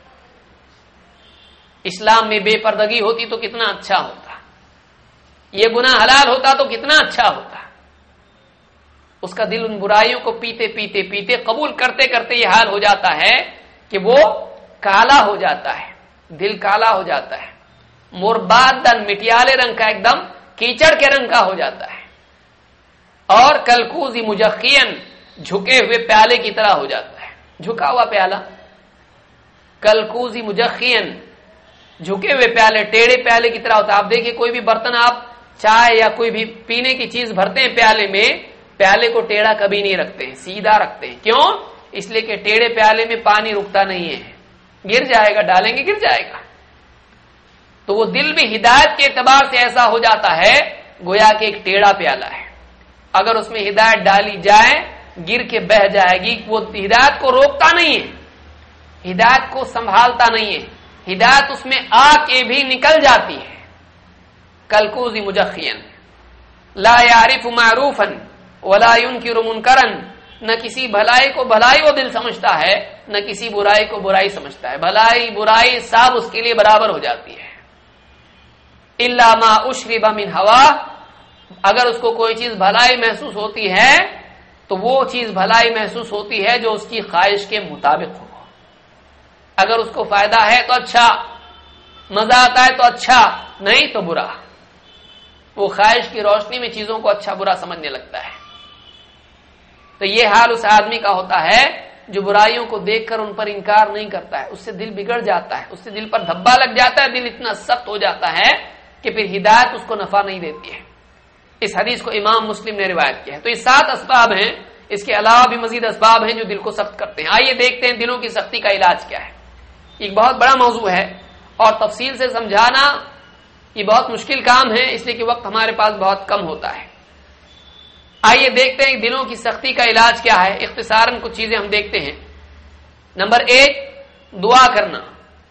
اسلام میں بے پردگی ہوتی تو کتنا اچھا ہوتا، یہ گناہ حلال ہوتا تو کتنا اچھا ہوتا۔ اس کا دل ان برائیوں کو پیتے پیتے پیتے قبول کرتے کرتے یہ حال ہو جاتا ہے کہ وہ کالا ہو جاتا ہے، دل کالا ہو جاتا ہے، مربادن مٹیالے رنگ کا، ایک دم کیچڑ کے رنگ کا ہو جاتا ہے، اور کلکوزی مجخین جھکے ہوئے پیالے کی طرح ہو جاتا ہے، جھکا ہوا پیالہ، کلکوزی مجخین جھکے ہوئے پیالے، ٹیڑھے پیالے کی طرح ہوتا ہے. آپ دیکھیں کوئی بھی برتن آپ چائے یا کوئی بھی پینے کی چیز بھرتے ہیں پیالے میں، پیالے کو ٹیڑھا کبھی نہیں رکھتے ہیں، سیدھا رکھتے ہیں. کیوں؟ اس لیے کہ ٹیڑھے پیالے میں پانی رکتا نہیں ہے، گر جائے گا، ڈالیں گے گر جائے گا. تو وہ دل بھی ہدایت کے اعتبار سے ایسا ہو جاتا ہے گویا کہ ایک ٹیڑھا پیالہ ہے. اگر اس میں ہدایت ڈالی جائے گر کے بہ جائے گی. وہ ہدایت کو روکتا نہیں ہے، ہدایت کو سنبھالتا نہیں ہے، ہدایت اس میں آ کے بھی نکل جاتی ہے. کلکوز مجخین لا یعرف معروفا ولا ينکر منکرا، نہ کسی بھلائی کو بھلائی وہ دل سمجھتا ہے، نہ کسی برائی کو برائی سمجھتا ہے. بھلائی برائی سب اس کے لیے برابر ہو جاتی ہے. الا ما اشرب من ہوا، اگر اس کو کوئی چیز بھلائی محسوس ہوتی ہے تو وہ چیز بھلائی محسوس ہوتی ہے جو اس کی خواہش کے مطابق ہو. اگر اس کو فائدہ ہے تو اچھا، مزہ آتا ہے تو اچھا، نہیں تو برا. وہ خواہش کی روشنی میں چیزوں کو اچھا برا سمجھنے لگتا ہے. تو یہ حال اس آدمی کا ہوتا ہے جو برائیوں کو دیکھ کر ان پر انکار نہیں کرتا ہے. اس سے دل بگڑ جاتا ہے، اس سے دل پر دھبا لگ جاتا ہے، دل اتنا سخت ہو جاتا ہے کہ پھر ہدایت اس کو نفع نہیں دیتی ہے. اس حدیث کو امام مسلم نے روایت کیا ہے. تو یہ 7 اسباب ہیں، اس کے علاوہ بھی مزید اسباب ہیں جو دل کو سخت کرتے ہیں. آئیے دیکھتے ہیں دلوں کی سختی کا علاج کیا ہے. ایک بہت بڑا موضوع ہے اور تفصیل سے سمجھانا یہ بہت مشکل کام ہے، اس لیے کہ وقت ہمارے پاس بہت کم ہوتا ہے. آئیے دیکھتے ہیں دلوں کی سختی کا علاج کیا ہے. اختصاراً کچھ چیزیں ہم دیکھتے ہیں. نمبر 1، دعا کرنا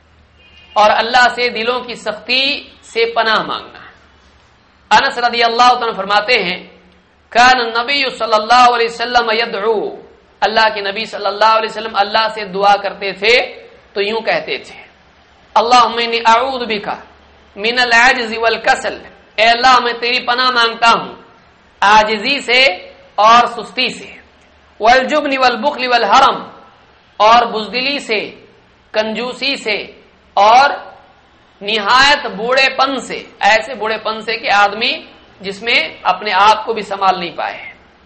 اور اللہ سے دلوں کی سختی سے پناہ مانگنا. انس رضی اللہ عنہ فرماتے ہیں کان النبی صلی اللہ علیہ وسلم یدعو، اللہ کے نبی صلی اللہ علیہ وسلم اللہ سے دعا کرتے تھے تو یوں کہتے تھے اللہم انی اعوذ بک من العجز والکسل، اے اللہ میں تیری پناہ مانگتا ہوں عاجزی سے اور سستی سے، والجبن والبخل والحرم، اور بزدلی سے، کنجوسی سے، اور نہایت بوڑھے پن سے، ایسے بوڑھے پن سے کہ آدمی جس میں اپنے آپ کو بھی سنبھال نہیں پائے.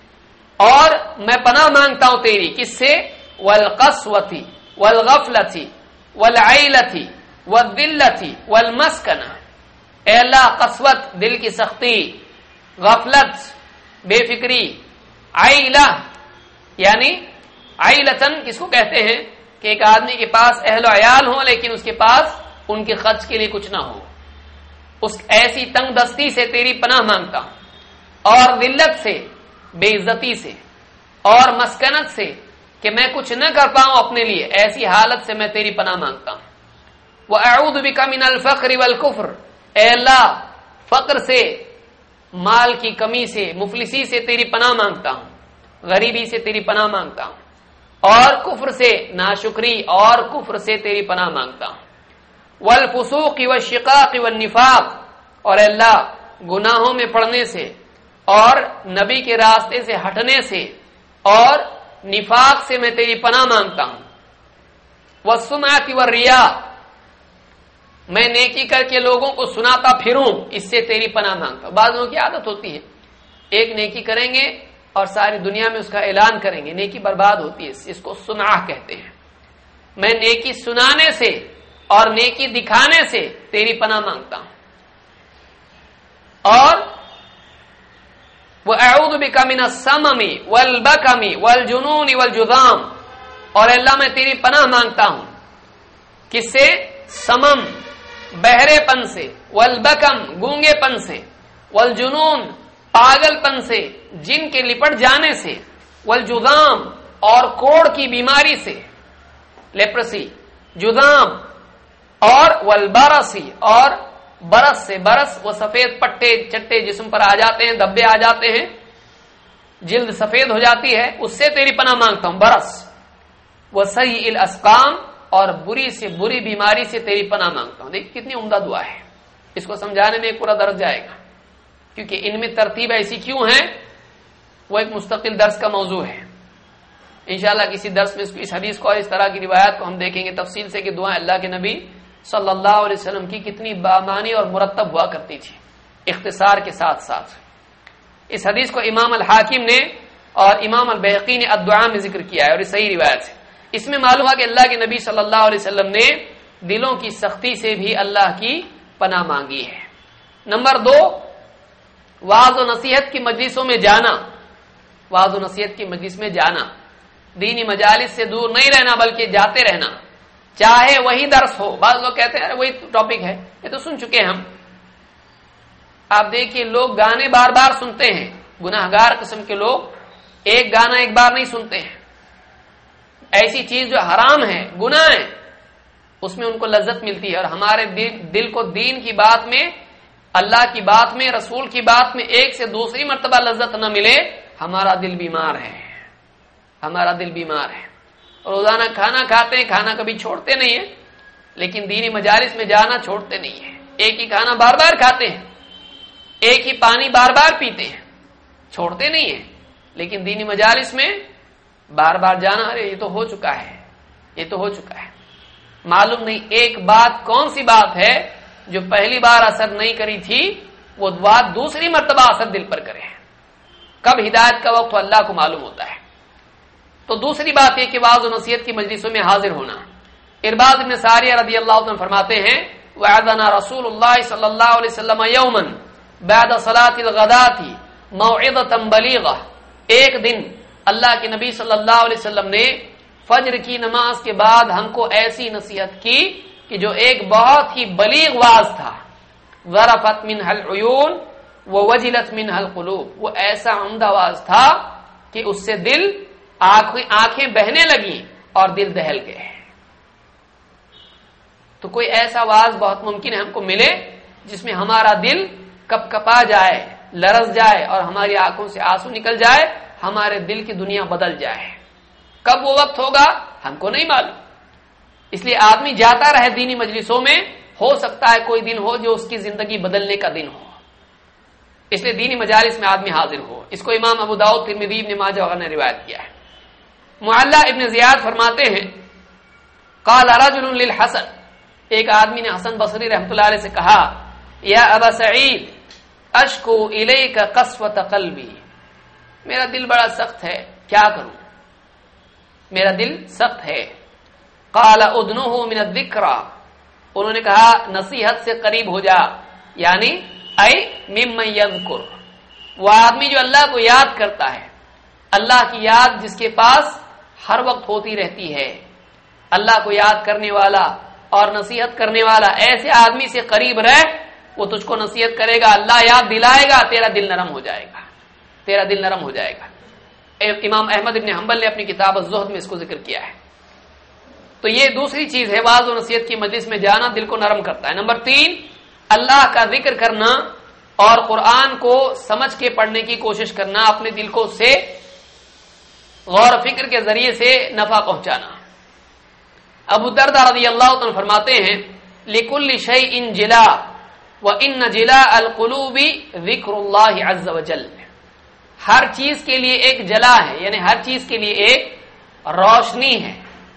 اور میں پناہ مانگتا ہوں تیری کس سے؟ والقسوتی والغفلتی والعیلتی والذلتی والمسکنہ. اے اللہ قسوت دل کی سختی، غفلت بے فکری، عیلہ یعنی عیلتن کس کو کہتے ہیں کہ ایک آدمی کے پاس اہل و عیال ہوں لیکن اس کے پاس ان کے خرچ کے لیے کچھ نہ ہو، اس ایسی تنگ دستی سے تیری پناہ مانگتا ہوں. اور ذلت سے، بے عزتی سے، اور مسکنت سے کہ میں کچھ نہ کر پاؤں اپنے لیے، ایسی حالت سے میں تیری پناہ مانگتا ہوں. وَأَعُوذُ بِكَ مِنَ الْفَقْرِ وَالْكُفْرِ، اے اللہ فقر سے، مال کی کمی سے، مفلسی سے تیری پناہ مانگتا ہوں، غریبی سے تیری پناہ مانگتا ہوں، اور کفر سے، ناشکری اور کفر سے تیری پناہ مانگتا ہوں. والفسوق والشقاق والنفاق، اور اللہ گناہوں میں پڑنے سے اور نبی کے راستے سے ہٹنے سے اور نفاق سے میں تیری پناہ مانگتا ہوں. والسمعۃ والریا، میں نیکی کر کے لوگوں کو سناتا پھروں، اس سے تیری پناہ مانگتا ہوں. بعض لوگوں کی عادت ہوتی ہے ایک نیکی کریں گے اور ساری دنیا میں اس کا اعلان کریں گے، نیکی برباد ہوتی ہے، اس کو سمعہ کہتے ہیں. میں نیکی سنانے سے اور نیکی دکھانے سے تیری پناہ مانگتا ہوں. اور وَأَعُوذُ بِكَ مِنَ السَّمَمِ وَالْبَكَمِ وَالْجُنُونِ وَالْجُذَامِ، اور اللہ میں تیری پناہ مانگتا ہوں کس سے؟ سمم بہرے پن سے، والبکم گونگے پن سے، والجنون پاگل پن سے، جن کے لپٹ جانے سے، والجذام اور کوڑ کی بیماری سے، لیپرسی، جذام، اور والبرسی اور برس سے، برس وہ سفید پٹے چٹے جسم پر آ جاتے ہیں، دبے آ جاتے ہیں، جلد سفید ہو جاتی ہے، اس سے تیری پناہ مانگتا ہوں، برس. وسیء الاسقام، اور بری سے بری بیماری سے تیری پناہ مانگتا ہوں. دیکھ کتنی عمدہ دعا ہے، اس کو سمجھانے میں ایک پورا درس جائے گا کیونکہ ان میں ترتیب ایسی کیوں ہے وہ ایک مستقل درس کا موضوع ہے. انشاءاللہ کسی درس میں اس حدیث کو اور اس طرح کی روایات کو ہم دیکھیں گے تفصیل سے کہ دعائیں اللہ کے نبی صلی اللہ علیہ وسلم کی کتنی بامانی اور مرتب ہوا کرتی تھی اختصار کے ساتھ ساتھ. اس حدیث کو امام الحاکم نے اور امام البیہقی نے الدعاء میں ذکر کیا ہے اور یہ صحیح روایت ہے. اس میں معلوم ہے کہ اللہ کے نبی صلی اللہ علیہ وسلم نے دلوں کی سختی سے بھی اللہ کی پناہ مانگی ہے۔ نمبر 2، وعظ و نصیحت کی مجلسوں میں جانا، وعظ و نصیحت کی مجلس میں جانا، دینی مجالس سے دور نہیں رہنا بلکہ جاتے رہنا، چاہے وہی درس ہو۔ بعض لوگ کہتے ہیں وہی ٹاپک ہے، یہ تو سن چکے ہم۔ آپ دیکھیے لوگ گانے بار بار سنتے ہیں، گناہگار قسم کے لوگ ایک گانا ایک بار نہیں سنتے ہیں۔ ایسی چیز جو حرام ہے، گناہ ہے، اس میں ان کو لذت ملتی ہے، اور ہمارے دل کو دین کی بات میں، اللہ کی بات میں، رسول کی بات میں ایک سے دوسری مرتبہ لذت نہ ملے، ہمارا دل بیمار ہے، ہمارا دل بیمار ہے۔ روزانہ کھانا کھاتے ہیں، کھانا کبھی چھوڑتے نہیں ہیں، لیکن دینی مجالس میں جانا چھوڑتے نہیں ہیں۔ ایک ہی کھانا بار بار کھاتے ہیں، ایک ہی پانی بار بار پیتے ہیں، چھوڑتے نہیں ہیں، لیکن دینی مجالس میں بار بار جانا، ارے یہ تو ہو چکا ہے، یہ تو ہو چکا ہے۔ معلوم نہیں ایک بات کون سی بات ہے جو پہلی بار اثر نہیں کری تھی، وہ بات دوسری مرتبہ اثر دل پر کرے۔ کب ہدایت کا وقت اللہ کو معلوم ہوتا ہے۔ تو دوسری بات یہ کہ وعظ و نصیحت کی مجلسوں میں حاضر ہونا۔ ارباز بن ساریہ رضی اللہ عنہ فرماتے ہیں، وعظنا رسول اللہ صلی اللہ علیہ وسلم یوما بعد صلاۃ الغداۃ موعظۃ بلیغہ، ایک دن اللہ کے نبی صلی اللہ علیہ وسلم نے فجر کی نماز کے بعد ہم کو ایسی نصیحت کی کہ جو ایک بہت ہی بلیغ واعظ تھا، ذرفت منها العیون ووجلت منها القلوب، وہ ایسا عمدہ واعظ تھا کہ اس سے دل آنکھیں بہنے لگیں اور دل دہل گئے۔ تو کوئی ایسا واعظ بہت ممکن ہے ہم کو ملے جس میں ہمارا دل کپ کپا جائے، لرز جائے اور ہماری آنکھوں سے آنسو نکل جائے، ہمارے دل کی دنیا بدل جائے۔ کب وہ وقت ہوگا ہم کو نہیں معلوم، اس لیے آدمی جاتا رہے دینی مجلسوں میں، ہو سکتا ہے کوئی دن ہو جو اس کی زندگی بدلنے کا دن ہو، اس لیے دینی مجالس میں آدمی حاضر ہو۔ اس کو امام ابو داؤد، ترمذی، ابن ماجہ وغیرہ نے روایت کیا ہے۔ معلّہ ابن زیاد فرماتے ہیں، قال رجل للحسن، ایک آدمی نے حسن بصری رحمۃ اللہ علیہ سے کہا، یا ابا سعید اشکو الیک قسوۃ قلبی، میرا دل بڑا سخت ہے، کیا کروں، میرا دل سخت ہے۔ قال ادنہ من الذکری، انہوں نے کہا نصیحت سے قریب ہو جا، یعنی اے ممن یذکر، وہ آدمی جو اللہ کو یاد کرتا ہے، اللہ کی یاد جس کے پاس ہر وقت ہوتی رہتی ہے، اللہ کو یاد کرنے والا اور نصیحت کرنے والا، ایسے آدمی سے قریب رہ، وہ تجھ کو نصیحت کرے گا، اللہ یاد دلائے گا، تیرا دل نرم ہو جائے گا، تیرا دل نرم ہو جائے گا۔ امام احمد بن حنبل نے اپنی کتاب الزہد میں اس کو ذکر کیا ہے۔ تو یہ دوسری چیز ہے، وعظ و نصیحت کی مجلس میں جانا دل کو نرم کرتا ہے۔ نمبر 3، اللہ کا ذکر کرنا اور قرآن کو سمجھ کے پڑھنے کی کوشش کرنا، اپنے دل کو اس سے غور و فکر کے ذریعے سے نفع پہنچانا۔ ابو درداء رضی اللہ عنہ فرماتے ہیں، لِكُلِّ شَيْءٍ جِلَاءٌ وَإِنَّ جِلَاءَ الْقُلُوبِ ذِكْرُ اللَّهِ عَزَّ وَجَلَّ، ہر چیز کے لیے ایک جلا ہے، یعنی ہر چیز کے لیے ایک روشنی ہے۔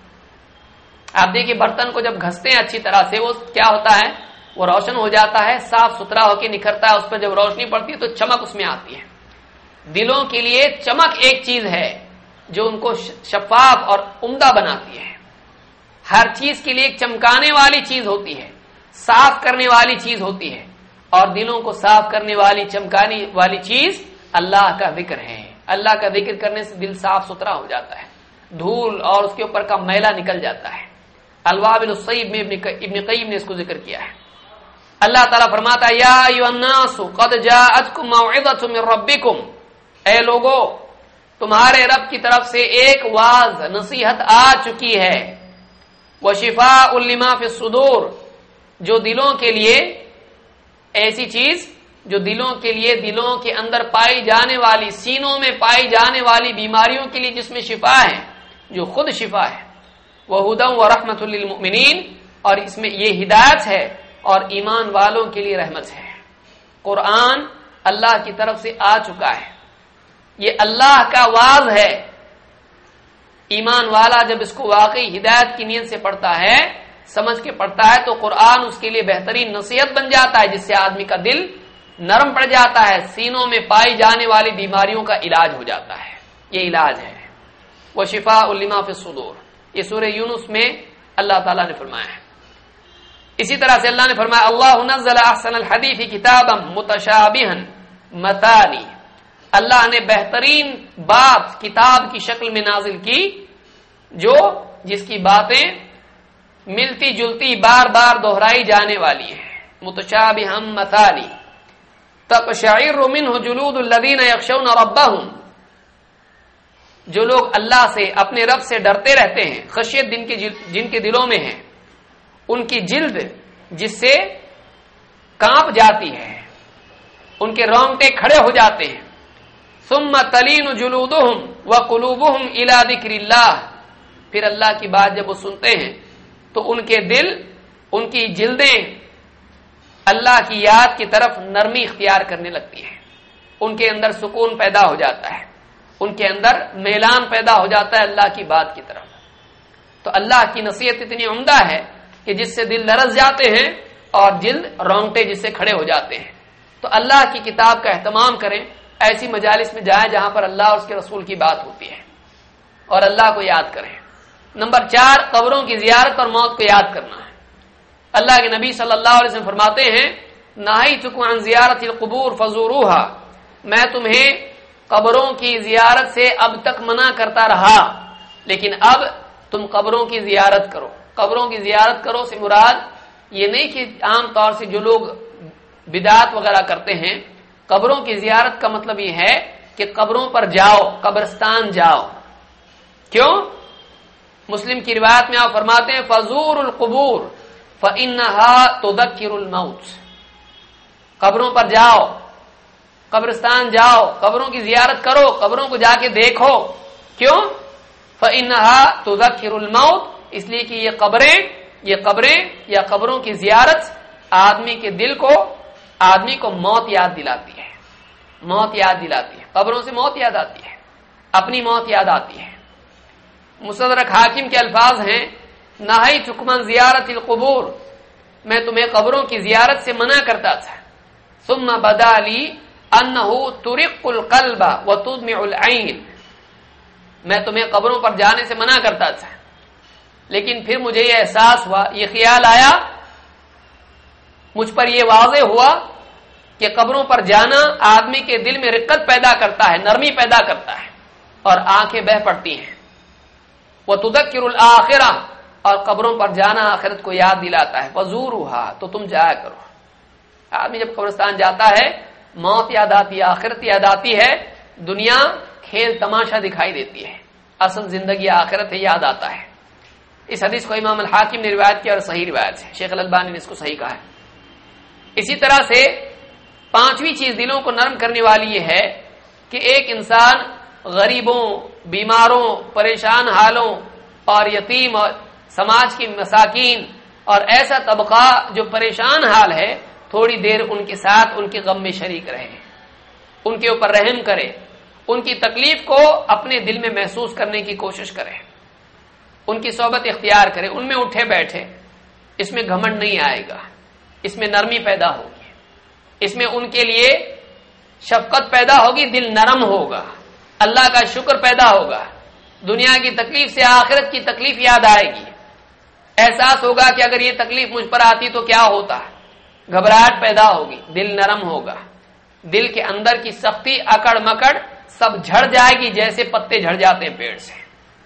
آپ دیکھیں برتن کو جب گھستے ہیں اچھی طرح سے، وہ کیا ہوتا ہے، وہ روشن ہو جاتا ہے، صاف ستھرا ہو کے نکھرتا ہے، اس پر جب روشنی پڑتی ہے تو چمک اس میں آتی ہے۔ دلوں کے لیے چمک ایک چیز ہے جو ان کو شفاف اور عمدہ بناتی ہے۔ ہر چیز کے لیے ایک چمکانے والی چیز ہوتی ہے، صاف کرنے والی چیز ہوتی ہے، اور دلوں کو صاف کرنے والی، چمکانے والی چیز اللہ کا ذکر ہے۔ اللہ کا ذکر کرنے سے دل صاف ستھرا ہو جاتا ہے، دھول اور اس کے اوپر کا میلہ نکل جاتا ہے۔ الوابل الصیب میں ابن قیم نے اس کو ذکر کیا ہے۔ اللہ تعالیٰ فرماتا ہے، یا ایھا الناس قد جاءتکم موعظۃ من ربکم، اے لوگو تمہارے رب کی طرف سے ایک واعظ نصیحت آ چکی ہے، وشفاء لما فی الصدور، جو دلوں کے لیے ایسی چیز جو دلوں کے لیے، دلوں کے اندر پائی جانے والی، سینوں میں پائی جانے والی بیماریوں کے لیے جس میں شفا ہے، جو خود شفا ہے، وہدی ورحمۃ للمؤمنین، اور اس میں یہ ہدایت ہے اور ایمان والوں کے لیے رحمت ہے۔ قرآن اللہ کی طرف سے آ چکا ہے، یہ اللہ کا واعظ ہے۔ ایمان والا جب اس کو واقعی ہدایت کی نیت سے پڑھتا ہے، سمجھ کے پڑھتا ہے، تو قرآن اس کے لیے بہترین نصیحت بن جاتا ہے، جس سے آدمی کا دل نرم پڑ جاتا ہے، سینوں میں پائی جانے والی بیماریوں کا علاج ہو جاتا ہے۔ یہ علاج ہے، وشفاء لما فی الصدور، یہ سورہ یونس میں اللہ تعالیٰ نے فرمایا ہے۔ اسی طرح سے اللہ نے فرمایا اللہ نزل احسن الحدیث کتابا متشابہا مثانی، اللہ نے بہترین بات کتاب کی شکل میں نازل کی جو جس کی باتیں ملتی جلتی بار بار دہرائی جانے والی ہیں، متشابہا مثانی تقشعر منہ جلود الذین یخشون ربہم، جو لوگ اللہ سے اپنے رب سے ڈرتے رہتے ہیں، خشیت جن کے دلوں میں ہے، ان کی جلد جس سے کانپ جاتی ہے، ان کے رونگٹے کھڑے ہو جاتے ہیں، ثم تلین جلودہم وقلوبہم الی ذکر اللہ، پھر اللہ کی بات جب وہ سنتے ہیں تو ان کے دل، ان کی جلدیں اللہ کی یاد کی طرف نرمی اختیار کرنے لگتی ہیں، ان کے اندر سکون پیدا ہو جاتا ہے، ان کے اندر میلان پیدا ہو جاتا ہے اللہ کی بات کی طرف۔ تو اللہ کی نصیحت اتنی عمدہ ہے کہ جس سے دل لرز جاتے ہیں اور جلد رونگٹے جس سے کھڑے ہو جاتے ہیں۔ تو اللہ کی کتاب کا اہتمام کریں، ایسی مجالس میں جائیں جہاں پر اللہ اور اس کے رسول کی بات ہوتی ہے، اور اللہ کو یاد کریں۔ نمبر 4، قبروں کی زیارت اور موت کو یاد کرنا ہے۔ اللہ کے نبی صلی اللہ علیہ وسلم فرماتے ہیں نہیتکم عن زیارت القبور فزوروها، میں تمہیں قبروں کی زیارت سے اب تک منع کرتا رہا، لیکن اب تم قبروں کی زیارت کرو۔ قبروں کی زیارت کرو سے مراد یہ نہیں کہ عام طور سے جو لوگ بدعت وغیرہ کرتے ہیں، قبروں کی زیارت کا مطلب یہ ہے کہ قبروں پر جاؤ، قبرستان جاؤ۔ کیوں؟ مسلم کی روایت میں آپ فرماتے ہیں فزور القبور فإنها تذکر الموت، قبروں پر جاؤ، قبرستان جاؤ، قبروں کی زیارت کرو، قبروں کو جا کے دیکھو۔ کیوں؟ فإنها تذکر الموت، اس لیے کہ یہ قبریں یا قبروں کی زیارت آدمی کے دل کو، آدمی کو موت یاد دلاتی ہے، موت یاد دلاتی ہے، قبروں سے موت یاد آتی ہے، اپنی موت یاد آتی ہے۔ مستدرک حاکم کے الفاظ ہیں نہیتکم عن زیارت القبور، میں تمہیں قبروں کی زیارت سے منع کرتا تھا، ثم بدا لی انہ ترق القلب وتدمع العین، میں تمہیں قبروں پر جانے سے منع کرتا تھا، لیکن پھر مجھے یہ احساس ہوا، یہ خیال آیا، مجھ پر یہ واضح ہوا کہ قبروں پر جانا آدمی کے دل میں رقت پیدا کرتا ہے، نرمی پیدا کرتا ہے، اور آنکھیں بہہ پڑتی ہیں۔ وتذکر الآخرہ، اور قبروں پر جانا آخرت کو یاد دلاتا ہے۔ فزوروها، تو تم جایا کرو۔ آدمی جب قبرستان جاتا ہے موت یاد آتی ہے، آخرت یاد آتی ہے، دنیا کھیل تماشا دکھائی دیتی ہے، اصل زندگی آخرت ہے، یاد آتا ہے۔ اس حدیث کو امام الحاکم نے روایت کیا اور صحیح روایت ہے، شیخ الالبانی نے اس کو صحیح کہا ہے۔ اسی طرح سے 5ویں چیز دلوں کو نرم کرنے والی یہ ہے کہ ایک انسان غریبوں، بیماروں، پریشان حالوں اور یتیم اور سماج کی مساکین اور ایسا طبقہ جو پریشان حال ہے، تھوڑی دیر ان کے ساتھ ان کے غم میں شریک رہے، ان کے اوپر رحم کرے، ان کی تکلیف کو اپنے دل میں محسوس کرنے کی کوشش کرے، ان کی صحبت اختیار کرے، ان میں اٹھے بیٹھے۔ اس میں گھمنڈ نہیں آئے گا، اس میں نرمی پیدا ہوگی، اس میں ان کے لیے شفقت پیدا ہوگی، دل نرم ہوگا، اللہ کا شکر پیدا ہوگا، دنیا کی تکلیف سے آخرت کی تکلیف یاد آئے گی، احساس ہوگا کہ اگر یہ تکلیف مجھ پر آتی تو کیا ہوتا، گھبراہٹ پیدا ہوگی، دل نرم ہوگا، دل کے اندر کی سختی، اکڑ مکڑ سب جھڑ جائے گی جیسے پتے جھڑ جاتے ہیں پیڑ سے۔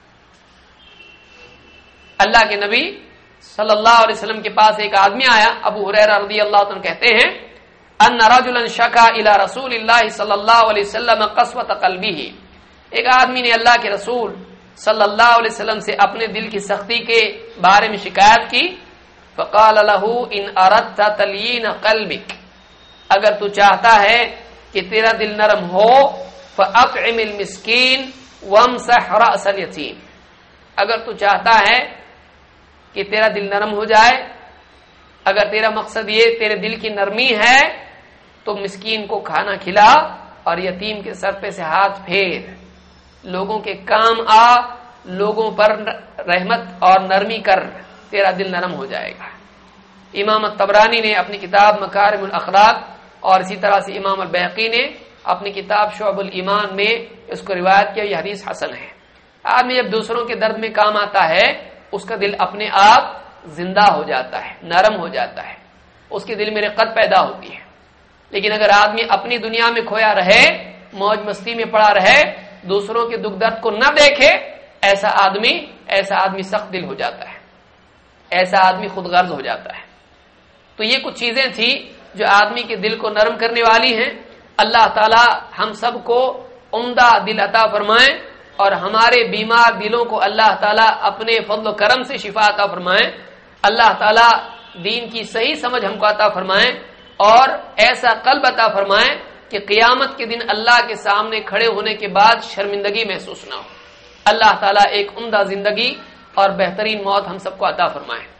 اللہ کے نبی صلی اللہ علیہ وسلم کے پاس ایک آدمی آیا، ابو ہریرہ رضی اللہ عنہ کہتے ہیں ان رجلا شکا الی رسول اللہ صلی اللہ علیہ وسلم قسوۃ قلبہ، ایک آدمی نے اللہ کے رسول صلی اللہ علیہ وسلم سے اپنے دل کی سختی کے بارے میں شکایت کی۔ فقال له ان اردت تلین قلبک، اگر تو چاہتا ہے کہ تیرا دل نرم ہو، فاطعم المسکین وامسح راس الیتیم، اگر تو چاہتا ہے کہ تیرا دل نرم ہو جائے، اگر تیرا مقصد یہ تیرے دل کی نرمی ہے تو مسکین کو کھانا کھلا اور یتیم کے سر پہ سے ہاتھ پھیر، لوگوں کے کام آ، لوگوں پر رحمت اور نرمی کر، تیرا دل نرم ہو جائے گا۔ امام الطبرانی نے اپنی کتاب مکارم الاخلاق اور اسی طرح سے امام البیہقی نے اپنی کتاب شعب الایمان میں اس کو روایت کیا، یہ حدیث حسن ہے۔ آدمی جب دوسروں کے درد میں کام آتا ہے، اس کا دل اپنے آپ زندہ ہو جاتا ہے، نرم ہو جاتا ہے، اس کے دل میں رقت پیدا ہوتی ہے۔ لیکن اگر آدمی اپنی دنیا میں کھویا رہے، موج مستی میں پڑا رہے، دوسروں کے دکھ درد کو نہ دیکھے، ایسا آدمی سخت دل ہو جاتا ہے، ایسا آدمی خود غرض ہو جاتا ہے۔ تو یہ کچھ چیزیں تھی جو آدمی کے دل کو نرم کرنے والی ہیں۔ اللہ تعالی ہم سب کو عمدہ دل عطا فرمائے اور ہمارے بیمار دلوں کو اللہ تعالی اپنے فضل و کرم سے شفا عطا فرمائے۔ اللہ تعالی دین کی صحیح سمجھ ہم کو عطا فرمائے اور ایسا قلب عطا فرمائے کہ قیامت کے دن اللہ کے سامنے کھڑے ہونے کے بعد شرمندگی محسوس نہ ہو۔ اللہ تعالیٰ ایک عمدہ زندگی اور بہترین موت ہم سب کو عطا فرمائے۔